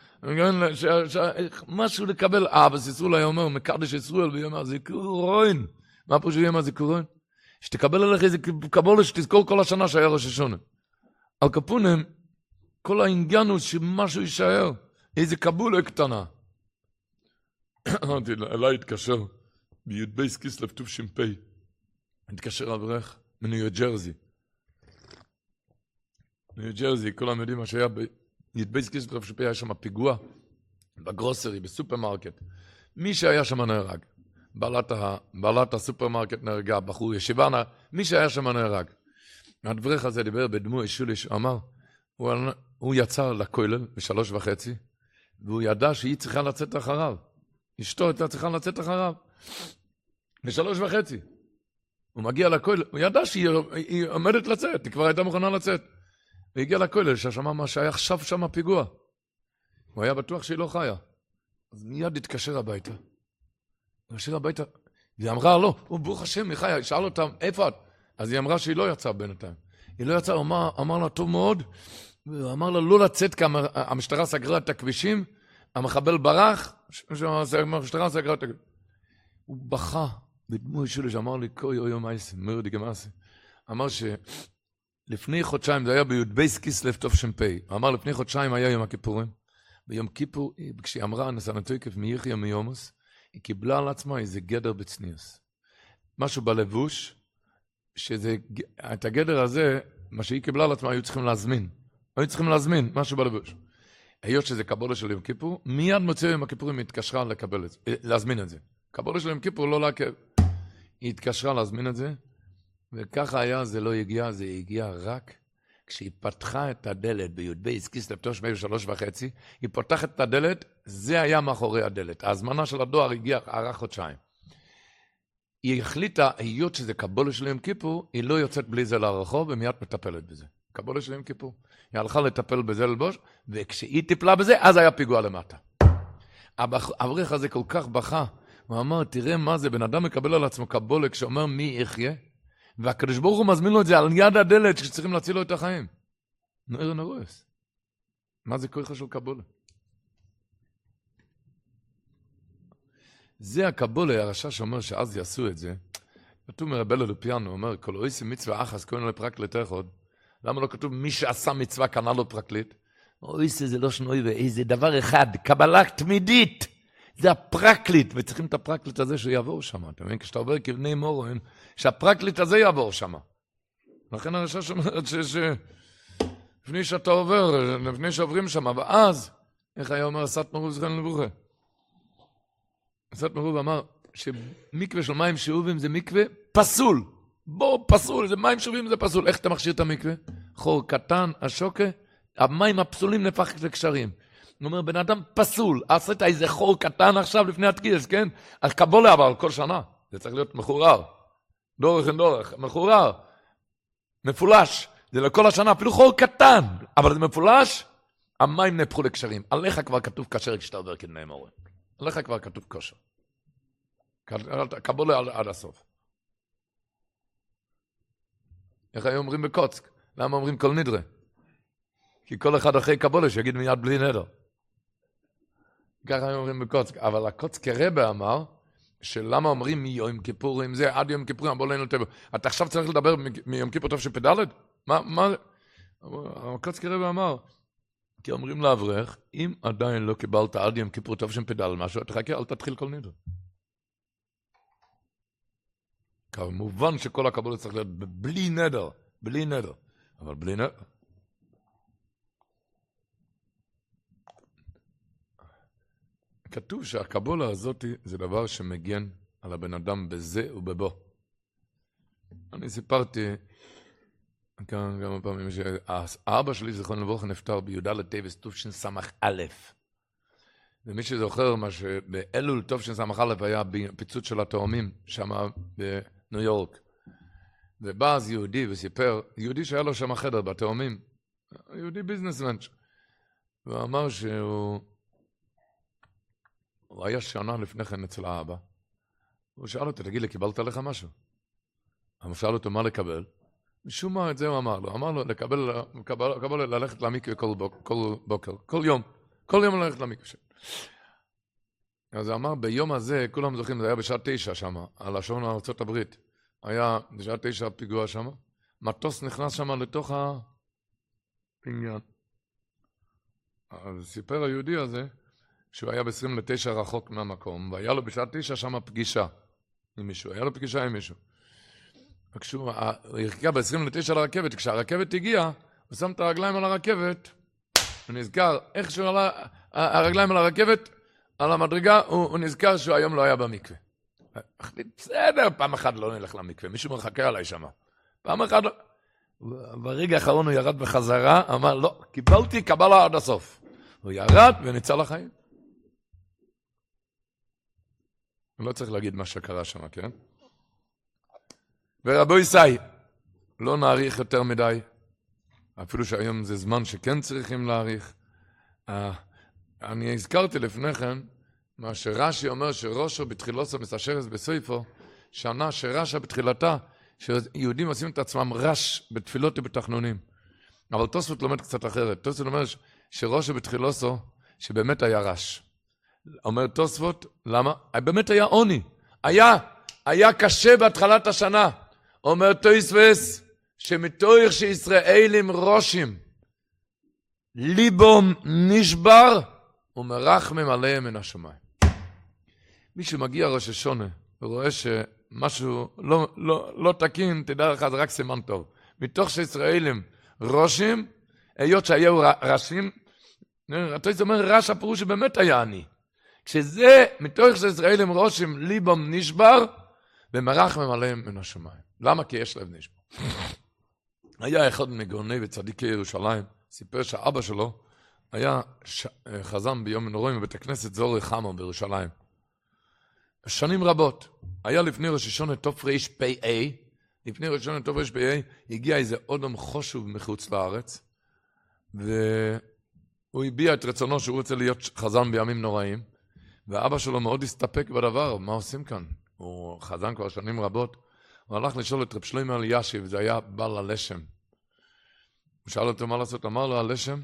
משהו לקבל, אה, אבל סיסרול היה אומר, מקדש ישראל, ויאמר, זיכרון. מה פה שיהיה מה זיכרון? שתקבל עליך איזה קבולה שתזכור כל השנה שהיה ראש השונה. על קפונים, כל העניין הוא שמשהו יישאר. איזה קבולה קטנה. אמרתי, אליי התקשר, ביוד בייס קיסלב טוב שימפי. התקשר אברך מניו ג'רזי. ניו ג'רזי, כולם יודעים מה שהיה ביוד בייס קיסלב טוב שימפי, היה שם פיגוע, בגרוסרי, בסופרמרקט. מי שהיה שם נהרג. בעלת, ה, בעלת הסופרמרקט נהרגה, בחור ישיבה, מי שהיה שם נהרג. הדברך הזה דיבר בדמו שולי שאמר, הוא, הוא יצא לכולל בשלוש וחצי, והוא ידע שהיא צריכה לצאת אחריו. אשתו הייתה צריכה לצאת אחריו. בשלוש וחצי. הוא מגיע לכולל, הוא ידע שהיא עומדת לצאת, היא כבר הייתה מוכנה לצאת. הוא הגיע לכולל, ששמע מה שהיה עכשיו שם פיגוע. הוא היה בטוח שהיא לא חיה. אז מיד התקשר הביתה. התקשר הביתה, והיא אמרה, לא, הוא ברוך השם, היא חיה, שאל אותם, איפה את? אז היא אמרה שהיא לא יצאה בינתיים. היא לא יצאה, הוא אמר, אמר לה טוב מאוד, הוא אמר לה לא לצאת, כי המשטרה סגרה את הכבישים, המחבל ברח, המשטרה סגרה את הכבישים. הוא בכה, בדמוי שלי שאמר לי, כוי אוי יום אייסי, מרדי גמאסי. אמר שלפני חודשיים, זה היה ביוד בייס קיסלב טוב שמפי, הוא אמר לפני חודשיים היה יום הכיפורים, ביום כיפור, כשהיא אמרה, נסענתו עקב מיחיה מיומוס, היא קיבלה על עצמה איזה גדר בצניוס. משהו בלבוש, שזה, את הגדר הזה, מה שהיא קיבלה על עצמה, היו צריכים להזמין. היו צריכים להזמין משהו בלבוש. היות שזה קבולה של יום כיפור, מיד מוצא יום הכיפורים היא התקשרה לקבל את זה, להזמין את זה. קבולה של יום כיפור לא לעכב. היא התקשרה להזמין את זה, וככה היה, זה לא הגיע, זה הגיע רק כשהיא פתחה את הדלת ביוד בייס קיסלב טוב שמפי שלוש וחצי, היא פותחת את הדלת, זה היה מאחורי הדלת. ההזמנה של הדואר הגיעה ארך חודשיים. היא החליטה, היות שזה קבולה של יום כיפור, היא לא יוצאת בלי זה לרחוב, ומיד מטפלת בזה. קבולה של יום כיפור. היא הלכה לטפל בזה ללבוש, וכשהיא טיפלה בזה, אז היה פיגוע למטה. האברך הזה כל כך בכה, הוא אמר, תראה מה זה, בן אדם מקבל על עצמו קבולה, כשאומר מי יחיה, והקדוש ברוך הוא מזמין לו את זה על יד הדלת, שצריכים להציל לו את החיים. נער נרוס. מה זה כוחה של קבולה? זה הקבולה, הרשע שאומר שאז יעשו את זה. כתוב מרבל אלופיאנו, הוא אומר, כל אויסי מצווה אחס, כהן לפרקליט אחד. למה לא כתוב מי שעשה מצווה קנה לו פרקליט? אויסי זה לא שנוי ואיזה דבר אחד, קבלה תמידית. זה הפרקליט, וצריכים את הפרקליט הזה שיעבור שם. אתה מבין? כשאתה עובר כבני מורן, שהפרקליט הזה יעבור שם. לכן הרשע שאומרת ש... לפני שאתה עובר, לפני שעוברים שם, ואז, איך היה אומר, סת מרוב זכן לבוכה? סת מרוב אמר, שמקווה של מים שאובים זה מקווה פסול. בוא, פסול, זה מים שאובים זה פסול. איך אתה מכשיר את המקווה? חור קטן, השוקה, המים הפסולים נפח לקשרים. הוא אומר, בן אדם פסול, עשית איזה חור קטן עכשיו לפני התקיס, כן? הקבולה אבל כל שנה, זה צריך להיות מחורר. דורך אין דורך, מחורר. מפולש, זה לכל השנה, אפילו חור קטן, אבל זה מפולש, המים נפחו לקשרים. עליך כבר כתוב קשר כשאתה עובר כדנאי מורה. עליך כבר כתוב כושר. קבולה עד, עד הסוף. איך היו אומרים בקוצק? למה אומרים כל נדרה? כי כל אחד אחרי קבולה שיגיד מיד בלי נדר. ככה היו אומרים בקוצק. אבל הקוצק רבה אמר, שלמה אומרים מיום כיפורים זה, עד יום כיפורים, בוא לנו טבע. אתה עכשיו צריך לדבר מיום כיפור טוב שפדלת? מה, מה? הקוצק רבה אמר, כי אומרים לאברך, אם עדיין לא קיבלת עד יום כיפור טוב שפדל משהו, אתה חכה, אל תתחיל כל נדר. כמובן שכל הקבלה צריך להיות בלי נדר, בלי נדר, אבל בלי נדר. כתוב שהקבלה הזאת זה דבר שמגן על הבן אדם בזה ובבו. אני סיפרתי כאן כמה פעמים, האבא שלי זכרון לברכה נפטר בי"ד טבת תשס"א. ומי שזוכר מה שבאלול תשס"א היה פיצוץ של התאומים שם בניו יורק. ובא אז יהודי וסיפר, יהודי שהיה לו שם חדר בתאומים, יהודי ביזנסמן, והוא אמר שהוא הוא היה שנה לפני כן אצל האבא. הוא שאל אותו, תגיד לי, קיבלת לך משהו? הוא שאל אותו מה לקבל. משום מה את זה הוא אמר לו. אמר לו לקבל, לקבל, לקבל ללכת למקווה כל, בוק, כל בוקר, כל יום. כל יום ללכת למקווה. אז הוא אמר, ביום הזה, כולם זוכרים, זה היה בשעה תשע שם, על השעון ארצות הברית. היה בשעה תשע פיגוע שם. מטוס נכנס שם לתוך הפניון. אז סיפר היהודי הזה, שהוא היה ב-עשרים ותשע רחוק מהמקום, והיה לו בשעה תשע שם פגישה עם מישהו. היה לו פגישה עם מישהו. וכשהוא הרקיע ב-עשרים ותשע לרכבת, כשהרכבת הגיעה, הוא שם את הרגליים על הרכבת, הוא נזכר, איך שהוא עלה, הרגליים על הרכבת, על המדרגה, הוא, הוא נזכר שהוא היום לא היה במקווה. בסדר, פעם אחת לא נלך למקווה, מישהו מחכה עליי שם. פעם אחת, ברגע האחרון הוא ירד בחזרה, אמר, לא, קיבלתי קבלה עד הסוף. הוא ירד וניצל לחיים. הוא לא צריך להגיד מה שקרה שם, כן? ורבו ישי, לא נאריך יותר מדי, אפילו שהיום זה זמן שכן צריכים להאריך. אני הזכרתי לפני כן, מה שרש"י אומר שראשו בתחילוסו מסשרס בסויפו, שנה שרש"ה בתחילתה, שיהודים עושים את עצמם רש בתפילות ובתחנונים. אבל תוספות לומד קצת אחרת. תוספות אומר שראשו בתחילוסו, שבאמת היה רש. אומר תוספות, למה? באמת היה עוני. היה, היה קשה בהתחלת השנה. אומר תוספות, שמתוך שישראלים ראשים, ליבום נשבר, ומרחמים עליהם מן השמיים. מי שמגיע ראש השונה, ורואה שמשהו לא, לא, לא תקין, תדע לך, זה רק סימן טוב. מתוך שישראלים ראשים, היות שהיו ראשים, אתה אומר, רש הפירוש שבאמת היה אני. כשזה, מתוך שישראלים ראשים, ליבום נשבר, ומרחמים עליהם מן השמיים. למה? כי יש לב נשבר. היה אחד מגאוני וצדיקי ירושלים, סיפר שהאבא שלו היה ש... חזן ביום מנורים בבית הכנסת זורי חמו בירושלים. שנים רבות. היה לפני ראש השונה תוף רש פי איי, לפני ראש השונה תוף רש פי איי, הגיע איזה אודם חשוב מחוץ לארץ, והוא הביע את רצונו שהוא רוצה להיות חזן בימים נוראים, והאבא שלו מאוד הסתפק בדבר, מה עושים כאן? הוא חזן כבר שנים רבות, הוא הלך לשאול את רב שלמה אלישיב, זה היה בעל הלשם. הוא שאל אותו מה לעשות, אמר לו הלשם,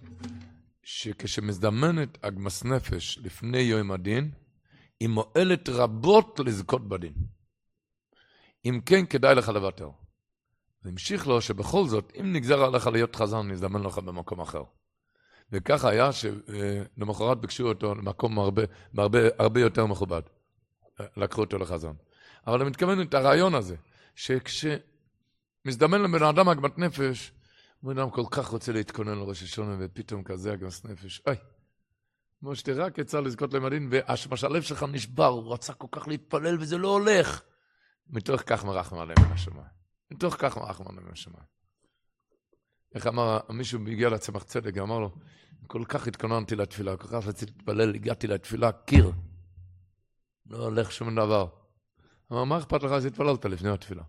שכשמזדמנת אגמס נפש לפני יום הדין, היא מועלת רבות לזכות בדין. אם כן, כדאי לך לוותר. והמשיך לו שבכל זאת, אם נגזר עליך להיות חזן, נזדמן לך במקום אחר. וככה היה שלמחרת ביקשו אותו למקום הרבה, הרבה, הרבה יותר מכובד. לקחו אותו לחזן. אבל אני מתכוון את הרעיון הזה, שכשמזדמן לבן אדם אגמת נפש, בן אדם כל כך רוצה להתכונן לראש השונה, ופתאום כזה אגמת נפש, אוי, כמו שתרק יצא לזכות למדין, והלב שלך נשבר, הוא רצה כל כך להתפלל, וזה לא הולך. מתוך כך מרחם עליהם מן השמיים. מתוך כך מרחם עליהם מן השמיים. איך אמר, מישהו הגיע לצמח צדק, אמר לו, כל כך התכוננתי לתפילה, כל כך רציתי להתפלל, הגעתי לתפילה, קיר. לא הולך שום דבר. אמר, מה אכפת לך, אז התפללת לפני התפילה.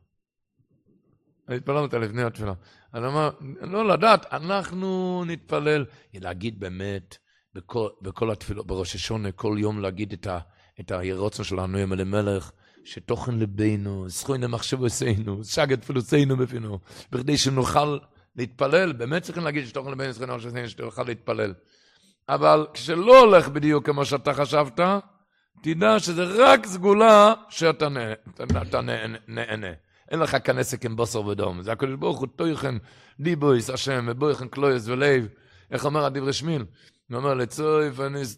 התפללת לפני התפילה. אני אמר, לא לדעת, אנחנו נתפלל. להגיד באמת, בכל, בכל התפילות, בראש השונה, כל יום להגיד את, ה, את הירוצן שלנו, יום אל המלך, שתוכן לבינו, זכוין למחשב עשינו, שגת פילוסינו בפינו, בכדי שנוכל להתפלל, באמת צריכים להגיד שתוכן לבינו, זכוין למחשב עשינו, שתוכל להתפלל. אבל כשלא הולך בדיוק כמו שאתה חשבת, תדע שזה רק סגולה שאתה נהנה. אין לך כנסק עם בוסר ודום. זה הקדוש ברוך הוא תויכן ליבויס השם, ובויכן קלויס ולב. איך אומר הדברי שמיל? הוא אומר, לצוי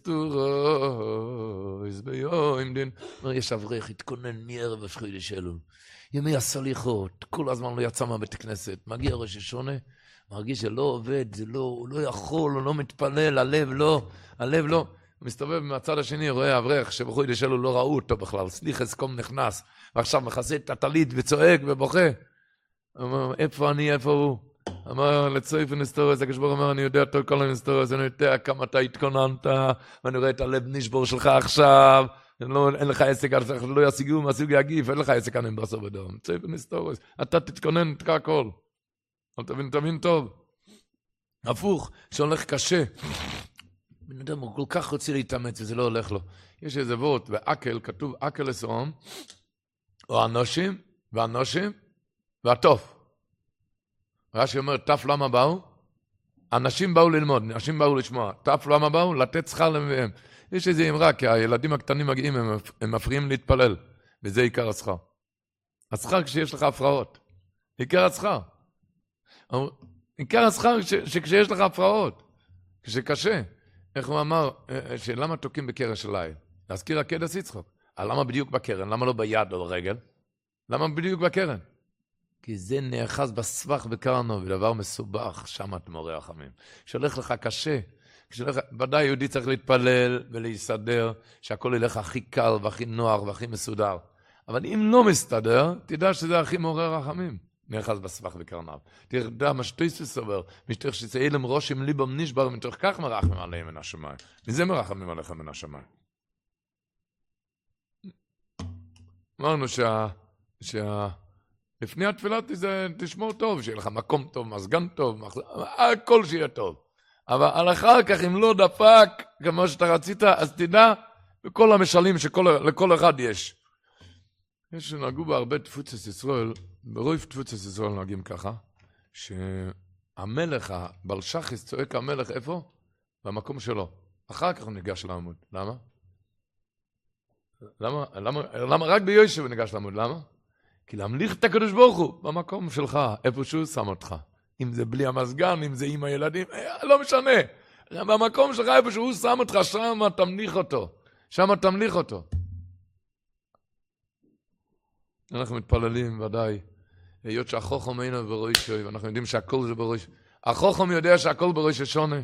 פנסטורויס ביום דין. אומר, יש אברך, התכונן מערב השחיל שלו. ימי הסליחות, כל הזמן לא יצא מהבית הכנסת. מגיע ראש השונה, מרגיש שלא עובד, זה לא, הוא לא יכול, הוא לא מתפלל, הלב לא, הלב לא. הוא מסתובב מהצד השני, רואה אברך, שבחוי שלו לא ראו אותו בכלל, סליחס קום נכנס, ועכשיו מכסה את הטלית וצועק ובוכה. הוא אומר, איפה אני, איפה הוא? אמר לצריף ונסתורס, הקשבור אומר, אני יודע את כל הנסתורס, אני יודע כמה אתה התכוננת, ואני רואה את הלב נשבור שלך עכשיו, לא, אין לך עסק, לא ישיגו מהסיג יגיף, אין לך עסק אני מבשר בדום. צריף ונסתורס, אתה תתכונן, תקע הכל. אבל תבין, תבין טוב. הפוך, שהולך קשה. בן אדם הוא כל כך רוצה להתאמץ, וזה לא הולך לו. יש איזה וורט, ואקל, כתוב אקל לסורם, או אנושים, ואנושים, והטוף. רש"י אומר, תף למה באו? אנשים באו ללמוד, אנשים באו לשמוע. תף למה באו? לתת שכר למביהם. יש איזו אמרה, כי הילדים הקטנים מגיעים, הם, הם מפריעים להתפלל, וזה עיקר השכר. השכר כשיש לך הפרעות. עיקר השכר. עיקר השכר שכשיש לך הפרעות. כשקשה. איך הוא אמר, שלמה תוקים בקרש של ליל? להזכיר הקדש יצחק. למה בדיוק בקרן? למה לא ביד או ברגל? למה בדיוק בקרן? כי זה נאחז בסבך בקרנו, ודבר מסובך, שם את מורה החמים. שהולך לך קשה, כשהולך, ודאי יהודי צריך להתפלל ולהיסדר, שהכל ילך הכי קל והכי נוח והכי מסודר. אבל אם לא מסתדר, תדע שזה הכי מורה רחמים. נאחז בסבך בקרניו. תדע מה שטויסס סובר, משתך שצאילם ראש עם ליבם נשבר, מתוך כך מרחמים עליהם מן השמיים. מזה מרחמים עליכם מן השמיים. אמרנו שה... שה... לפני התפילה תשמור טוב, שיהיה לך מקום טוב, מזגן טוב, הכל שיהיה טוב. אבל על אחר כך, אם לא דפק, כמו שאתה רצית, אז תדע, בכל המשלים שלכל אחד יש. יש שנהגו בהרבה תפוצת ישראל, ברוב תפוצת ישראל נהגים ככה, שהמלך, הבלשחיס צועק המלך איפה? במקום שלו. אחר כך הוא ניגש לעמוד. למה? למה? למה? למה? רק ביושב הוא ניגש לעמוד. למה? כי להמליך את הקדוש ברוך הוא במקום שלך, איפה שהוא שם אותך. אם זה בלי המסגן, אם זה עם הילדים, לא משנה. במקום שלך, איפה שהוא שם אותך, שם תמליך אותו. שם תמליך אותו. אנחנו מתפללים, ודאי. היות שהחוכם אינו בראש, ואנחנו יודעים שהכל זה בראש. החוכם יודע שהכל בראש השונה.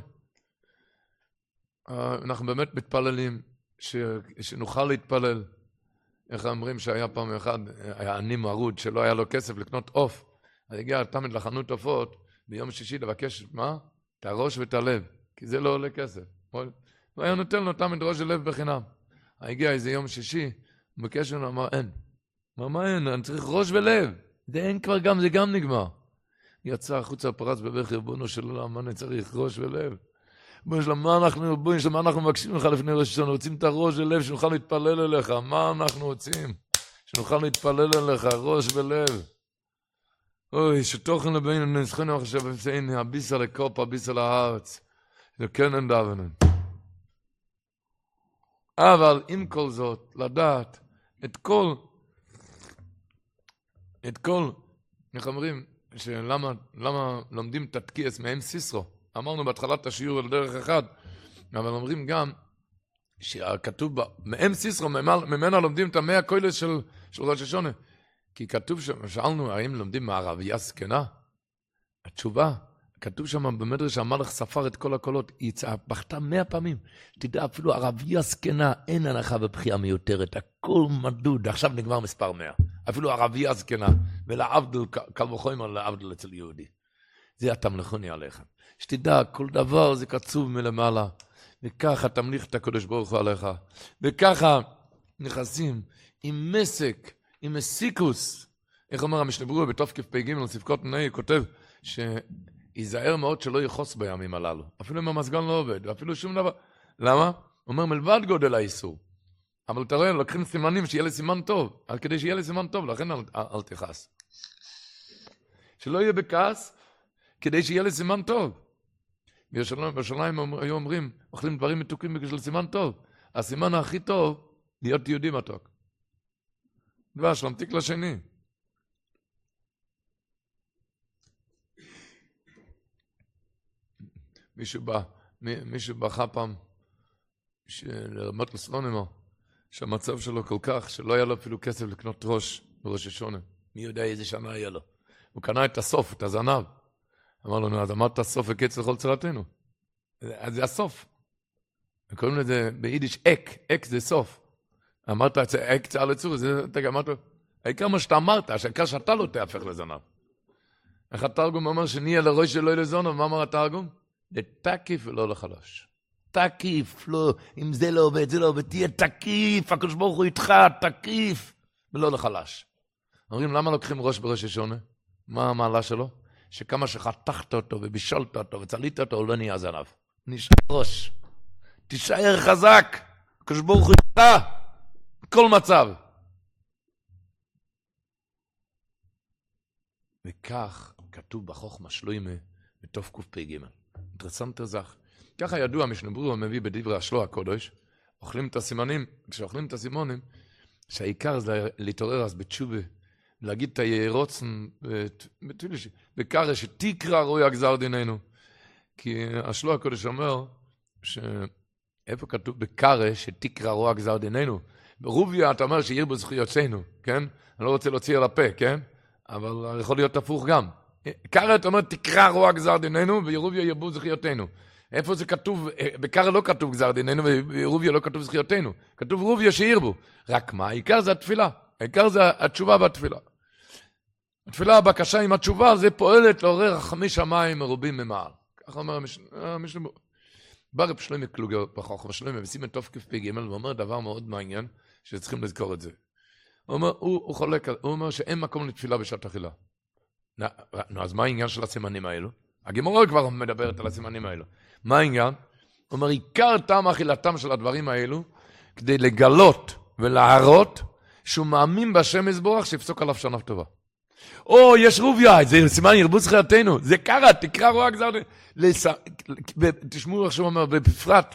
אנחנו באמת מתפללים, ש... שנוכל להתפלל. איך אומרים שהיה פעם אחד, היה עני מרוד, שלא היה לו כסף לקנות עוף. אז הגיע תמיד לחנות עופות, ביום שישי לבקש, מה? את הראש ואת הלב, כי זה לא עולה כסף. הוא היה נותן לו תמיד ראש ולב בחינם. הגיע איזה יום שישי, הוא בקש לנו, אמר, אין. אמר, מה אין? אני צריך ראש ולב. זה אין כבר גם, זה גם נגמר. יצא החוצה פרץ בבכי, ריבונו של עולם, מה אני צריך ראש ולב? בואי שלמה, מה אנחנו, בואי שלמה, אנחנו מבקשים לך לפני ראש השנה, רוצים את הראש ולב, שנוכל להתפלל אליך. מה אנחנו רוצים? שנוכל להתפלל אליך, ראש ולב. אוי, שתוכן לבינו, נצחנו עכשיו, הנה, הביסה לקופ, הביסה לארץ. זה כן אין דוונן. אבל עם כל זאת, לדעת, את כל, את כל, איך אומרים, שלמה, למה לומדים תתקיעס מהם סיסרו? אמרנו בהתחלת השיעור על דרך אחד, אבל אומרים גם, שכתוב בה, מהם סיסרו, ממנה לומדים את המאה קוילס של, של ראש השונה. כי כתוב שם, שאלנו, האם לומדים מערבייה זקנה? התשובה, כתוב שם במדרש שהמלך ספר את כל הקולות, היא בכתה מאה פעמים. תדע, אפילו ערבייה זקנה, אין הנחה בבחייה מיותרת, הכל מדוד, עכשיו נגמר מספר מאה. אפילו ערבייה זקנה, ולעבדל, קל וחומר לעבדל אצל יהודי. זה התמלכוני עליך. שתדע, כל דבר זה קצוב מלמעלה, וככה תמליך את הקדוש ברוך הוא עליך, וככה נכנסים עם מסק, עם מסיקוס. איך אומר המשנה ברורה בתוף כ"ג לספקות נאי, כותב שיזהר מאוד שלא יחוס בימים הללו. אפילו אם המסגן לא עובד, ואפילו שום דבר. למה? הוא אומר מלבד גודל האיסור. אבל אתה רואה, לוקחים סימנים שיהיה לי סימן טוב. אז כדי שיהיה לי סימן טוב, לכן אל, אל, אל תכעס. שלא יהיה בכעס, כדי שיהיה לי סימן טוב. בירושלים היו אומרים, אוכלים דברים מתוקים בגלל סימן טוב. הסימן הכי טוב, להיות יהודי מתוק. דבש, למתיק לשני. מישהו בא, מישהו בכה פעם, לרמת לסלונימו, שהמצב שלו כל כך, שלא היה לו אפילו כסף לקנות ראש בראש השונה. מי יודע איזה שנה היה לו. הוא קנה את הסוף, את הזנב. אמר לנו, אז אמרת הסוף וקץ לכל צלתנו. אז זה הסוף. קוראים לזה ביידיש אק, אק זה סוף. אמרת, אק צער לצור, זה אתה אמרת, העיקר מה שאתה אמרת, שהעיקר שאתה לא תהפך לזנב. איך התרגום אומר שנהיה לראש שלא לזונו, מה אומר התרגום? לתקיף ולא לחלש. תקיף, לא, אם זה לא עובד, זה לא עובד, תהיה תקיף, הקדוש ברוך הוא איתך, תקיף, ולא לחלש. אומרים, למה לוקחים ראש בראש השונה? מה המעלה שלו? שכמה שחתכת אותו ובישלת אותו וצלית אותו, הוא לא נהיה זנב. נשאר ראש. תישאר חזק. הקדוש ברוך הוא איתך. כל מצב. וכך כתוב בחוכמה שלוימה בתוף קפ"ג. אינטרסנט זך. ככה ידוע משנה ברורה מביא בדברי השלוע הקודש, אוכלים את הסימנים, כשאוכלים את הסימונים, שהעיקר זה להתעורר אז בתשובה, להגיד את הירוצן, בקרא שתקרא רוי הגזר דיננו. כי השלוע הקודש אומר, איפה כתוב בקרא שתקרא רוי הגזר דיננו? ברוביה אתה אומר שירבו זכויותינו, כן? אני לא רוצה להוציא על הפה, כן? אבל יכול להיות הפוך גם. קרא אתה אומר תקרא רוי הגזר דיננו, וירוביה ירבו זכויותינו. איפה זה כתוב, בקרא לא כתוב גזר דיננו, וברוביה לא כתוב זכויותינו. כתוב רוביה שירבו. רק מה? העיקר זה התפילה. העיקר זה התשובה והתפילה. התפילה, הבקשה עם התשובה, זה פועלת לעורר רחמי שמיים מרובים ממעל. ככה אומר המשנה. בא רב שלמה קלוגר בחוכמה שלמה, ושים את תוף קפ"ג, ואומר דבר מאוד מעניין, שצריכים לזכור את זה. הוא אומר, הוא, הוא חולק, הוא אומר שאין מקום לתפילה בשעת אכילה. נו, אז מה העניין של הסימנים האלו? הגמרא כבר מדברת על הסימנים האלו. מה העניין? הוא אומר, עיקר טעם אכילתם של הדברים האלו, כדי לגלות ולהראות, שהוא מאמין בשם יזבורך שיפסוק עליו שנה טובה. או, יש רוביה, זה סימן ירבו זכירתנו, זה קרה, תקרא רוע גזר, תשמעו איך שהוא אומר, בפרט,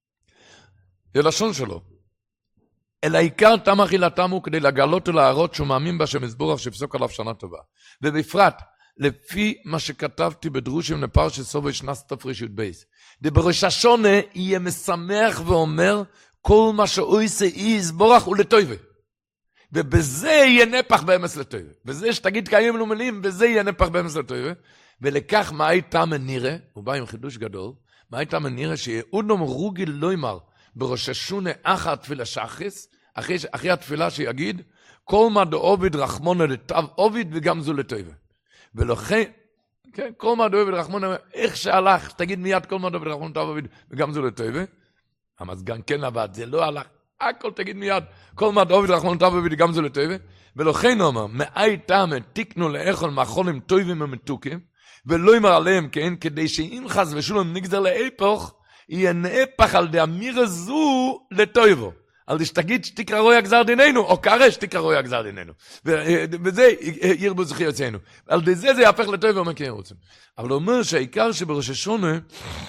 זה לשון שלו, אלא עיקר טעם אכילתם הוא כדי לגלות ולהראות שהוא מאמין בשם יזבורך שיפסוק עליו שנה טובה. ובפרט, לפי מה שכתבתי בדרושים לפרשת סובה שנת תר"י בייס, בראש השונה יהיה משמח ואומר, כל מה שהוא עושה יזבורך הוא לטובה. ובזה יהיה נפח באמס לטובה. וזה שתגיד קיים לומלים, בזה יהיה נפח באמס לטובה. ולכך מה הייתה מנירה, הוא בא עם חידוש גדול, מה הייתה מנירה שיהודום רוגי לא ימר, בראש השונה אחר תפילה שחס, אחרי, אחרי התפילה שיגיד, כל מה דעובד רחמונה לטב עובד וגם זו לטובה. ולכן, כן, כל מה דעובד רחמונה, איך שהלך, תגיד מיד כל מה דעובד רחמונה לטב עובד וגם זו לטובה. המסגן כן עבד, זה לא הלך. הכל תגיד מיד, כל מה דעובד רחמונה לטב עובד וגם זו לטובה. ולכן הוא אומר, מאי טעם תקנו לאכול מאכולים טובים ומתוקים, ולא יאמר עליהם, כן, כדי שאם חס ושלום נגזר להפך, יהיה נהפך על די אמיר הזו לטויבו. על די שתגיד שתקרא רוי הגזר דיננו, או קרא שתקרא רוי הגזר דיננו. וזה ירבו זכיותינו. על די זה זה יהפך לטויבו מכן רוצים. אבל הוא אומר שהעיקר שבראש השונה,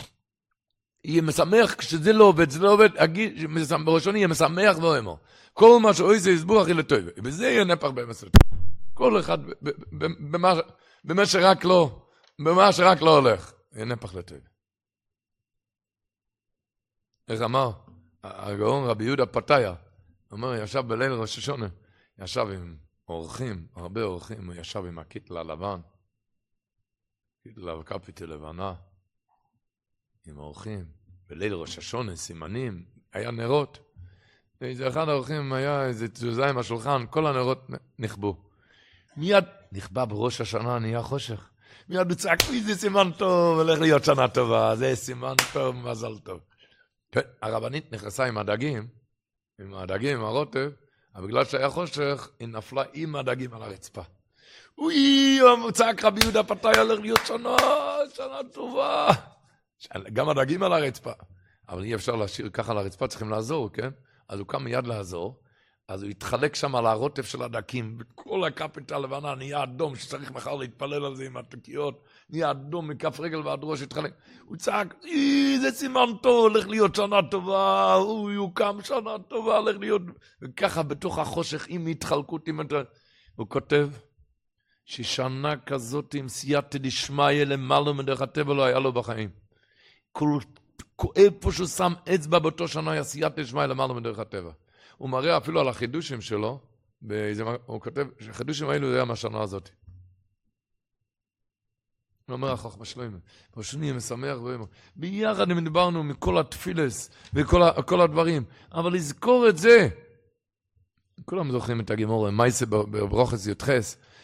יהיה משמח כשזה לא עובד, זה לא עובד, בראש השונה יהיה משמח ואומר. כל מה שאוי זה יסבור הכי לטויבו. וזה יהיה נהפך באמס לטויבו. כל אחד, במה שרק לא, במה שרק לא הולך, יהיה נהפך לטויבו. איך אמר? הגאון רבי יהודה פתיה, הוא אומר, ישב בליל ראש השונה, ישב עם אורחים, הרבה אורחים, הוא ישב עם הקיטלה לבן, קיטלה וקפיטה לבנה, עם אורחים, בליל ראש השונה, סימנים, היה נרות, ואיזה אחד האורחים היה איזה תזוזה עם השולחן, כל הנרות נכבו. מיד נכבה בראש השנה, נהיה חושך. מיד בצעק, איזה סימן טוב, הולך להיות שנה טובה, זה סימן טוב, מזל טוב. הרבנית נכנסה עם הדגים, עם הדגים, עם הרוטב, אבל בגלל שהיה חושך, היא נפלה עם הדגים על הרצפה. אוי, צעק רבי יהודה פתיה, הולך להיות שנה, שנה טובה. גם הדגים על הרצפה. אבל אי אפשר להשאיר ככה על הרצפה, צריכים לעזור, כן? אז הוא קם מיד לעזור, אז הוא התחלק שם על הרוטב של הדקים, וכל הקפיטה הלבנה נהיה אדום, שצריך מחר להתפלל על זה עם התקיות, נהיה אדום מכף רגל ועד ראש, התחלק. הוא צעק, זה סימן טוב, הולך להיות שנה טובה, הוא יוקם שנה טובה, הולך להיות... וככה בתוך החושך, עם התחלקות, עם... הוא כותב, ששנה כזאת עם סייעתא דשמיא למעלה מדרך הטבע לא היה לו בחיים. כל... איפה שהוא שם אצבע באותו שנה, היה סייעתא דשמיא למעלה מדרך הטבע. הוא מראה אפילו על החידושים שלו, באיזה, הוא כותב שהחידושים האלו היה מהשנה הזאת. הוא אומר החוכמה שלמה, פשוט משמח ואומר, ביחד הם דיברנו מכל התפילס וכל הדברים, אבל לזכור את זה, כולם זוכרים את הגימורה, מייסה ברוכס יותחס,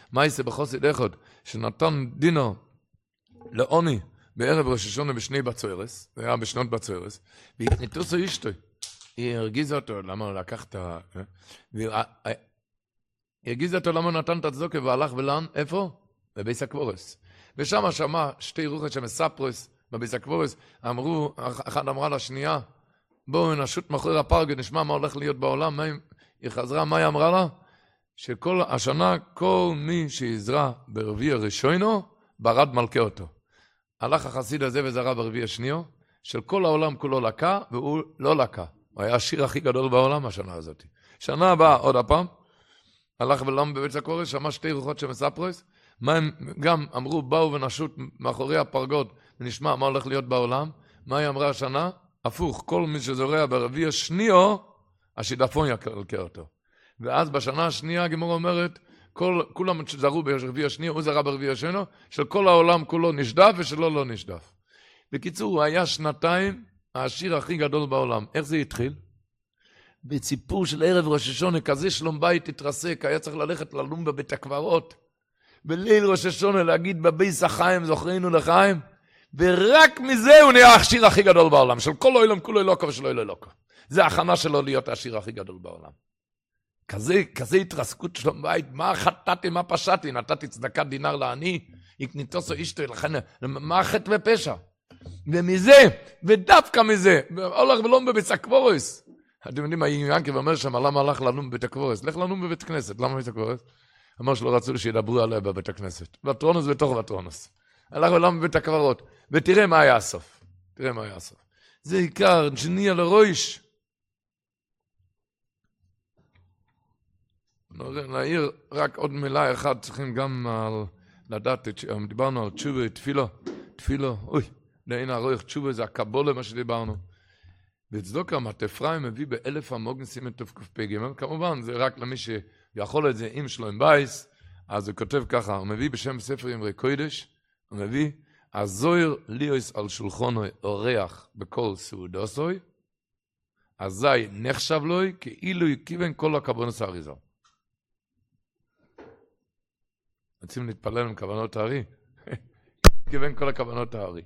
מה יעשה בחוסד אחד, שנתן דינו לעוני, בערב ראש השונה בשני בצוירס, זה היה בשנות בצוירס, והתניתוסו אשתו, היא הרגיזה אותו, למה הוא לקח את ה... היא הרגיזה אותו למה הוא נתן את הצדוקה, והלך ולאן, איפה? בביס הקבורס. ושם שמע שתי רוחות שמספרס, בביס הקבורס, אמרו, אחת אמרה לשנייה, בואו נשוט מאחורי הפרגה, נשמע מה הולך להיות בעולם, היא חזרה, מה היא אמרה לה? שכל השנה, כל מי שיזרע ברביעי הראשונו, ברד מלכה אותו. הלך החסיד הזה וזרע ברביעי השניו, של כל העולם כולו לקה, והוא לא לקה. הוא היה השיר הכי גדול בעולם השנה הזאת. שנה הבאה, עוד הפעם, הלך ולם בבית הקורס, שמע שתי רוחות שמספרס, מה הם גם אמרו, באו ונשוט מאחורי הפרגות, ונשמע מה הולך להיות בעולם. מה היא אמרה השנה? הפוך, כל מי שזורע ברביעי השניו, השידפון יקלקל אותו. ואז בשנה השנייה הגמרא אומרת, כל, כולם שזרו ברביעי השנייה, הוא זרע ברביעי השנייה, של כל העולם כולו נשדף ושלו לא נשדף. בקיצור, הוא היה שנתיים העשיר הכי גדול בעולם. איך זה התחיל? בציפור של ערב ראש השונה, כזה שלום בית התרסק, היה צריך ללכת ללום בבית הקברות, בליל ראש השונה להגיד בביס החיים, זוכרינו לחיים, ורק מזה הוא נהיה העשיר הכי גדול בעולם, של כל העולם כולו אלוקה ושלו אלוקה. זה הכנה שלו להיות העשיר הכי גדול בעולם. כזה, כזה התרסקות שלום בית, מה חטאתי, מה פשעתי, נתתי צדקת דינר לעני, יקניתוסו אשתו, לכן, מה חטא ופשע? ומזה, ודווקא מזה, הולך ולום בבית הקבורס. אתם יודעים, ינקב אומר שם, למה הלך לנום בבית הקבורס? לך לנום בבית כנסת, למה בבית הקבורס? אמר שלא רצו שידברו עליה בבית הכנסת. וטרונוס בתוך וטרונוס. הלך ולום בבית הקברות, ותראה מה היה הסוף. תראה מה היה הסוף. זה עיקר, ג'ניה לרויש. נעיר רק עוד מילה אחת, צריכים גם לדעת, דיברנו על תשובה, תפילו, תפילו, אוי, לעין הרויך, תשובה זה הקבולה, מה שדיברנו. וצדוקה, מתפריים מביא באלף המוגנסים את תפקפ"ג, כמובן, זה רק למי שיכול את זה עם שלום בייס, אז הוא כותב ככה, הוא מביא בשם ספר אמרי קודש, הוא מביא, הזויר ליאוס על שולחונו אורח בכל סעודוסוי, אזי נחשב לוי, כאילו יכיוון כל הכוונס האריזה. רוצים להתפלל עם כוונות הארי? כיוון כל הכוונות הארי.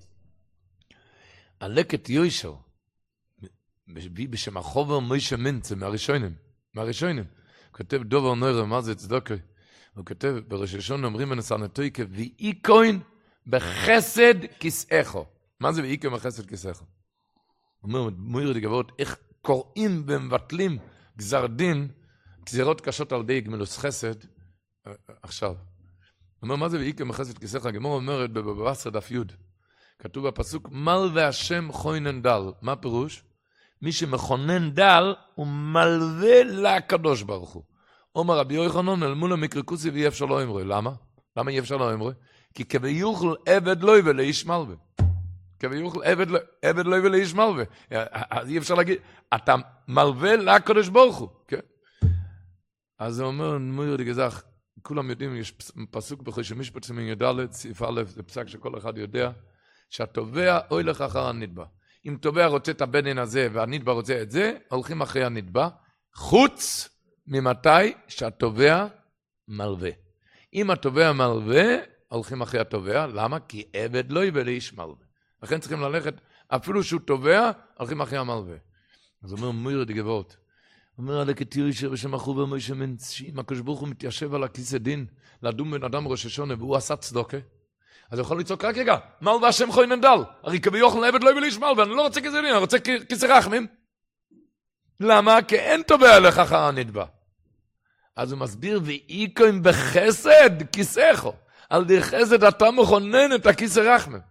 הלקט יוישר, בשם החובר מוישה מינצה, מהראשונים, מהראשונים. הוא כותב דובר נוירה, מה זה צדוקה? הוא כותב, בראש השון אומרים בנסנתוי, ואי כהן בחסד כסאחו. מה זה ואי כהן בחסד כסאחו? הוא אומר, מויר דגבות, איך קוראים ומבטלים גזר דין, גזירות קשות על די גמלוס חסד, עכשיו. הוא אומר, מה זה ואי כהן בחסד כסאחו? הגמרא אומרת בבבשר דף י', כתוב בפסוק, מל והשם חוינן דל. מה פירוש? מי שמכונן דל, הוא מלווה לקדוש ברוך הוא. אומר רבי יוחנן, אל מול המקרקוסי ואי אפשר לא אמרו. למה? למה אי אפשר לא אמרו? כי כביוכל עבד לוי ולאיש מלווה. כביוכל עבד לוי ולאיש מלווה. אז אי אפשר להגיד, אתה מלווה לקדוש ברוך הוא. כן? אז הוא אומר, מויר דגזך, כולם יודעים, יש פסוק בחושי משפט מן י"ד, סעיף א', זה פסק שכל אחד יודע, שהתובע הולך אחר הנתבע. אם תובע רוצה את הבדין הזה והנתבע רוצה את זה, הולכים אחרי הנתבע, חוץ ממתי שהתובע מלווה. אם התובע מלווה, הולכים אחרי התובע, למה? כי עבד לא יבא לאיש מלווה. לכן צריכים ללכת, אפילו שהוא תובע, הולכים אחרי המלווה. אז הוא אומר, מויר דגבות, הוא אומר, עלה כתירי שבשם החובר מוישה מינץ, שאם הקדוש ברוך הוא מתיישב על הכיסא דין, לדון בן אדם ראש השונה, והוא עשה צדוקה, אז הוא יכול לצעוק רק רגע, מל והשם חוינן דל, הרי כביוכל עבד לא יבא לאיש מלווה, ואני לא רוצה כזה דין, אני רוצה כיסא רחמים. למה? כי אין תובע לך אחר הנתבע. אז הוא מסביר, ואי כהן בחסד כיסאיכו, על די חסד אתה מכונן את הכיסא רחמים.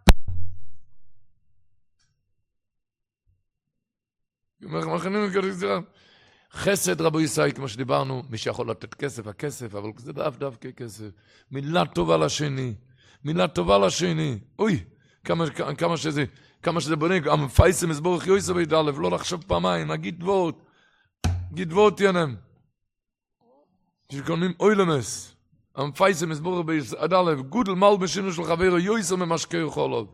הוא אומר, מכונן את הכיסא רחמים. חסד רבו ישראל, כמו שדיברנו, מי שיכול לתת כסף, הכסף, אבל זה דף דווקא כסף. מילה טובה לשני, מילה טובה לשני. אוי, כמה, כמה שזה, כמה שזה בונה, המפייסם הסבורך יויסו בידלב, לא לחשוב פעמיים, הגיד דברות, גיד דברות ינם. שקונים אוי למס. המפייסם הסבורך בידלב, גודל מל בשינו של חברו, יויסו ממשקי חולוב.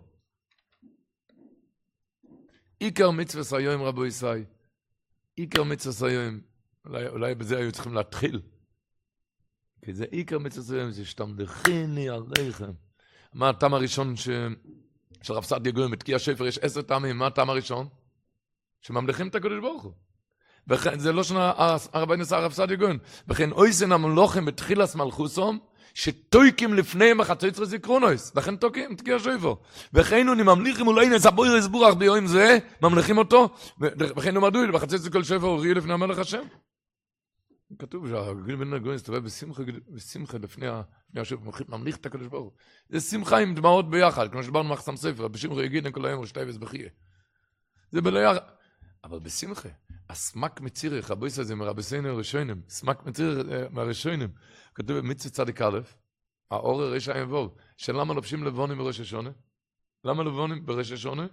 עיקר מצווה סיום רבו ישראל. עיקר מצווה סיום. אולי, אולי בזה היו צריכים להתחיל. כי זה עיקר מצווה, זה שתמלכני עליכם. מה הטעם הראשון ש... של רב סעדיה גאון, בתקיע שפר יש עשר טעמים, מה הטעם הראשון? שממלכים את הקדוש ברוך הוא. וכן, זה לא שנה הרבי נסע הרב סעדיה גאון. וכן, אויסן המלוכים בתחילת מלכוסום, שטויקים לפניהם החצוצרה זיכרונוס, לכן תוקים, תקיע שפר. וכן, הוא ממליכים אולי נסבוי רסבורח ביום זה, ממליכים אותו, וכן, הוא מדוי, בחצוצרה כל שפר הוא ראי לפני המלך השם. כתוב שהגיל בן הגויים הסתובב בשמחה לפני השם, ממליך את הקדוש ברוך הוא. זה שמחה עם דמעות ביחד, כמו שדיברנו מחסם ספר, בשמחה יגיד כל היום ושתי וסבחיה. זה בלא יחד. אבל בשמחה, הסמק מצירך, הבויס הזה מרבסינו הראשונים, סמק מצירך מהראשונים, כתוב במצווה צדיק א', האור הרשע יבוא, שלמה לובשים לבונים בראש השונה? למה לבונים בראש השונה?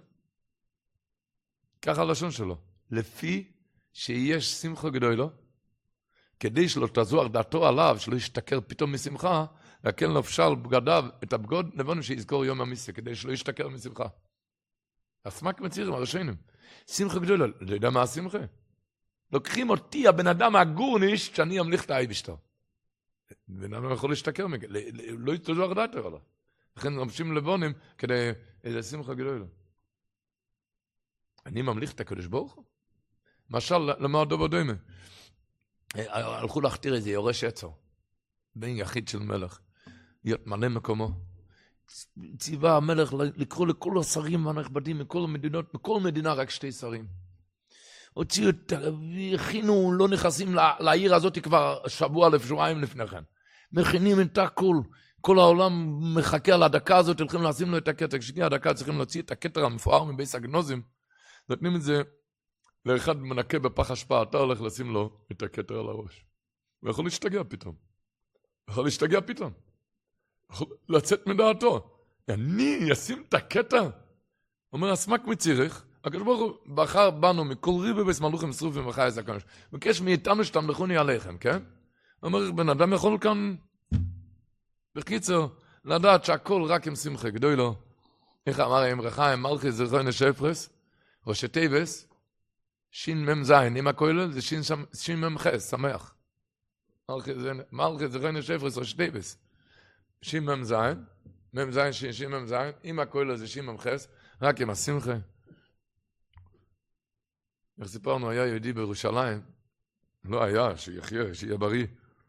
ככה הלשון שלו. לפי שיש שמחה גדולה, כדי שלא תזוח דעתו עליו, שלא ישתכר פתאום משמחה, וכן לובשל בגדיו את הבגוד לבונים שיזכור יום המיסה, כדי שלא ישתכר משמחה. הסמק מצירים, הראשונים. שמחה גדולה, אתה יודע מה השמחה? לוקחים אותי, הבן אדם הגורניש, שאני אמליך את האייבשטר. בן אדם יכול להשתכר, לא יתזוח דעתו עליו. לכן לובשים לבונים, כדי איזה שמחה גדולה. אני ממליך את הקדוש ברוך הוא? משל, למה דובר דומה? הלכו להכתיר איזה יורש עצר, בן יחיד של מלך, להיות מלא מקומו. ציווה המלך לקרוא לכל השרים והנכבדים מכל המדינות, מכל מדינה רק שתי שרים. הוציאו, הכינו, לא נכנסים לעיר הזאת כבר שבוע לפשועיים לפני כן. מכינים את הכל, כל העולם מחכה על הדקה הזאת, הולכים לשים לו את הכתר, כשגיע הדקה צריכים להוציא את הכתר המפואר מבייס הגנוזים, נותנים את זה, לאחד מנקה בפח השפעה, אתה הולך לשים לו את הכתר על הראש. הוא יכול להשתגע פתאום. הוא יכול להשתגע פתאום. הוא יכול לצאת מדעתו. אני אשים את הכתר? אומר, הסמק מצירך, הקדוש ברוך הוא בחר בנו מכל ריבי בס מלוכים שרופים וחי איזה הקדוש. בקש מאיתנו שתמלכוני עליכם, כן? הוא אומר, בן אדם יכול כאן, בקיצור, לדעת שהכל רק עם שמחה גדוי לו. איך אמר אמר חיים, מלכי זרחוי נשפרס, ראשי טייבס, שין מם זין, אם הכולל זה שין, שין מם חס, שמח. מלכי זה ריינה שפרס או שטייבס. שין מם זין, מם זין, שין, שין מם זין, אם הכולל זה שין מם חס, רק עם השמחה. איך סיפרנו, היה יהודי בירושלים, לא היה, שיחיה, שיהיה בריא.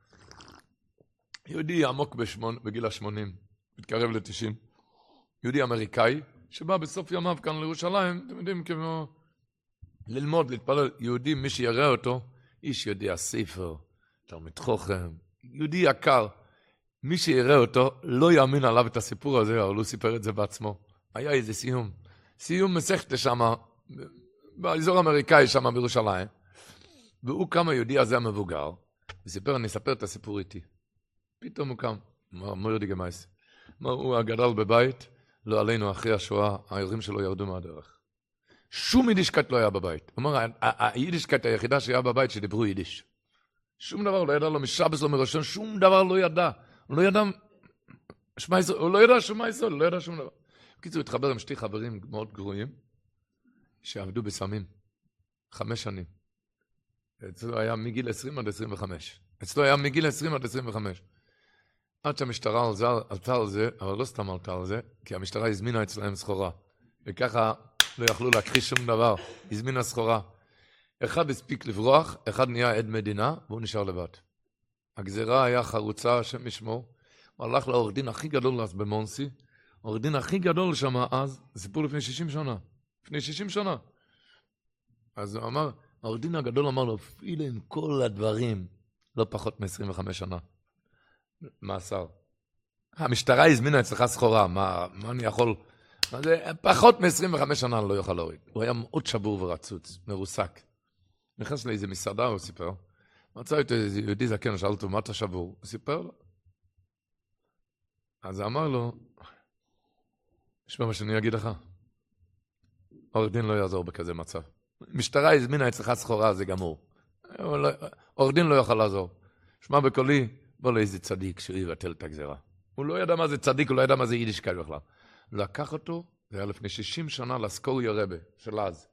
יהודי עמוק בשמון, בגיל השמונים, מתקרב לתשעים. יהודי אמריקאי, שבא בסוף ימיו כאן לירושלים, אתם יודעים כמו... ללמוד, להתפלל, יהודי, מי שיראה אותו, איש יודע ספר, תלמיד חוכם, יהודי יקר, מי שיראה אותו, לא יאמין עליו את הסיפור הזה, אבל הוא סיפר את זה בעצמו. היה איזה סיום, סיום מסכת שם, באזור האמריקאי שם בירושלים, והוא קם היהודי הזה המבוגר, וסיפר, אני אספר את הסיפור איתי. פתאום הוא קם, מה יהודי גמייס? הוא הגדל בבית, לא עלינו אחרי השואה, ההורים שלו ירדו מהדרך. שום יידישקייט לא היה בבית. הוא אומר, היידישקייט היחידה שהיה בבית שדיברו יידיש. שום דבר לא ידע לו, משבס לו מראשון, שום דבר לא ידע. הוא לא ידע, הוא לא ידע שום מייסול, הוא לא ידע שום דבר. בקיצור, הוא התחבר עם שתי חברים מאוד גרועים, שעבדו בסמים, חמש שנים. אצלו היה מגיל עשרים עד עשרים וחמש. אצלו היה מגיל עשרים עד עשרים וחמש. עד שהמשטרה עלתה על זה, אבל לא סתם עלתה על זה, כי המשטרה הזמינה אצלהם סחורה. וככה לא יכלו להכחיש שום דבר, הזמינה סחורה. אחד הספיק לברוח, אחד נהיה עד מדינה, והוא נשאר לבד. הגזירה היה חרוצה, השם ישמור, הוא הלך לעורך דין הכי גדול אז במונסי, העורך דין הכי גדול שם אז, זה סיפור לפני שישים שנה, לפני שישים שנה. אז הוא אמר, העורך דין הגדול אמר לו, אפילו עם כל הדברים, לא פחות מ-עשרים וחמש שנה. מאסר. המשטרה הזמינה אצלך סחורה, מה, מה אני יכול... זה, פחות מ-עשרים וחמש שנה לא יוכל להוריד. הוא היה מאוד שבור ורצוץ, מרוסק. נכנס לאיזה מסעדה, הוא סיפר. מצא איתו איזה יהודי זקן, שאל אותו, מה אתה שבור? הוא סיפר לו. אז הוא אמר לו, שמע מה שאני אגיד לך, עורך דין לא יעזור בכזה מצב. משטרה הזמינה אצלך סחורה, זה גמור. עורך דין לא יוכל לעזור. שמע בקולי, בוא לאיזה צדיק שהוא יבטל את הגזירה. הוא לא ידע מה זה צדיק, הוא לא ידע מה זה יידישקייט בכלל. לקח אותו, זה היה לפני שישים שנה, לסקוריה רבה, של אז.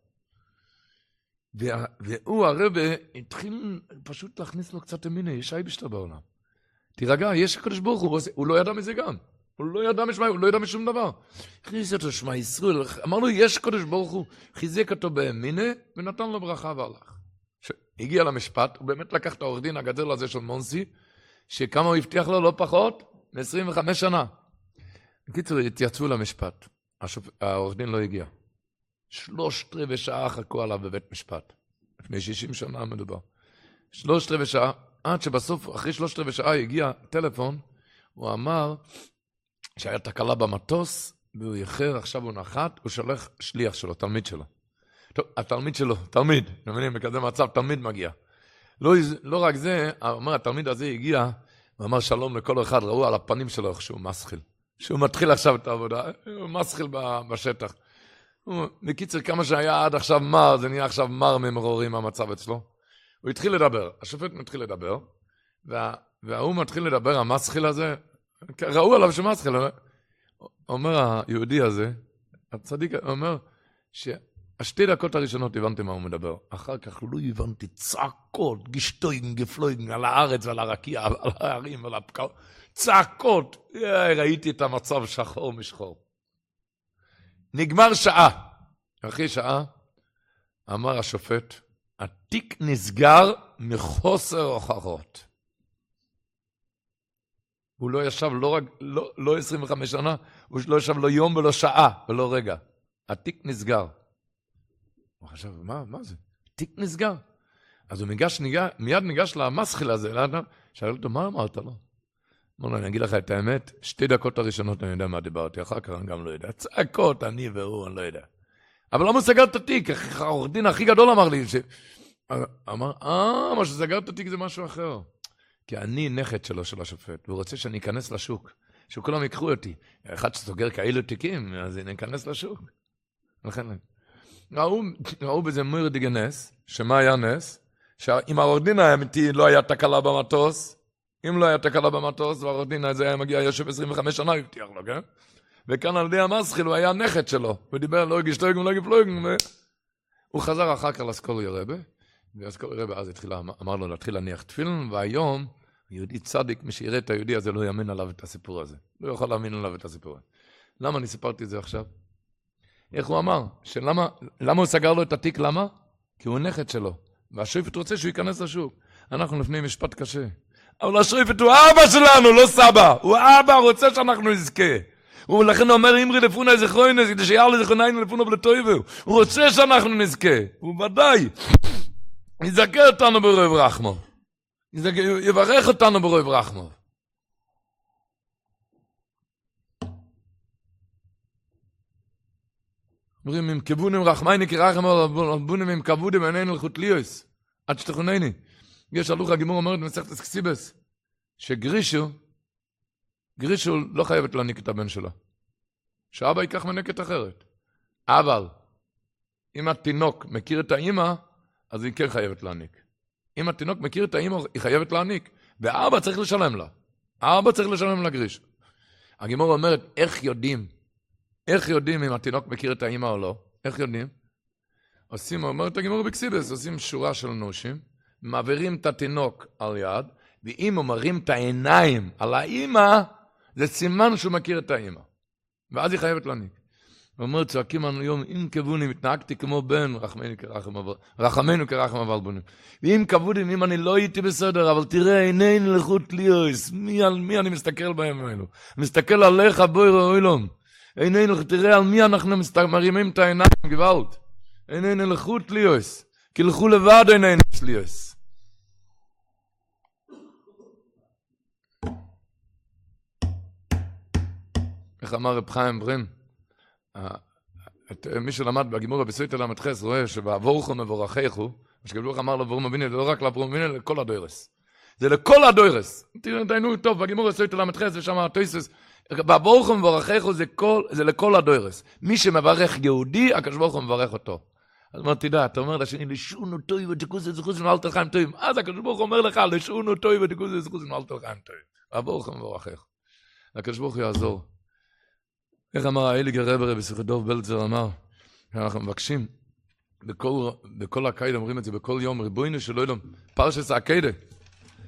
והוא הרבה התחיל פשוט להכניס לו קצת אמינה, יש אייבשטר בעולם. תירגע, יש הקדוש ברוך הוא, הוא לא ידע מזה גם. הוא לא ידע משמע, הוא לא ידע משום דבר. הכניס אותו שמע ישראל, אמר לו, יש הקדוש ברוך הוא, חיזק אותו באמינה, ונתן לו ברכה והלך. הגיע למשפט, הוא באמת לקח את העורך דין הגדול הזה של מונסי, שכמה הוא הבטיח לו, לא פחות, מ-עשרים וחמש שנה. בקיצור, התייצבו למשפט. העורך דין לא הגיע. שלושת רבעי שעה חכו עליו בבית משפט. לפני שישים שנה מדובר. שלושת רבעי שעה, עד שבסוף, אחרי שלושת רבעי שעה, הגיע טלפון, הוא אמר שהיה תקלה במטוס, והוא יחר, עכשיו הוא נחת, הוא שולח שליח שלו, תלמיד שלו. טוב, התלמיד שלו, תלמיד, אני מבינים, בכזה מצב, תלמיד מגיע. לא, לא רק זה, אומר, התלמיד הזה הגיע, הוא אמר שלום לכל אחד, ראו על הפנים שלו שהוא מסחיל. שהוא מתחיל עכשיו את העבודה, הוא מסחיל בשטח. בקיצר, כמה שהיה עד עכשיו מר, זה נהיה עכשיו מר ממרורים המצב אצלו. הוא התחיל לדבר, השופט מתחיל לדבר, וה, והוא מתחיל לדבר, המסחיל הזה, ראו עליו שמסחיל, אומר היהודי הזה, הצדיק, אומר שהשתי דקות הראשונות הבנתי מה הוא מדבר, אחר כך לא הבנתי צעקות, גשטויגן, גפלויגן, על הארץ ועל הרקיע, על הערים ועל הפקר, צעקות, ראיתי את המצב שחור משחור. נגמר שעה, אחרי שעה, אמר השופט, התיק נסגר מחוסר הוכחות. הוא לא ישב לא רק, לא, לא עשרים וחמש שנה, הוא לא ישב לא יום ולא שעה ולא רגע. התיק נסגר. הוא חשב, מה, מה זה? התיק נסגר. אז הוא ניגש, ניגש, מיד ניגש למסחיל הזה, לאדם, שאל אותו, מה אמרת לו? אמר לו, אני אגיד לך את האמת, שתי דקות הראשונות אני יודע מה דיברתי, אחר כך אני גם לא יודע. צעקות, אני והוא, אני לא יודע. אבל למה הוא סגר את התיק? העורך דין הכי גדול אמר לי, ש... אמר, אה, מה שסגר את התיק זה משהו אחר. כי אני נכד שלו של השופט, והוא רוצה שאני אכנס לשוק, שכולם יקחו אותי. אחד שסוגר כאלו תיקים, אז אני אכנס לשוק. לכן, ראו, ראו בזה מויר דיגה נס, שמה היה נס? שאם העורך דין האמיתי לא היה תקלה במטוס, אם לא היה תקלה במטוס, והעורך דין הזה היה מגיע, יושב עשרים וחמש שנה, הבטיח לו, כן? וכאן על ידי המסחיל הוא היה נכד שלו, ודיבר לא הגיש תויגן, לא הגיש פלויגן, הוא חזר אחר כך לסקול ירבה, והסקול ירבה אז התחילה, אמר לו להתחיל להניח תפילין, והיום, יהודי צדיק, מי שיראה את היהודי הזה לא יאמין עליו את הסיפור הזה, לא יכול להאמין עליו את הסיפור הזה. למה אני סיפרתי את זה עכשיו? איך הוא אמר? שלמה, למה הוא סגר לו את התיק? למה? כי הוא נכד שלו, והשופט רוצה שהוא ייכנס לשוק. אנחנו לפני משפט קשה. אבל השופט הוא אבא שלנו, לא סבא. הוא אבא, רוצה שאנחנו נזכה. ולכן הוא אומר, אמרי לפונה זכרוינס, כדי שיער לזכרוננו לפונה ולטויבו. הוא רוצה שאנחנו נזכה. הוא ודאי. יזכה אותנו ברוב רחמו. יברך אותנו ברוב רחמו. אומרים, אם כבונים רחמייני כרחם, בונים אם כבודים עינינו לחוט ליוס. עד שתכונני. יש הלוך הגימור אומרת במסכת אסקסיבס, שגרישו, גרישו לא חייבת להניק את הבן שלה. שאבא ייקח מנקת אחרת. אבל, אם התינוק מכיר את האמא, אז היא כן חייבת להניק. אם התינוק מכיר את האמא, היא חייבת להניק. ואבא צריך לשלם לה. אבא צריך לשלם לגרישו. הגימור אומרת, איך יודעים? איך יודעים אם התינוק מכיר את האמא או לא? איך יודעים? עושים, אומרת הגימור בקסיבס, עושים שורה של נושים, מעבירים את התינוק על יד, ואם הוא מרים את העיניים על האמא, זה סימן שהוא מכיר את האמא. ואז היא חייבת להניק. הוא אומר, צועקים לנו יום, אם כבונים, התנהגתי כמו בן, רחמנו כרחם אבל, רחמנו כרחם אבל בונים. ואם כבונים, אם אני לא הייתי בסדר, אבל תראה, עינינו לחוט ליוס, מי, על מי אני מסתכל בהם האלו? מסתכל עליך, בוי ראוילום. עינינו, תראה על מי אנחנו מרימים את העיניים, גבalt. עינינו לחוט ליוס. כי לכו לבד עינינו ליוס. איך אמר רב חיים ברין? מי שלמד בגימור בסויטה למתחס רואה שבעבורכו מבורכיכו, מה שגבלוך אמר לאברום אבינו, זה לא רק לאברום אבינו, לכל הדוירס. זה לכל הדוירס. תראינו טוב, בגימור בסויטה למתחס, ושם התויסס, בעבורכו מבורכיכו זה לכל הדוירס. מי שמברך יהודי, הקדוש ברוך הוא מברך אותו. אז מה תדע, אתה אומר לשני, לשונו טוי ותקוזי זכוזי ואל תלכם טויים. אז הקדוש ברוך הוא אומר לך, לשונו טוי ותקוזי זכוזי ואל תלכם טויים. בעבורכו מבורכיכו. הקדוש ברוך הוא יעזור. איך אמר האליגר רבר בשיחת דוב בלצר אמר, אנחנו מבקשים, בכל, בכל הקיידה אומרים את זה, בכל יום ריבוינו של אילום, פרשס הקיידה,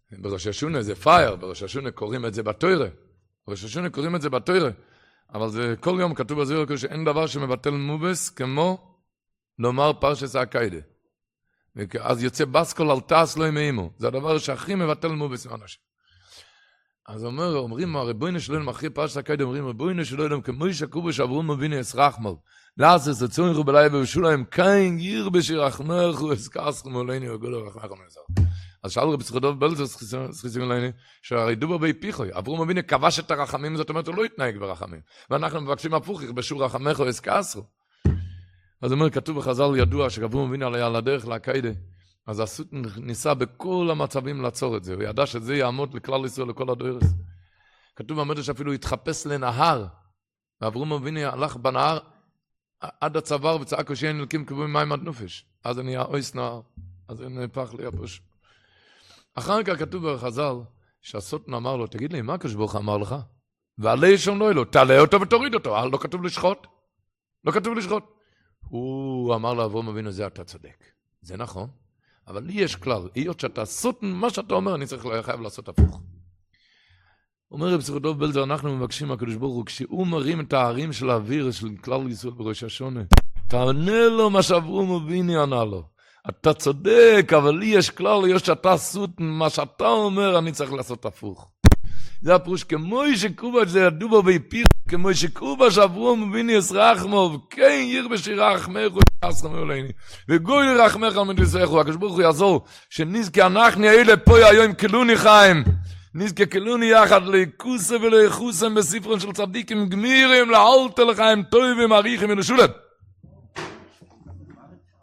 בראש השונה זה פייר, בראש השונה קוראים את זה בתוירה. בראש השונה קוראים את זה בתוירה. אבל זה כל יום כתוב בזוהר שאין דבר שמבטל מובס כמו לומר פרשת הקיידה. אז יוצא בסקול על תעש לא ימאימו. זה הדבר שהכי מבטל מובס עם אנשים. אז אומר, אומרים, הרבוינו שלנו, אחרי פרשת הקיידה, אומרים, רבוינו שלנו, כמו שקובו שאברום מביני אסרחמל. לאסס הצורך בלילה ובשולהם, קיין גיר בשירחמך ואסקסכם עלינו וגולו רחמך ומזר. אז שאל רבי סחדוב בלזר סחיסים עלינו, שהרי דובר בי פיחוי, אברום מביני כבש את הרחמים, זאת אומרת, הוא לא יתנהג ברחמים. ואנחנו מבקשים הפוך, יכבשו רחמך ואסקסכם. אז אומר, כתוב בחז"ל ידוע, שאברום מביני עליה על הדרך להקיידה, אז הסות ניסה בכל המצבים לעצור את זה, הוא ידע שזה יעמוד לכלל ישראל לכל הדורס. כתוב במדרש אפילו התחפש לנהר, ואברום מביני הלך בנהר, עד הצוואר וצעק שאין אלקים קבועים מים עד נופש. אז אני אויס נער, אז אני נהפך ליבוש. אחר כך כתוב בחז"ל, שהסוטן אמר לו, תגיד לי, מה הקדוש ברוך אמר לך? ועלי שום לא אלו, תעלה אותו ותוריד אותו, לא כתוב לשחוט. לא כתוב לשחוט. הוא אמר לאברהם אבינו, זה אתה צודק. זה נכון, אבל לי יש כלל, היות שאתה סוטן, מה שאתה אומר, אני צריך חייב לעשות הפוך. אומר רב סחדוב בלזר, אנחנו מבקשים מהקדוש ברוך הוא, כשהוא מרים את הערים של האוויר של כלל ישראל בראש השונה, תענה לו מה שאברום אבינו ענה לו. אתה צודק, אבל לי יש כלל, יש שאתה סוטן, מה שאתה אומר, אני צריך לעשות הפוך. זה הפרוש, כמו שקובה, זה ידובר ביפיר, כמו שקובה שאברום אבינו יסרחמו, וכן ייר בשירה רחמך ויסרחמו עליני, וגוי רחמך על מדיסךו, הקדוש ברוך הוא יעזור, שנזכה אנחנו האלה פה היום כלוני חיים, נזכה כלוני יחד לכוסה ולאחוסם בספרון של צדיקים גמירים, לעלת לחיים טובים, עריכים ולשולם.